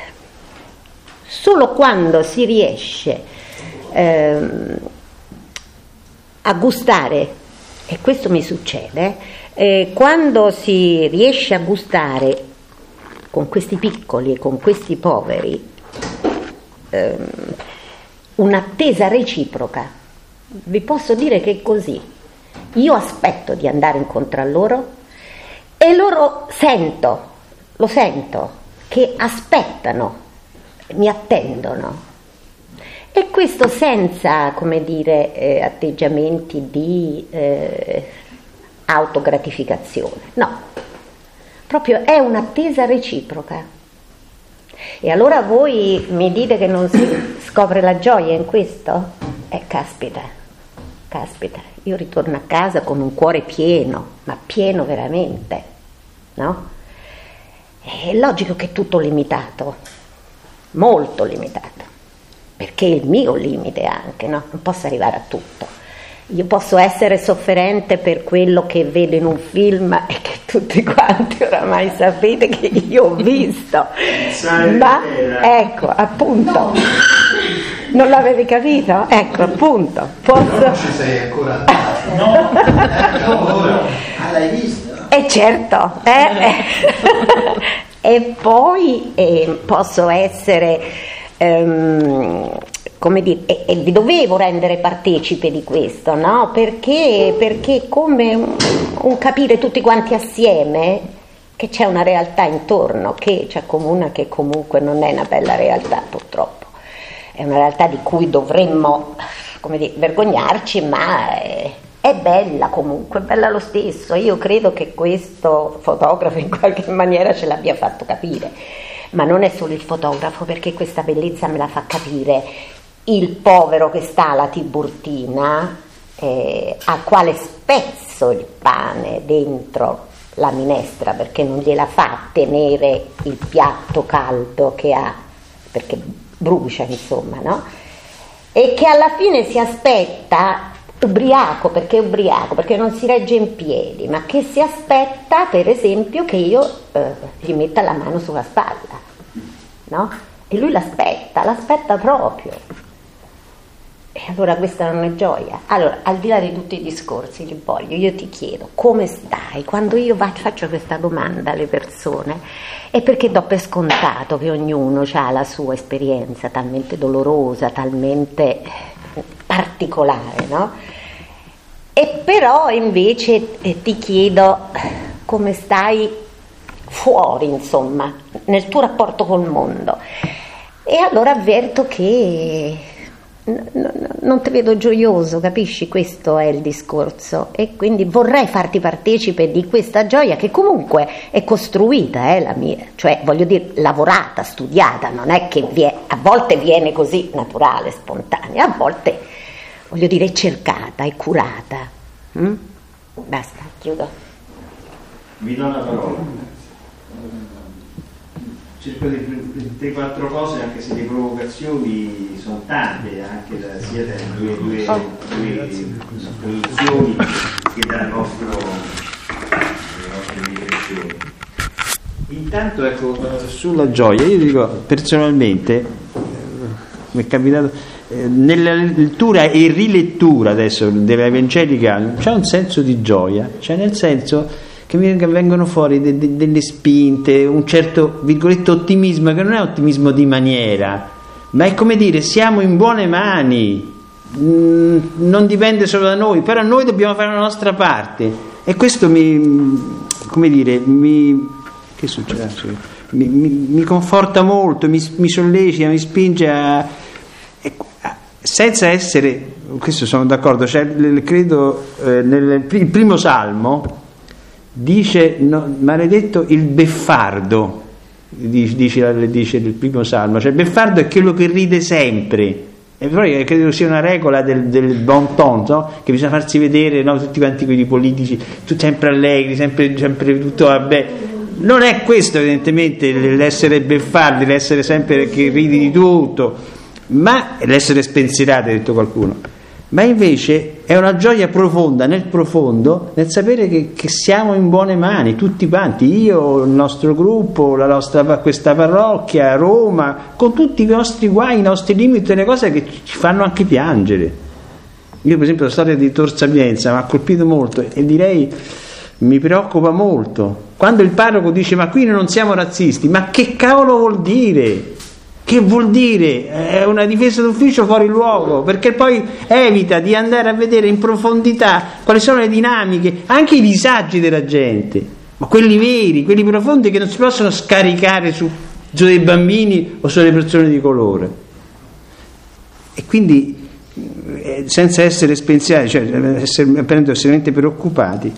solo quando si riesce ehm, a gustare, e questo mi succede, eh, quando si riesce a gustare con questi piccoli e con questi poveri ehm, un'attesa reciproca, vi posso dire che è così. Io aspetto di andare incontro a loro e loro sento, lo sento, che aspettano, mi attendono. E questo senza, come dire, eh, atteggiamenti di eh, autogratificazione, no, proprio è un'attesa reciproca. E allora voi mi dite che non si scopre la gioia in questo? Eh, caspita, caspita, io ritorno a casa con un cuore pieno, ma pieno veramente, no? È logico che è tutto limitato, molto limitato. Perché è il mio limite anche, no? Non posso arrivare a tutto. Io posso essere sofferente per quello che vedo in un film e che tutti quanti oramai sapete che io ho visto. Ma ecco, appunto, non l'avevi capito? Ecco, appunto, posso... Non ci sei ancora andato. No, ah, l'hai visto? Eh certo, eh, eh. E poi eh, posso essere... Um, come dire, e, e vi dovevo rendere partecipe di questo, no? Perché, perché come un, un capire tutti quanti assieme che c'è una realtà intorno che ci accomuna, che comunque non è una bella realtà, purtroppo è una realtà di cui dovremmo, come dire, vergognarci, ma è, è bella comunque, è bella lo stesso. Io credo che questo fotografo in qualche maniera ce l'abbia fatto capire. Ma non è solo il fotografo, perché questa bellezza me la fa capire il povero che sta alla Tiburtina, eh, al quale spezzo il pane dentro la minestra perché non gliela fa tenere il piatto caldo che ha, perché brucia, insomma, no? e che alla fine si aspetta, ubriaco perché è ubriaco, perché non si regge in piedi, ma che si aspetta per esempio che io eh, gli metta la mano sulla spalla, no? E lui l'aspetta, l'aspetta proprio. E allora questa non è gioia. Allora, al di là di tutti i discorsi, li voglio, io ti chiedo, come stai? Quando io faccio questa domanda alle persone è perché do per scontato che ognuno ha la sua esperienza talmente dolorosa, talmente particolare, no? E però invece eh, ti chiedo come stai fuori, insomma, nel tuo rapporto col mondo. E allora avverto che non ti vedo gioioso, capisci? Questo è il discorso, e quindi vorrei farti partecipe di questa gioia che comunque è costruita, eh, la mia, cioè voglio dire lavorata, studiata, non è che vie, a volte viene così naturale, spontanea, a volte voglio dire è cercata, è curata. mm? Basta, chiudo. Vi do la parola. Cerco di tre quattro cose, anche se le provocazioni sono tante, anche da, sia dalle due, due, due posizioni che dal nostro, dalle nostre riflessioni. Intanto, ecco, sulla gioia, io dico personalmente, mi è capitato, eh, nella lettura e rilettura adesso dell'Evangelica c'è un senso di gioia, cioè nel senso che vengono fuori de, de, delle spinte, un certo virgolette ottimismo, che non è ottimismo di maniera, ma è come dire siamo in buone mani, mm, non dipende solo da noi, però noi dobbiamo fare la nostra parte, e questo mi, come dire, mi, che succede? Mi, mi, mi conforta molto, mi, mi sollecita, mi spinge a, a senza essere, questo sono d'accordo, cioè, credo eh, nel il primo salmo dice no, maledetto il beffardo, dice, dice, dice il primo salmo, cioè il beffardo è quello che ride sempre, e poi credo sia una regola del, del bon ton, no? Che bisogna farsi vedere, no? Tutti quanti quelli politici tutti sempre allegri, sempre, sempre tutto vabbè. Non è questo evidentemente l'essere beffardi, l'essere sempre che ridi di tutto, ma l'essere spensierati, ha detto qualcuno. Ma invece è una gioia profonda, nel profondo, nel sapere che, che siamo in buone mani, tutti quanti, io, il nostro gruppo, la nostra, questa parrocchia, Roma, con tutti i nostri guai, i nostri limiti, le cose che ci fanno anche piangere. Io per esempio la storia di Tor Sapienza mi ha colpito molto e direi mi preoccupa molto. Quando il parroco dice ma qui non siamo razzisti, ma che cavolo vuol dire? Che vuol dire? È una difesa d'ufficio fuori luogo, perché poi evita di andare a vedere in profondità quali sono le dinamiche, anche i disagi della gente, ma quelli veri, quelli profondi che non si possono scaricare su, su dei bambini o sulle persone di colore. E quindi senza essere spensiati, cioè essere appunto estremamente preoccupati.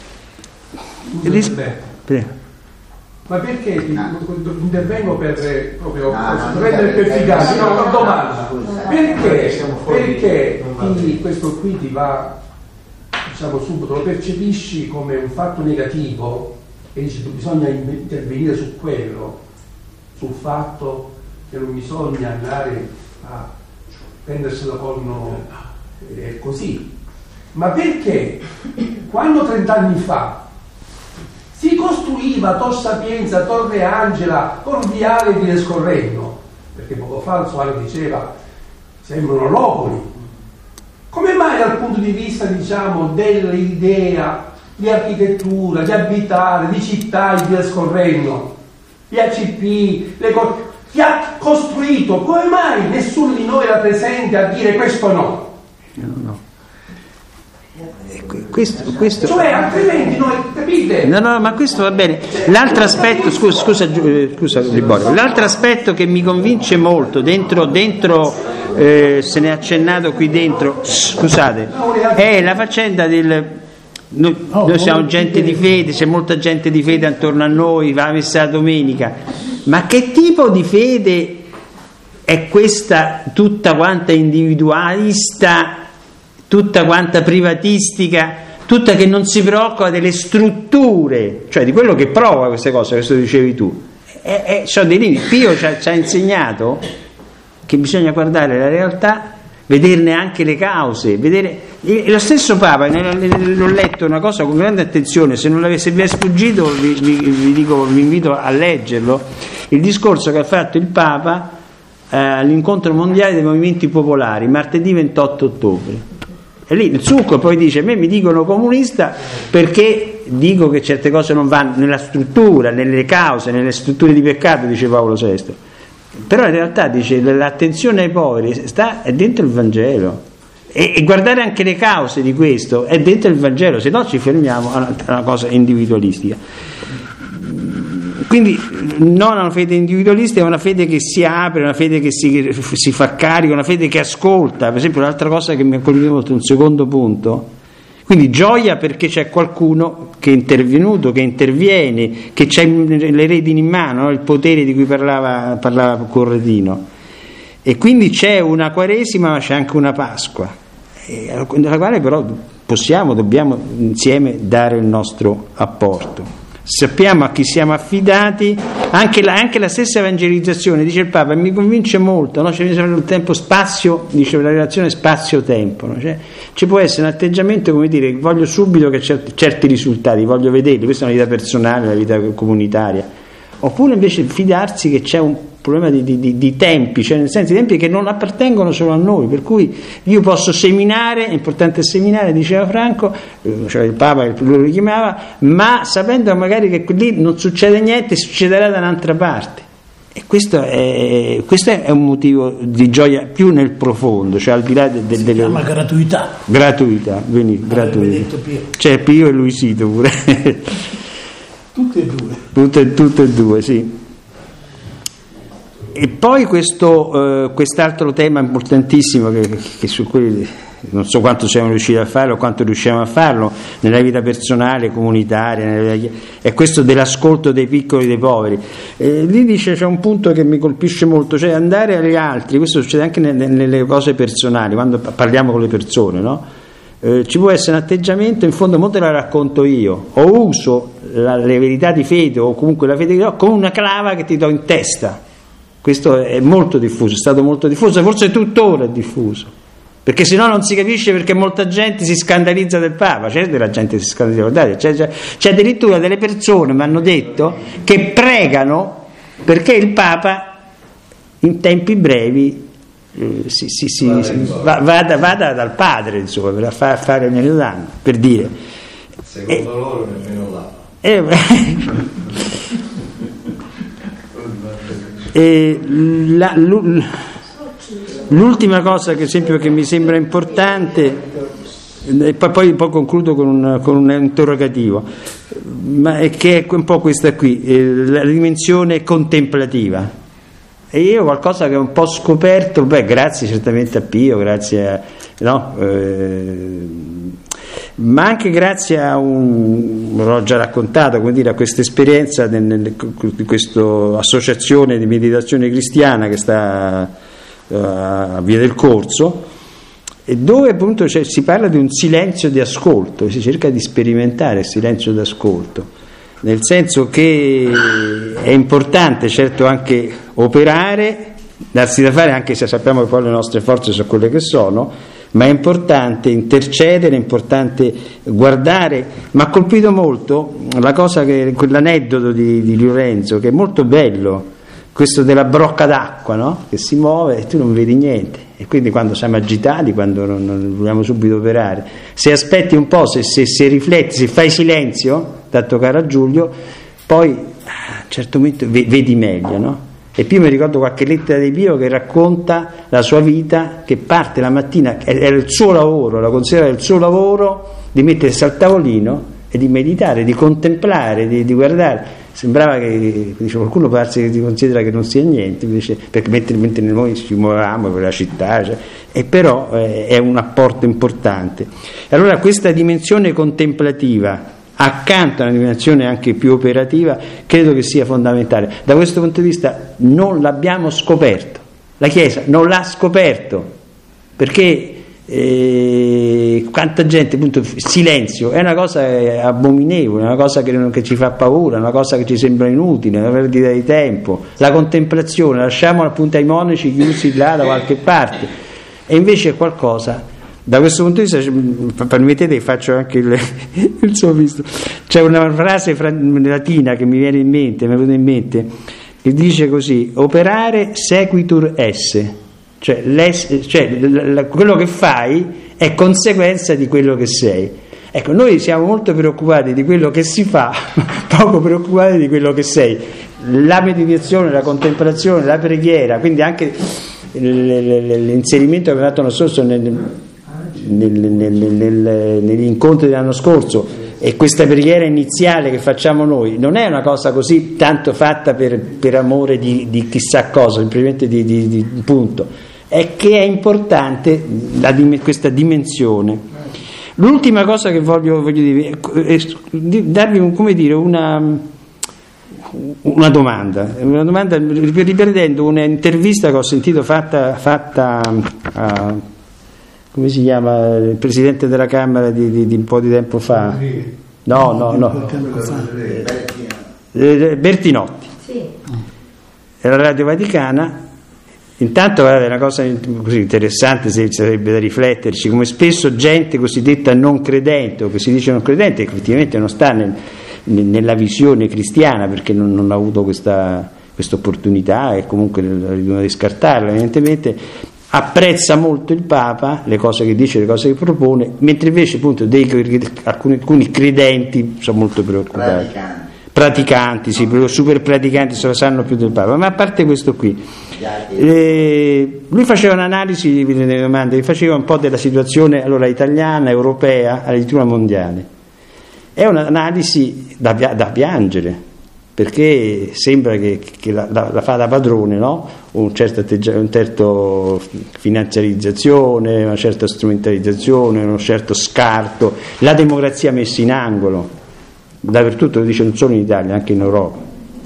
Ris- Prego. Ma perché ti, intervengo per eh, proprio no, rendere più efficace? No, una domanda. Perché, perché ti, questo qui ti va, diciamo subito, lo percepisci come un fatto negativo e dici che bisogna intervenire su quello, sul fatto che non bisogna andare a prendersela con eh, così. Ma perché quando trent'anni fa si costruiva Tor Sapienza, Torre Angela, Corviale di Escorrenno, perché poco fa il Suare diceva sembrano loculi, come mai dal punto di vista, diciamo, dell'idea di architettura, di abitare, di città di Escorrenno, gli A C P, le co- chi ha costruito, come mai nessuno di noi era presente a dire questo no? No, no. Questo, questo... Cioè, altrimenti noi, capite? No, no, ma questo va bene. L'altro aspetto, scusa, scusa, scusa Liborio, l'altro aspetto che mi convince molto dentro, dentro eh, se ne è accennato qui dentro, scusate, è la faccenda del. Noi, noi siamo gente di fede, c'è molta gente di fede attorno a noi, va a messa la domenica, ma che tipo di fede è questa tutta quanta individualista, tutta quanta privatistica, tutta che non si preoccupa delle strutture, cioè di quello che prova queste cose, questo dicevi tu. E, e, sono dei limiti. Pio ci ha, ci ha insegnato che bisogna guardare la realtà vederne anche le cause, vedere e lo stesso Papa, l'ho letto una cosa con grande attenzione, se non l'avesse vi è sfuggito vi, vi, vi, dico, vi invito a leggerlo, il discorso che ha fatto il Papa eh, all'incontro mondiale dei movimenti popolari martedì ventotto ottobre. E lì il succo poi dice: a me mi dicono comunista perché dico che certe cose non vanno nella struttura, nelle cause, nelle strutture di peccato, dice Paolo sesto. Però in realtà dice l'attenzione ai poveri sta è dentro il Vangelo e, e guardare anche le cause di questo è dentro il Vangelo, se no ci fermiamo a una, a una cosa individualistica. Quindi non una fede individualista, è una fede che si apre, una fede che si, si fa carico, una fede che ascolta. Per esempio un'altra cosa che mi ha colpito molto, un secondo punto, quindi gioia perché c'è qualcuno che è intervenuto, che interviene, che c'ha le redini in mano, no? Il potere di cui parlava, parlava Corradino, e quindi c'è una Quaresima ma c'è anche una Pasqua, nella quale però possiamo, dobbiamo insieme dare il nostro apporto. Sappiamo a chi siamo affidati, anche la, anche la stessa evangelizzazione, dice il Papa, e mi convince molto, no? C'è il tempo spazio, dice la relazione spazio-tempo, no? Cioè, ci può essere un atteggiamento, come dire, voglio subito che certi, certi risultati, voglio vederli, questa è una vita personale, una vita comunitaria, oppure invece fidarsi che c'è un problema di, di, di tempi, cioè nel senso di tempi che non appartengono solo a noi, per cui io posso seminare, è importante seminare, diceva Franco, cioè il Papa lo richiamava, ma sapendo magari che lì non succede niente, succederà da un'altra parte, e questo è, questo è un motivo di gioia più nel profondo, cioè al di là de, de, si delle chiama gratuità gratuità, veni, gratuità. C'è Pio e Luisito pure tutte e due tutte, tutte e due, sì. E poi questo, eh, quest'altro tema importantissimo che, che su cui non so quanto siamo riusciti a farlo o quanto riusciamo a farlo nella vita personale, comunitaria, nella, è questo dell'ascolto dei piccoli e dei poveri. Eh, lì dice, c'è un punto che mi colpisce molto, cioè andare agli altri, questo succede anche nelle, nelle cose personali, quando parliamo con le persone, no? Eh, ci può essere un atteggiamento, in fondo molto la racconto io, o uso la, le verità di fede o comunque la fede che ho come una clava che ti do in testa. Questo è molto diffuso, è stato molto diffuso, forse tuttora è diffuso, perché se no non si capisce perché molta gente si scandalizza del Papa, c'è della gente che si scandalizza, guardate, c'è, c'è, c'è addirittura delle persone, mi hanno detto, che pregano perché il Papa in tempi brevi eh, si, si, si, si, va, vada, vada dal padre, insomma, per fare, fare nell'anno, per dire. Secondo eh, loro nemmeno là. Eh, E la, l'ultima cosa che, esempio, che mi sembra importante, e poi, poi, poi concludo con un, con un interrogativo, ma è che è un po' questa qui, eh, la dimensione contemplativa. E io qualcosa che ho un po' scoperto, beh, grazie certamente a Pio, grazie a, no, eh, ma anche grazie a un, l'ho già raccontato, come dire, a questa esperienza di questa associazione di meditazione cristiana che sta uh, a Via del Corso, e dove appunto cioè, si parla di un silenzio di ascolto, si cerca di sperimentare il silenzio di ascolto, nel senso che è importante certo anche operare, darsi da fare, anche se sappiamo che poi le nostre forze sono quelle che sono, ma è importante intercedere, è importante guardare. Mi ha colpito molto la cosa che, quell'aneddoto di, di Lorenzo, che è molto bello, questo della brocca d'acqua, no? Che si muove e tu non vedi niente, e quindi quando siamo agitati, quando non, non vogliamo subito operare, se aspetti un po', se, se, se rifletti, se fai silenzio, tanto caro a Giulio, poi a un certo momento vedi meglio, no? E Pio, mi ricordo qualche lettera di Pio che racconta la sua vita, che parte la mattina, era il suo lavoro, la considera il suo lavoro di mettersi al tavolino e di meditare, di contemplare, di, di guardare. Sembrava che dice, qualcuno può darsi che si considera che non sia niente, invece, perché mentre, mentre noi ci muovevamo per la città, cioè, e però eh, è un apporto importante. Allora questa dimensione contemplativa, accanto a una dimensione anche più operativa, credo che sia fondamentale. Da questo punto di vista non l'abbiamo scoperto, la Chiesa non l'ha scoperto, perché eh, quanta gente, appunto, silenzio è una cosa abominevole, è una cosa che, non, che ci fa paura, è una cosa che ci sembra inutile, una perdita di tempo. La contemplazione lasciamola appunto ai monaci chiusi là da qualche parte, e invece è qualcosa, da questo punto di vista, permettete che faccio anche il, il suo visto, c'è una frase latina che mi viene in mente, mi è venuta in mente, che dice così: operare sequitur esse, cioè, cioè l- l- quello che fai è conseguenza di quello che sei. Ecco, noi siamo molto preoccupati di quello che si fa, poco preoccupati di quello che sei. La meditazione, la contemplazione, la preghiera, quindi anche l'inserimento che abbiamo fatto l'anno scorso nel, nel, nel, nel, negli incontri dell'anno scorso, e questa preghiera iniziale che facciamo noi non è una cosa così tanto fatta per, per amore di, di chissà cosa, semplicemente di, di, di punto, è che è importante la, questa dimensione. L'ultima cosa che voglio, voglio dire è darvi un, come dire, una, una domanda, una domanda riprendendo un'intervista che ho sentito fatta, fatta a, come si chiama, il presidente della Camera di, di, di un po' di tempo fa. No, no, no. Bertinotti. Sì. Era Radio Vaticana. Intanto è una cosa così interessante, se sarebbe da rifletterci, come spesso gente cosiddetta non credente o che si dice non credente effettivamente non sta nel, nella visione cristiana, perché non, non ha avuto questa opportunità e comunque dobbiamo riscartarla evidentemente, apprezza molto il Papa, le cose che dice, le cose che propone, mentre invece appunto dei, alcuni, alcuni credenti sono molto preoccupati. Praticanti. Praticanti, sì, super praticanti, se lo sanno più del Papa. Ma a parte questo qui, eh, lui faceva un'analisi delle domande, faceva un po' della situazione allora italiana, europea, addirittura mondiale. È un'analisi da, da piangere, perché sembra che, che la, la, la fa da padrone, no? Un certo, un certo finanziarizzazione, una certa strumentalizzazione, uno certo scarto, la democrazia messa in angolo. Dappertutto, lo dice non solo in Italia, anche in Europa.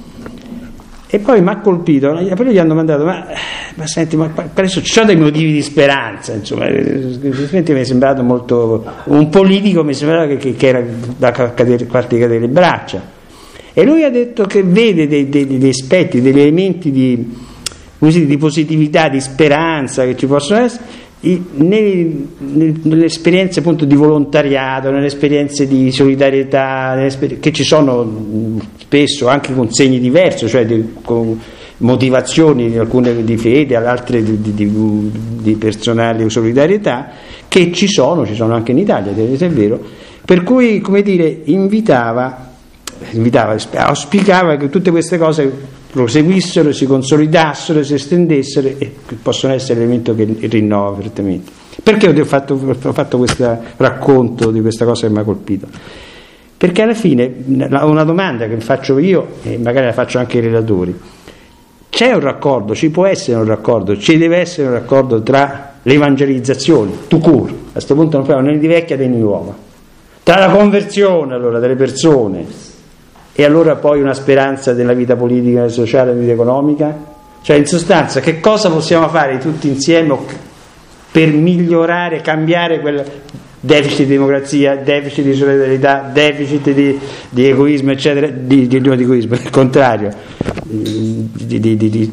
E poi mi ha colpito, poi gli hanno domandato: ma, ma senti, ma adesso ci sono dei motivi di speranza? Insomma, semplicemente mi è sembrato molto un politico, mi sembrava che, che, che era da cadere, farti cadere le braccia. E lui ha detto che vede dei, dei, degli aspetti, degli elementi di, così, di positività, di speranza che ci possono essere. Nelle, nelle esperienze appunto di volontariato, nelle esperienze di solidarietà che ci sono spesso anche con segni diversi, cioè di, con motivazioni, alcune di fede, altre di, di, di, di personale solidarietà, che ci sono, ci sono anche in Italia, è vero, per cui, come dire, invitava, invitava auspicava che tutte queste cose proseguissero, si consolidassero, si estendessero e possono essere l'elemento che rinnova fortemente. Perché ho fatto, ho fatto questo racconto di questa cosa che mi ha colpito? Perché alla fine una domanda che faccio io e magari la faccio anche ai relatori: c'è un raccordo, ci può essere un raccordo, ci deve essere un raccordo tra l'evangelizzazione, tout court, a questo punto non parliamo né di vecchia né di nuova, tra la conversione allora delle persone e allora poi una speranza della vita politica, sociale, della vita economica. Cioè, in sostanza, che cosa possiamo fare tutti insieme per migliorare, cambiare quel deficit di democrazia, deficit di solidarietà, deficit di, di egoismo, eccetera, di, di, di egoismo, il contrario, di, di, di, di.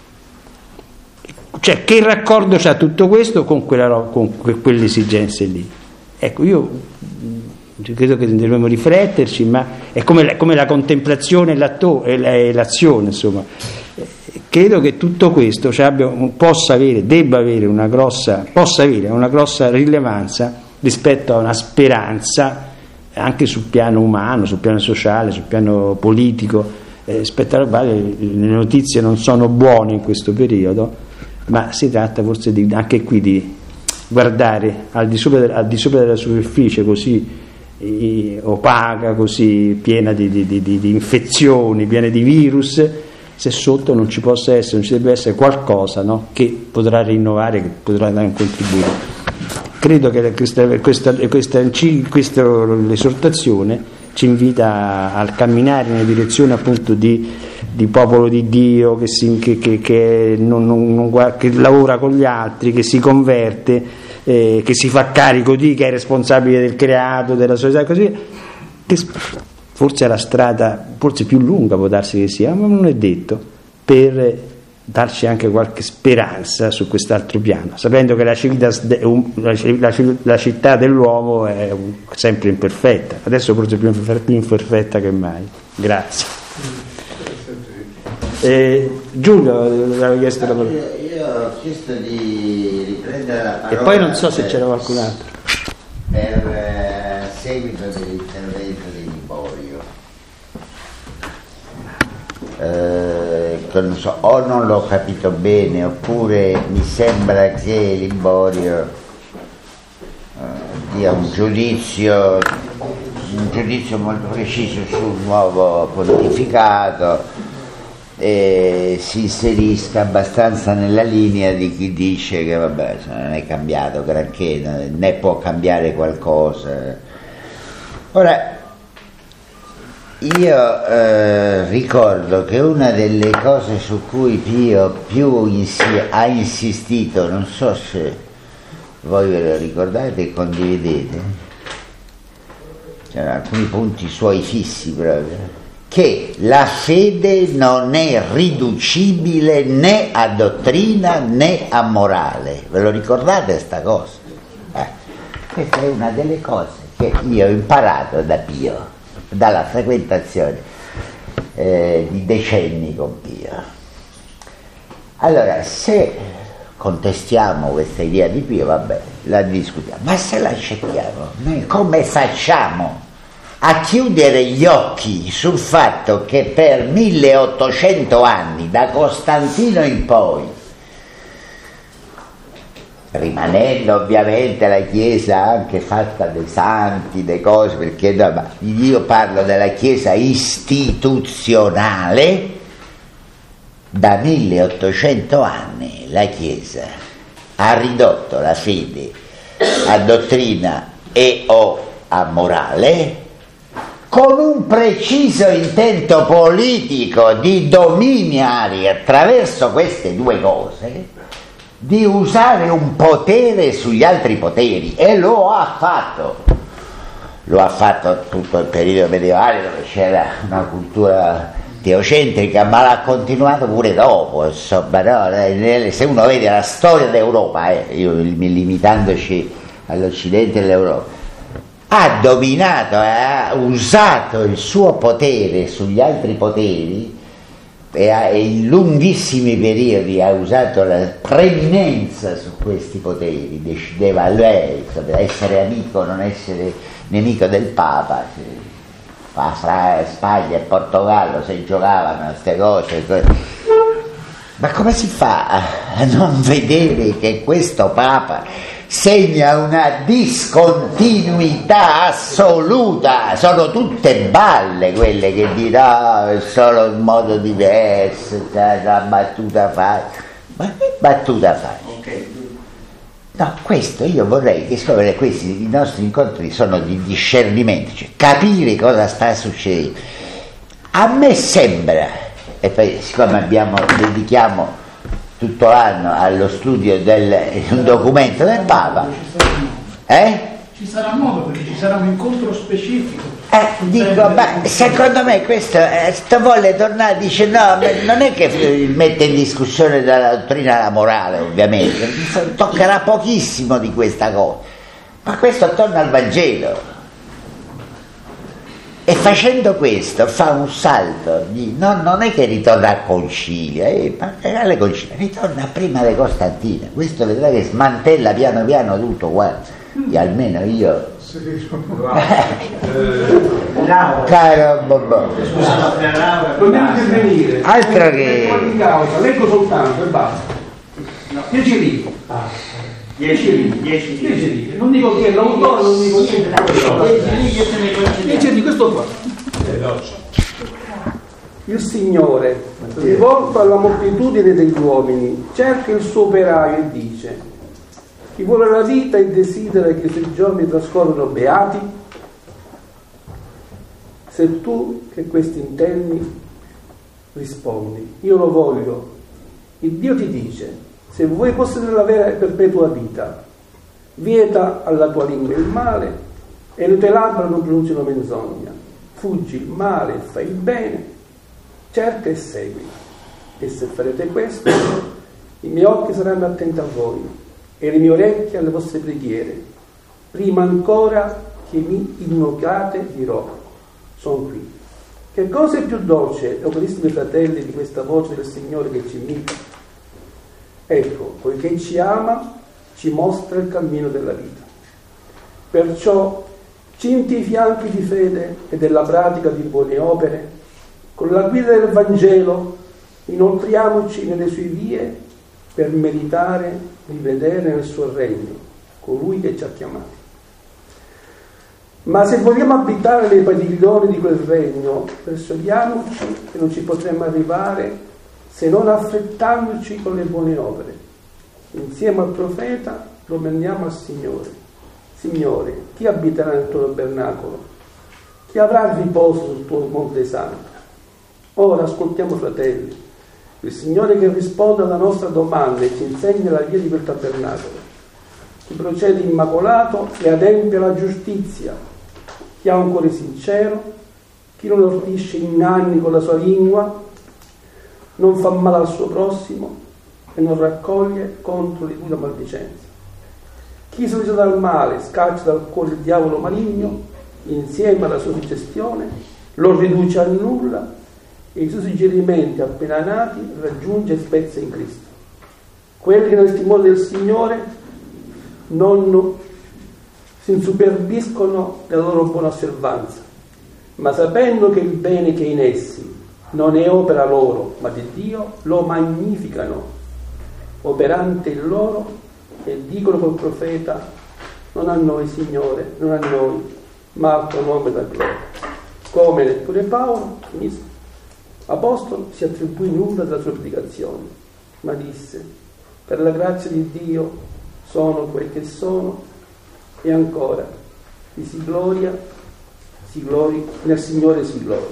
Cioè, che raccordo c'ha tutto questo con, quella, con que, quelle esigenze lì? Ecco, io credo che dovremmo rifletterci, ma è come, come la contemplazione e l'azione, insomma. Credo che tutto questo cioè, abbia, possa avere, debba avere una grossa, possa avere una grossa rilevanza rispetto a una speranza anche sul piano umano, sul piano sociale, sul piano politico, eh, rispetto alla quale le notizie non sono buone in questo periodo, ma si tratta forse di, anche qui di guardare al di sopra, al di sopra della superficie così opaca, così piena di, di, di, di infezioni, piena di virus, se sotto non ci possa essere, non ci deve essere qualcosa, no? Che potrà rinnovare, che potrà dare un contributo. Credo che questa, questa, questa, questa l'esortazione ci invita a, a camminare nella direzione appunto di, di popolo di Dio che, si, che, che, che, non, non, non, che lavora con gli altri, che si converte, Eh, che si fa carico di, che è responsabile del creato, della società e così via. Forse è la strada, forse più lunga può darsi che sia, ma non è detto, per darci anche qualche speranza su quest'altro piano, sapendo che la, civitas, la, la città dell'uomo è sempre imperfetta, adesso forse più imperfetta che mai. Grazie. Eh, Giulio aveva chiesto la parola. Io, io ho chiesto di riprendere la parola e poi non so se c'era qualcun altro per eh, seguito dell'intervento di Liborio. Eh, non so, o non l'ho capito bene oppure mi sembra che Liborio eh, dia un giudizio un giudizio molto preciso sul nuovo pontificato e si inserisca abbastanza nella linea di chi dice che vabbè, non è cambiato granché, né può cambiare qualcosa. Ora io eh, ricordo che una delle cose su cui Pio più insi- ha insistito, non so se voi ve lo ricordate e condividete, c'erano alcuni punti suoi fissi proprio, che la fede non è riducibile né a dottrina né a morale. Ve lo ricordate sta cosa? Eh, questa è una delle cose che io ho imparato da Pio, dalla frequentazione eh, di decenni con Pio. Allora, se contestiamo questa idea di Pio, vabbè, la discutiamo, ma se la accettiamo, noi come facciamo a chiudere gli occhi sul fatto che per milleottocento anni, da Costantino in poi, rimanendo ovviamente la Chiesa anche fatta dei santi, delle cose, perché no, ma io parlo della Chiesa istituzionale, da milleottocento anni la Chiesa ha ridotto la fede a dottrina e o a morale, con un preciso intento politico di dominare attraverso queste due cose, di usare un potere sugli altri poteri, e lo ha fatto. Lo ha fatto tutto il periodo medievale, dove c'era una cultura teocentrica, ma l'ha continuato pure dopo, insomma, no? Se uno vede la storia d'Europa, eh, io limitandoci all'Occidente dell'Europa, ha dominato, ha usato il suo potere sugli altri poteri e, ha, e in lunghissimi periodi ha usato la preminenza su questi poteri, decideva lei, essere amico, non essere nemico del Papa. Fra Spagna e Portogallo si giocavano queste cose. Ma come si fa a non vedere che questo Papa segna una discontinuità assoluta? Sono tutte balle quelle che dirà è solo in modo diverso, cioè una battuta facile. Ma che battuta facile? No, questo io vorrei che siccome questi i nostri incontri sono di discernimento, cioè capire cosa sta succedendo. A me sembra, e poi siccome abbiamo dedichiamo tutto l'anno allo studio del un documento del Papa, eh? Ci sarà modo perché ci sarà un incontro specifico. Eh, dico, ma secondo me questo eh, sto vuole tornare, dice no, non è che mette in discussione la dottrina la morale, ovviamente, toccherà pochissimo di questa cosa, ma questo torna al Vangelo. E facendo questo fa un salto, di, no, non è che ritorna a Concilia, eh, ma alle Concilia, ritorna prima di Costantina. Questo vedrà che smantella piano piano tutto qua, e almeno io. Caro Bobò, non devi intervenire, altro che leggo soltanto e basta. Dieci righe. Dieci righe, dieci righe. Non dico chi è l'autore, non dico niente. Dieci righe, questo qua. Il Signore, rivolto alla moltitudine degli uomini, cerca il suo operaio e dice: chi vuole la vita e desidera che i suoi giorni trascorrano beati? Se tu che questi intendi rispondi, io lo voglio, il Dio ti dice: se vuoi possedere la vera e perpetua vita, vieta alla tua lingua il male e le tue labbra non pronunciano menzogna, fuggi il male e fai il bene, cerca e segui. E se farete questo, i miei occhi saranno attenti a voi e le mie orecchie alle vostre preghiere. Prima ancora che mi invocate dirò, sono qui. Che cosa è più dolce, o carissimi fratelli, di questa voce del Signore che ci invita? Ecco, poiché ci ama, ci mostra il cammino della vita. Perciò, cinti i fianchi di fede e della pratica di buone opere, con la guida del Vangelo inoltriamoci nelle sue vie per meritare di vedere nel suo regno colui che ci ha chiamati. Ma se vogliamo abitare nei padiglioni di quel regno, persuadiamoci che non ci potremo arrivare se non affrettandoci con le buone opere. Insieme al profeta domandiamo al Signore: Signore, chi abiterà nel tuo tabernacolo? Chi avrà riposo sul tuo monte santo? Ora ascoltiamo, fratelli, il Signore che risponde alla nostra domanda e ci insegna la via di quel tabernacolo. Chi procede immacolato e adempie la giustizia, chi ha un cuore sincero, chi non ordisce inganni con la sua lingua, non fa male al suo prossimo e non raccoglie contro di lui la maldicenza. Chi si usa dal male, scaccia dal cuore il diavolo maligno, insieme alla sua suggestione, lo riduce a nulla e i suoi suggerimenti appena nati raggiunge e spezza in Cristo. Quelli che nel timore del Signore non si insuperbiscono della loro buona osservanza, ma sapendo che il bene che è in essi non è opera loro, ma di Dio, lo magnificano, operante in loro, e dicono col profeta: non a noi, Signore, non a noi, ma al tuo nome da gloria. Come neppure Paolo, apostolo, si attribuì nulla della sua predicazione, ma disse: per la grazia di Dio sono quel che sono, e ancora chi si gloria, si glori, nel Signore si gloria.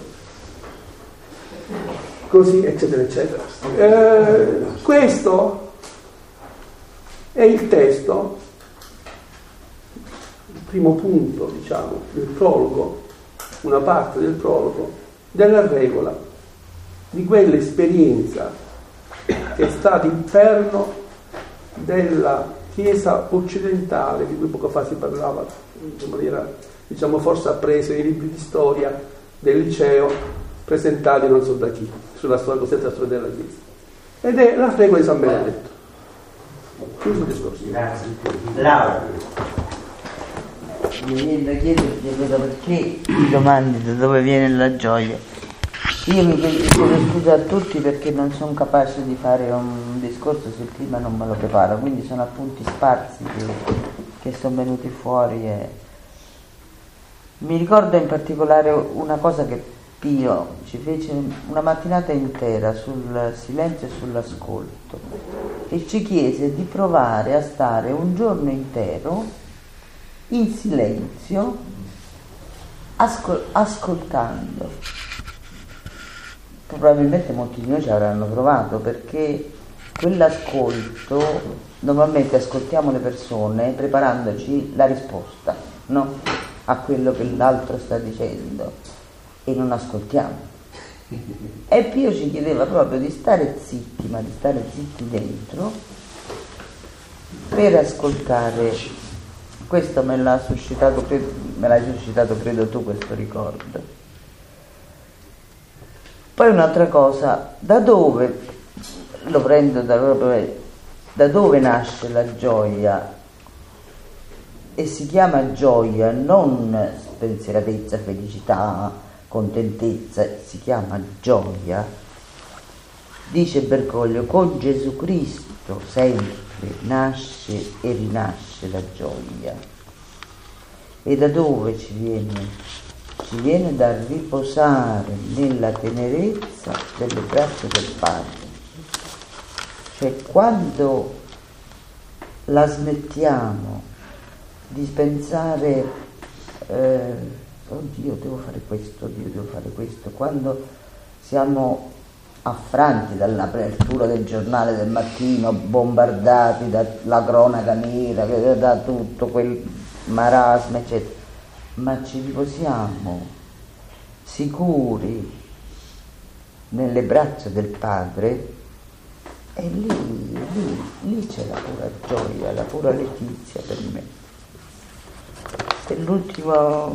Così, eccetera, eccetera. Eh, questo è il testo, il primo punto, diciamo, del prologo, una parte del prologo, della regola, di quell'esperienza che è stata il perno della Chiesa occidentale, di cui poco fa si parlava in maniera, diciamo, forse appresa nei libri di storia del liceo, presentati non so da chi, sulla storia, cosiddetta storia della Chiesa. Ed è la regola di San Benedetto. Chiuso il discorso. Grazie. Laura. Mi viene da chiederti allora perché ti domandi da dove viene la gioia. Io mi chiedo scusa a tutti perché non sono capace di fare un discorso se il clima non me lo prepara, quindi sono appunti sparsi che, che sono venuti fuori. E... mi ricordo in particolare una cosa che Pio ci fece una mattinata intera sul silenzio e sull'ascolto e ci chiese di provare a stare un giorno intero in silenzio ascol- ascoltando. Probabilmente molti di noi ci avranno provato, perché quell'ascolto, normalmente ascoltiamo le persone preparandoci la risposta, no? A quello che l'altro sta dicendo, e non ascoltiamo. E Pio ci chiedeva proprio di stare zitti, ma di stare zitti dentro, per ascoltare. Questo me l'ha suscitato, me l'hai suscitato credo tu questo ricordo. Poi un'altra cosa, da dove, lo prendo da, da dove nasce la gioia? E si chiama gioia non spensieratezza, felicità, contentezza, si chiama gioia. Dice Bergoglio: con Gesù Cristo sempre nasce e rinasce la gioia. E da dove ci viene? Ci viene da riposare nella tenerezza delle braccia del Padre. Cioè, quando la smettiamo di pensare eh, oddio devo fare questo, oddio devo fare questo, quando siamo affranti dall'apertura del giornale del mattino, bombardati dalla cronaca nera, da tutto quel marasma eccetera, ma ci riposiamo sicuri nelle braccia del Padre, e lì, lì, lì c'è la pura gioia, la pura letizia per me. E l'ultimo,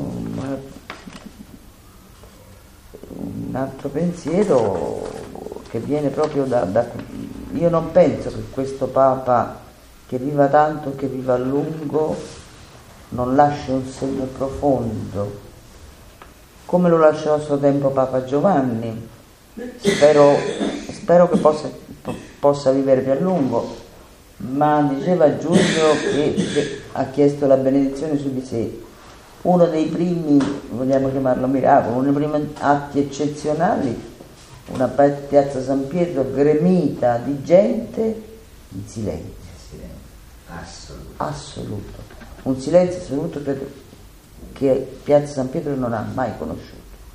un altro pensiero che viene proprio da, da... Io non penso che questo Papa, che viva tanto, che viva a lungo, non lasci un segno profondo, come lo lasciò a suo tempo Papa Giovanni. Spero, spero che possa, possa vivere più a lungo, ma diceva Giulio che, che ha chiesto la benedizione su di sé. Uno dei primi, vogliamo chiamarlo miracolo, uno dei primi atti eccezionali, una piazza San Pietro gremita di gente in silenzio, Assoluto. assoluto, un silenzio assoluto che piazza San Pietro non ha mai conosciuto.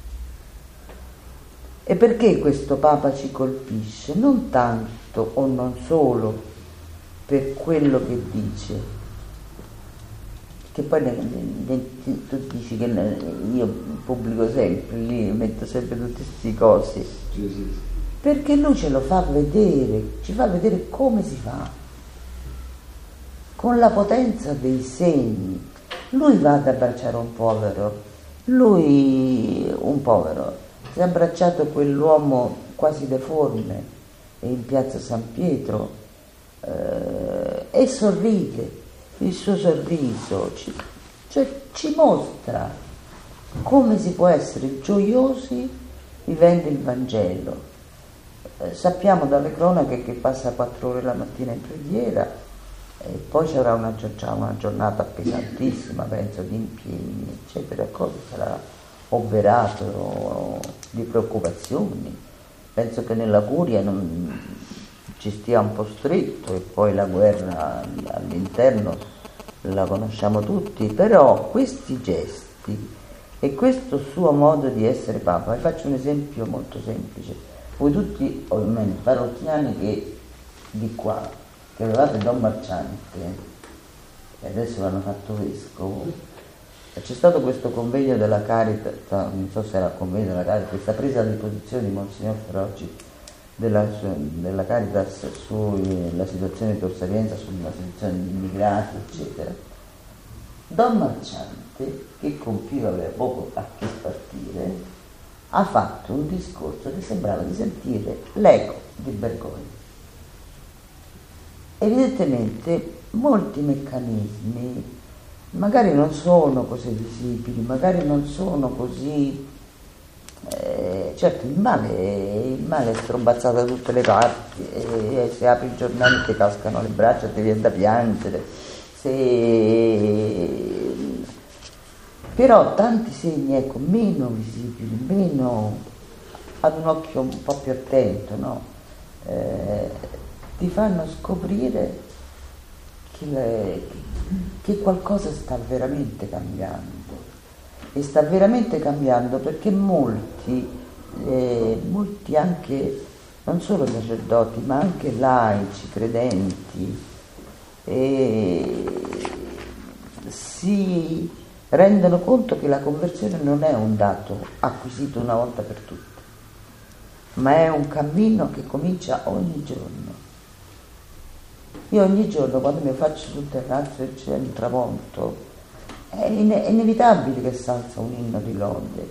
E perché questo Papa ci colpisce? Non tanto o non solo per quello che dice, che poi ne, ne, tu dici che io pubblico sempre, lì metto sempre tutte queste cose, perché lui ce lo fa vedere, ci fa vedere come si fa, con la potenza dei segni. Lui va ad abbracciare un povero, lui, un povero, si è abbracciato quell'uomo quasi deforme in piazza San Pietro eh, e sorride. Il suo sorriso ci, cioè, ci mostra come si può essere gioiosi vivendo il Vangelo. Eh, sappiamo dalle cronache che passa quattro ore la mattina in preghiera e poi c'era una, una giornata pesantissima, penso, di impegni, eccetera, cosa sarà oberato di preoccupazioni. Penso che nella curia non ci stia un po' stretto, e poi la guerra all'interno la conosciamo tutti, però questi gesti e questo suo modo di essere Papa, vi faccio un esempio molto semplice. Voi tutti, o almeno parrocchiani che di qua, che avevate Don Marciante e adesso l'hanno fatto vescovo, c'è stato questo convegno della Caritas, non so se era il convegno della Caritas, questa presa di posizione di Monsignor Ferrocci della, della Caritas sulla situazione di Tor Sapienza, sulla situazione degli immigrati, eccetera. Don Marciante, che compiva, aveva poco a che spartire, ha fatto un discorso che sembrava di sentire l'eco di Bergoglio. Evidentemente molti meccanismi magari non sono così visibili, magari non sono così... Eh, certo, il male, il male è strombazzato da tutte le parti, e se apri i giornali ti cascano le braccia, ti viene da piangere, se... però tanti segni, ecco, meno visibili, meno ad un occhio un po' più attento, no? Eh, ti fanno scoprire che, le, che qualcosa sta veramente cambiando. E sta veramente cambiando perché molti, eh, molti anche, non solo sacerdoti, ma anche laici, credenti, eh, si rendono conto che la conversione non è un dato acquisito una volta per tutte, ma è un cammino che comincia ogni giorno. Io ogni giorno, quando mi faccio sul terrazzo e c'è un tramonto, è, in- è inevitabile che salza un inno di lode,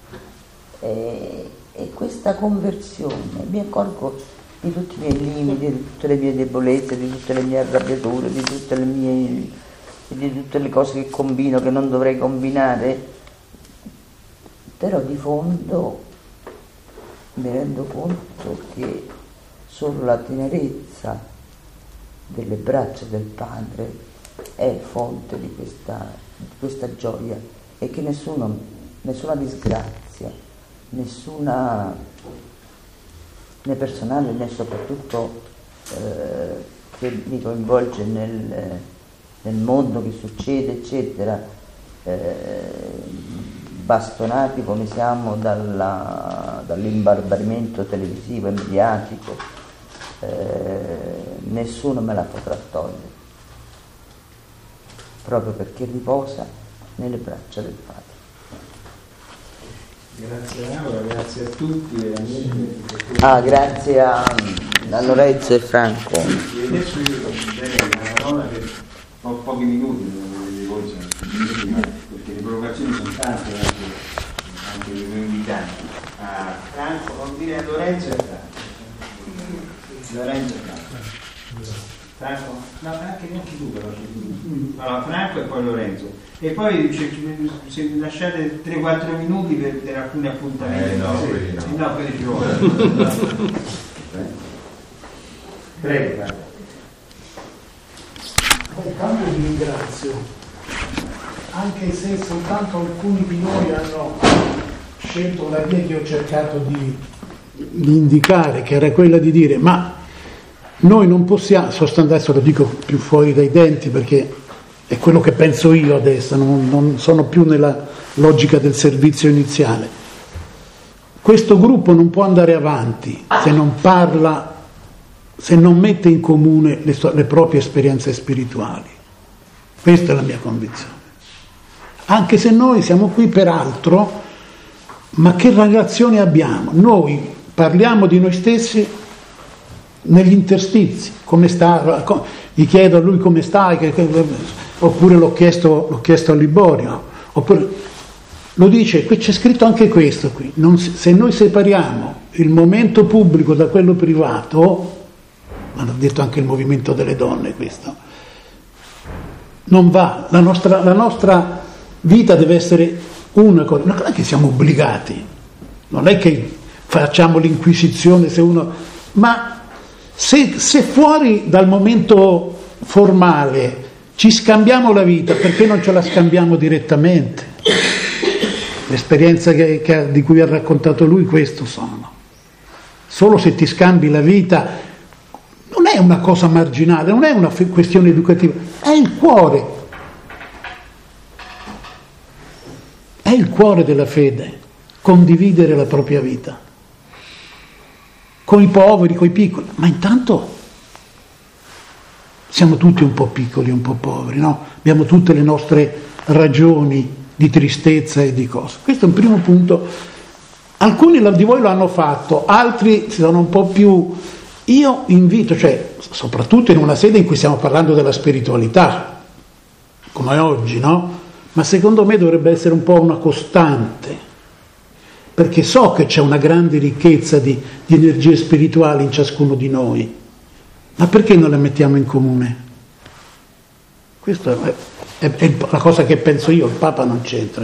e, e questa conversione, mi accorgo di tutti i miei limiti, di tutte le mie debolezze, di tutte le mie arrabbiature, di tutte le mie, di tutte le cose che combino, che non dovrei combinare, però di fondo mi rendo conto che solo la tenerezza delle braccia del Padre è fonte di questa di questa gioia, e che nessuno, nessuna disgrazia, nessuna, né personale né soprattutto eh, che mi coinvolge nel, nel mondo che succede, eccetera, eh, bastonati come siamo dalla, dall'imbarbarimento televisivo e mediatico, eh, nessuno me la potrà togliere, proprio perché riposa nelle braccia del Padre. Grazie a Laura, grazie a tutti, veramente. Ah, grazie a, a Lorenzo e Franco. E adesso io darei una parola per po- pochi minuti, perché le provocazioni sono tante, anche, anche dei miei invitanti. A Franco, non dire a Lorenzo e Franco. Lorenzo e Franco. Franco? No, anche neanche tu però. Allora, Franco e poi Lorenzo. E poi cioè, se mi lasciate tre quattro minuti per, per alcuni appuntamenti. Eh no, sì. quelli no. No, quelli ci vogliono. Prego. Intanto vi ringrazio, anche se soltanto alcuni di noi hanno scelto la via che ho cercato di, di indicare, che era quella di dire ma noi non possiamo, sostanzialmente adesso lo dico più fuori dai denti perché è quello che penso io adesso, non, non sono più nella logica del servizio iniziale. Questo gruppo non può andare avanti se non parla, se non mette in comune le, le proprie esperienze spirituali. Questa è la mia convinzione. Anche se noi siamo qui per altro, ma che relazione abbiamo? Noi parliamo di noi stessi negli interstizi, come sta, gli chiedo a lui come stai, che, che, oppure l'ho chiesto, l'ho chiesto a Liborio, oppure lo dice, qui c'è scritto anche questo qui, non, se noi separiamo il momento pubblico da quello privato, l'ha detto anche il movimento delle donne questo, non va, la nostra, la nostra vita deve essere una cosa, non è che siamo obbligati, non è che facciamo l'inquisizione se uno, ma se, se fuori dal momento formale ci scambiamo la vita, perché non ce la scambiamo direttamente? L'esperienza che, che, di cui ha raccontato lui questo sono. Solo se ti scambi la vita, non è una cosa marginale, non è una questione educativa, è il cuore. È il cuore della fede, condividere la propria vita. Con i poveri, con i piccoli, ma intanto siamo tutti un po' piccoli, un po' poveri, no? Abbiamo tutte le nostre ragioni di tristezza e di cose. Questo è un primo punto. Alcuni di voi lo hanno fatto, altri sono un po' più... Io invito, cioè, soprattutto in una sede in cui stiamo parlando della spiritualità, come oggi, no? Ma secondo me dovrebbe essere un po' una costante, perché so che c'è una grande ricchezza di, di energie spirituali in ciascuno di noi. Ma perché non le mettiamo in comune? Questa è, è, è la cosa che penso io, il Papa non c'entra.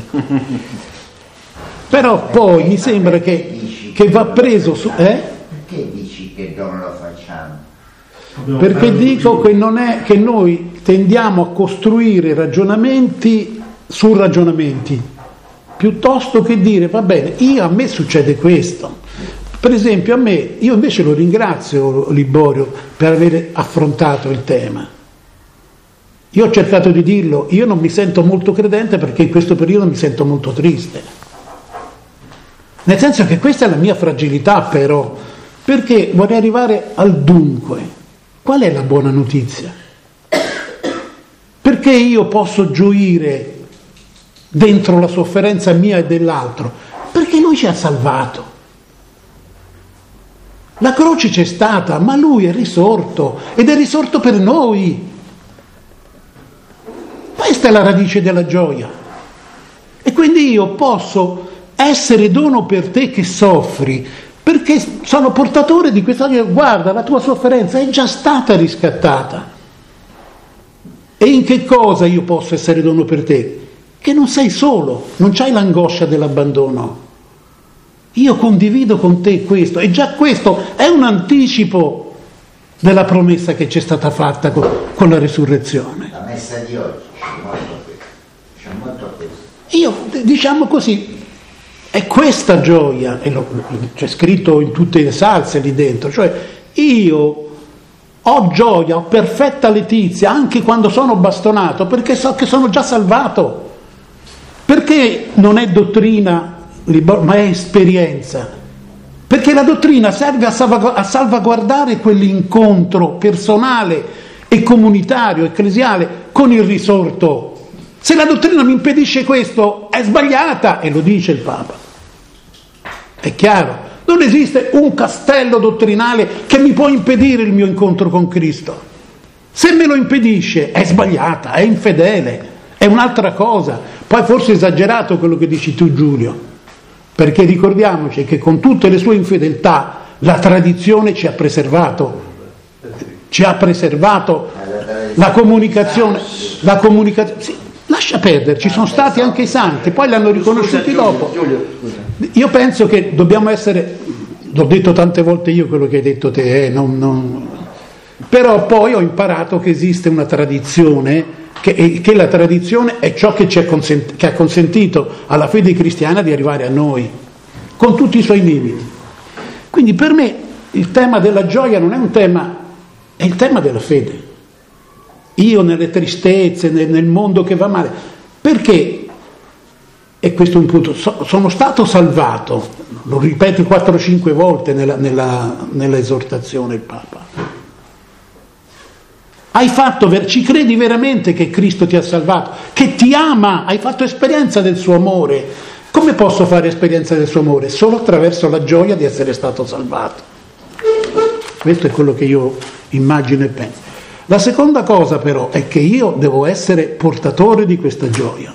Però poi mi sembra che, che va preso su... Eh? Perché dici che non lo facciamo? Perché dico che, non è, che noi tendiamo a costruire ragionamenti su ragionamenti, piuttosto che dire, va bene, io, a me succede questo. Per esempio a me, io invece lo ringrazio Liborio per aver affrontato il tema. Io ho cercato di dirlo, io non mi sento molto credente perché in questo periodo mi sento molto triste. Nel senso che questa è la mia fragilità però, perché vorrei arrivare al dunque. Qual è la buona notizia? Perché io posso gioire dentro la sofferenza mia e dell'altro? Perché lui ci ha salvato. La croce c'è stata, ma lui è risorto ed è risorto per noi. Questa è la radice della gioia. E quindi io posso essere dono per te che soffri, perché sono portatore di questa gioia. Guarda, la tua sofferenza è già stata riscattata. E in che cosa io posso essere dono per te? Che non sei solo, non c'hai l'angoscia dell'abbandono. Io condivido con te questo, e già questo è un anticipo della promessa che ci è stata fatta con, con la risurrezione. La messa di oggi c'è molto questo, c'è molto questo. Io, diciamo così, è questa gioia, e lo, c'è scritto in tutte le salse lì dentro, cioè io ho gioia, ho perfetta letizia anche quando sono bastonato, perché so che sono già salvato. Perché non è dottrina, ma è esperienza, perché la dottrina serve a salvaguardare quell'incontro personale e comunitario, ecclesiale con il risorto. Se la dottrina mi impedisce questo è sbagliata, e lo dice il Papa. è chiaro. Non esiste un castello dottrinale che mi può impedire il mio incontro con Cristo. Se me lo impedisce è sbagliata, è infedele, è un'altra cosa. Poi forse è esagerato quello che dici tu, Giulio, perché ricordiamoci che con tutte le sue infedeltà la tradizione ci ha preservato, ci ha preservato la comunicazione, la comunicazione. Sì, lascia perdere, ci sono stati anche i santi, poi l'hanno riconosciuti dopo. Io penso che dobbiamo essere, l'ho detto tante volte io quello che hai detto te, eh, non, non... però poi ho imparato che esiste una tradizione, che, che la tradizione è ciò che, ci è consent- che ha consentito alla fede cristiana di arrivare a noi, con tutti i suoi limiti. Quindi per me il tema della gioia non è un tema, è il tema della fede. Io nelle tristezze, nel, nel mondo che va male, perché, e questo è un punto, so, sono stato salvato, lo ripeto quattro o cinque volte nella, nella, nella esortazione il Papa. Hai fatto, ci credi veramente che Cristo ti ha salvato, che ti ama, hai fatto esperienza del suo amore. Come posso fare esperienza del suo amore? Solo attraverso la gioia di essere stato salvato. Questo è quello che io immagino e penso. La seconda cosa però è che io devo essere portatore di questa gioia.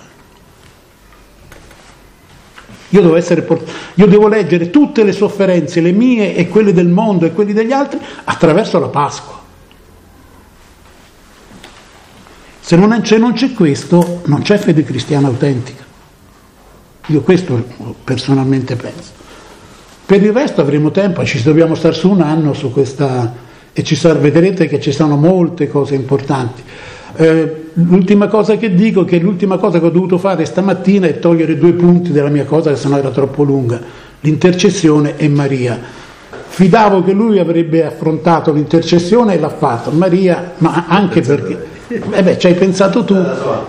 Io devo essere port- io devo leggere tutte le sofferenze, le mie e quelle del mondo e quelle degli altri, attraverso la Pasqua. Se non, se non c'è questo, non c'è fede cristiana autentica. Io questo personalmente penso. Per il resto avremo tempo, ci dobbiamo stare su un anno su questa, e ci sarà, vedrete che ci sono molte cose importanti. Eh, l'ultima cosa che dico, che l'ultima cosa che ho dovuto fare stamattina è togliere due punti della mia cosa, che sennò era troppo lunga: l'intercessione e Maria. Fidavo che lui avrebbe affrontato l'intercessione e l'ha fatto. Maria, ma anche perché, eh beh, ci hai pensato tu.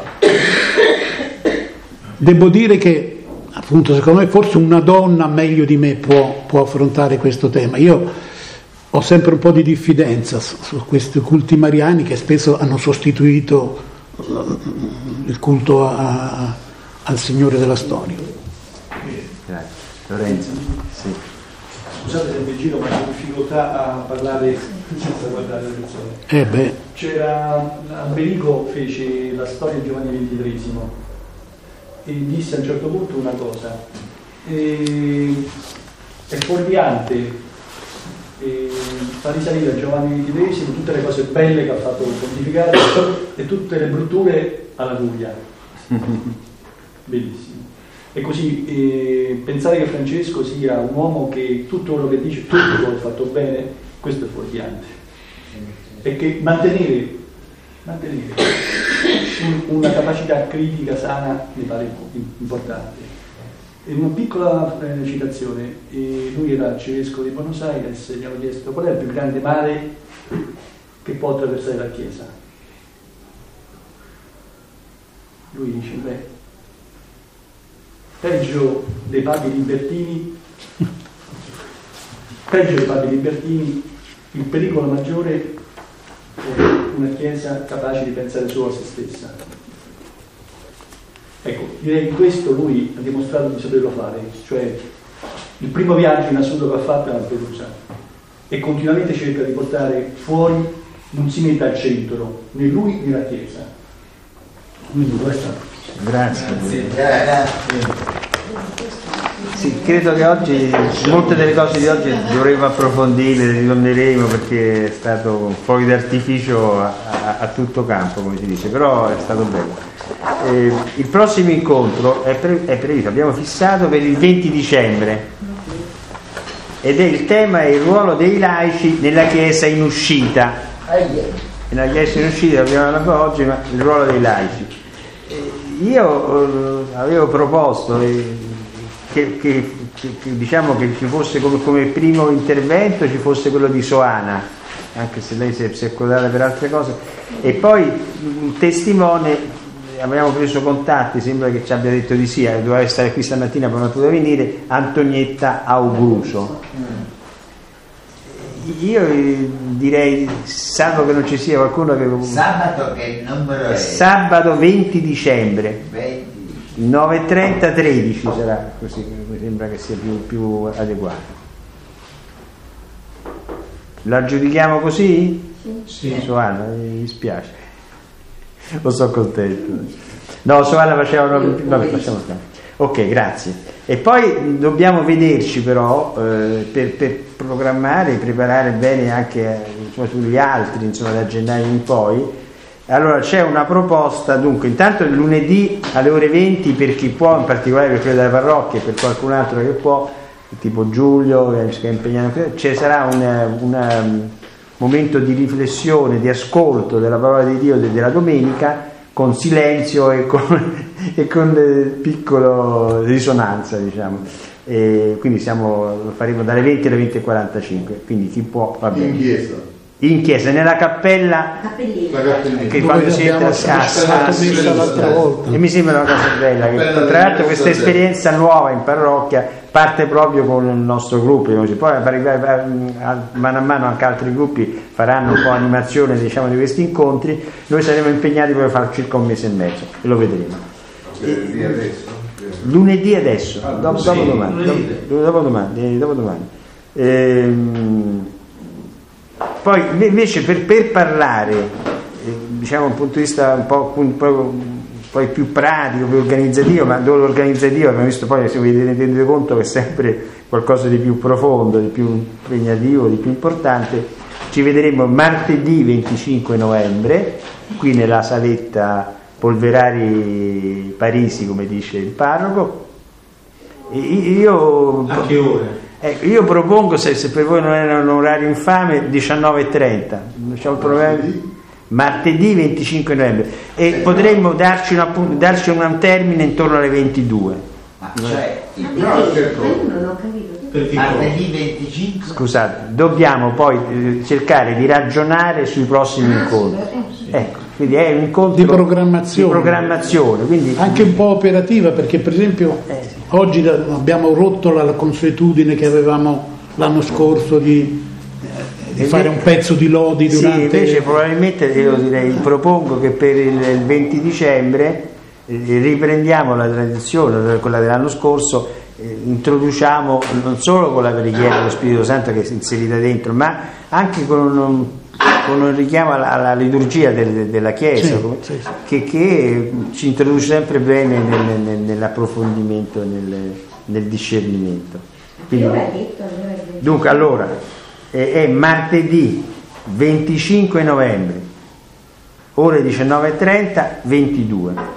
Devo dire che, appunto, secondo me forse una donna meglio di me può, può affrontare questo tema. Io ho sempre un po' di diffidenza su, su questi culti mariani che spesso hanno sostituito il culto a, a, al Signore della storia. Grazie. Lorenzo. Sì. Scusate se mi giro, ma ho difficoltà a parlare senza guardare le persone. Eh beh. C'era, Alberico fece la storia di Giovanni ventitresimo e disse a un certo punto una cosa: e, è fuorviante e fa risalire a Giovanni ventitresimo tutte le cose belle che ha fatto pontificare e tutte le brutture alla curia. Bellissimo. E così eh, pensare che Francesco sia un uomo che tutto quello che dice, tutto quello è fatto bene, questo è fuorviante. E che mantenere, mantenere un, una capacità critica sana mi pare importante. E una piccola eh, citazione: e lui era arcivescovo di Buenos Aires e gli hanno chiesto qual è il più grande male che può attraversare la Chiesa. Lui dice: beh, peggio dei papi libertini, peggio dei papi libertini, il pericolo maggiore è una Chiesa capace di pensare solo a se stessa. Ecco, direi che questo lui ha dimostrato di saperlo fare, cioè il primo viaggio in assoluto che ha fatto è a Lampedusa e continuamente cerca di portare fuori, non si mette al centro, né lui né la Chiesa. Quindi questo. Grazie. Grazie. Sì, credo che oggi molte delle cose di oggi dovremo approfondire, ritorneremo, perché è stato un fuoco d'artificio a, a, a tutto campo, come si dice, però è stato bello. Eh, il prossimo incontro è, pre- è previsto, abbiamo fissato per il venti dicembre ed è il tema è il ruolo dei laici nella Chiesa in uscita. Nella Chiesa in uscita abbiamo parlato oggi, ma il ruolo dei laici. Eh, io eh, avevo proposto eh, Che, che, che, che diciamo che ci fosse come, come primo intervento ci fosse quello di Soana, anche se lei si è, si è codata per altre cose, e poi un testimone. Abbiamo preso contatti, sembra che ci abbia detto di sì, eh, doveva stare qui stamattina ma non poteva venire, Antonietta Augruso. Io direi, salvo che non ci sia qualcuno che sabato che numero è? Sabato venti dicembre. venti nove e trenta tredici sarà così, mi sembra che sia più, più adeguato. La giudichiamo così? Sì. Soana, mi dispiace, lo so contento. No, Soana faceva una... vabbè, lasciamo stare. Ok, grazie. E poi dobbiamo vederci però eh, per, per programmare e preparare bene anche eh, insomma, sugli altri, insomma, da gennaio in poi. Allora c'è una proposta, dunque intanto il lunedì alle ore venti per chi può, in particolare per quello della parrocchia e per qualcun altro che può, tipo Giulio che è impegnato, ci sarà un, un momento di riflessione, di ascolto della parola di Dio della domenica, con silenzio e con, e con piccolo risonanza, diciamo. E quindi siamo, lo faremo dalle venti alle venti e quarantacinque, quindi chi può va bene. In chiesa. In chiesa, nella cappella, la cappellina che quando si entra a casa e mi sembra una cosa bella, che, tra l'altro questa esperienza nuova in parrocchia parte proprio con il nostro gruppo, poi mano a mano anche altri gruppi faranno un po' animazione, diciamo, di questi incontri. Noi saremo impegnati per fare circa un mese e mezzo e lo vedremo. Lunedì adesso? Lunedì adesso, ah, dopo, sì, dopo domani, lunedì. dopo, dopo domani, dopo domani. Ehm, Poi invece per, per parlare, eh, diciamo dal punto di vista un po', un po' poi più pratico, più organizzativo, ma dove l'organizzativo abbiamo visto poi, se vi rendete conto che è sempre qualcosa di più profondo, di più impegnativo, di più importante, ci vedremo martedì venticinque novembre, qui nella saletta Polverari Parisi, come dice il parroco. E io, a che ore? Ecco, io propongo, se, se per voi non è un orario infame, diciannove e trenta, c'è un problema? Martedì venticinque novembre, e potremmo darci, una, darci un termine intorno alle ventidue. Ma cioè, il non ho capito. martedì venticinque? Scusate, dobbiamo poi eh, cercare di ragionare sui prossimi incontri. Ecco, quindi è un incontro di programmazione, di programmazione quindi... anche un po' operativa, perché per esempio eh, sì. oggi abbiamo rotto la consuetudine che avevamo l'anno scorso di, eh, di fare un pezzo di lodi durante... Sì, invece probabilmente io direi, propongo che per il venti dicembre eh, riprendiamo la tradizione, quella dell'anno scorso, eh, introduciamo non solo con la preghiera dello Spirito Santo che è inserita dentro, ma anche con un, con un richiamo alla, alla liturgia del, della Chiesa, sì, come, sì, sì. Che, che ci introduce sempre bene nel, nel, nell'approfondimento, nel, nel discernimento. Quindi, dunque allora è, è martedì venticinque novembre, ore diciannove e trenta, ventidue,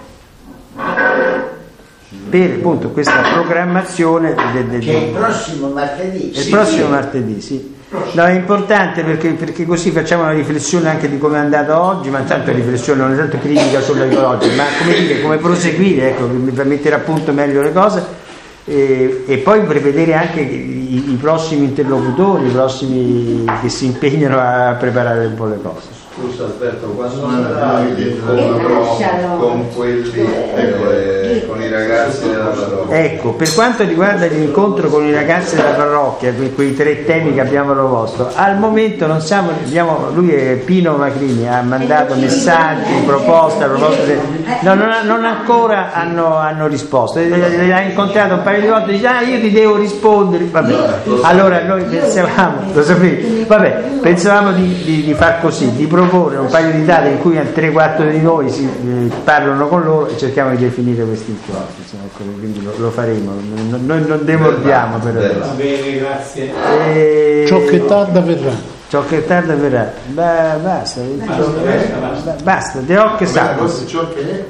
per appunto questa programmazione del, del, che è il prossimo martedì. il sì, prossimo sì. martedì, sì. No, è importante perché, perché così facciamo una riflessione anche di come è andato oggi, ma intanto riflessione, non è tanto critica solo di oggi, ma come dire, come proseguire, ecco, per mettere a punto meglio le cose, e, e poi prevedere anche i, i prossimi interlocutori, i prossimi che si impegnano a preparare un po' le cose. Scusa Alberto, quando sarà l'incontro con quelli, ecco, eh, con i ragazzi della parrocchia? Ecco, per quanto riguarda l'incontro con i ragazzi della parrocchia, quei tre temi che abbiamo proposto, al momento non siamo, abbiamo, lui è Pino Macrini, ha mandato messaggi, proposte, proposte no, non, non ancora hanno, hanno risposto, l'ha incontrato un paio di volte e dice ah io ti devo rispondere, vabbè, allora noi pensavamo, lo sapete, vabbè, pensavamo di, di, di far così, di proporre un paio di date in cui tre quattro di noi si eh, parlano con loro e cerchiamo di definire questi incontri, insomma, quindi lo, lo faremo, noi non demordiamo per adesso. Va bene, grazie. E... ciò che tarda verrà, ciò che tarda verrà. Beh, basta, basta, basta, De Ocche Salvis. Ciò che è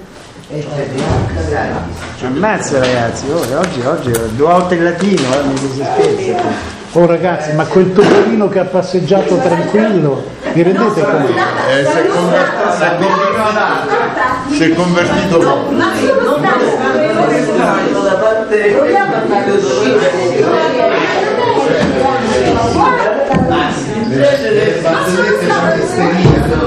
Ammazza ragazzi, oh, oggi, oggi due volte in latino, eh, mi si scherza. Oh ragazzi, ma quel topolino che ha passeggiato tranquillo, vi rendete conto? Eh, si è convertito, si è convertito poco. Le barzellette sono esterine.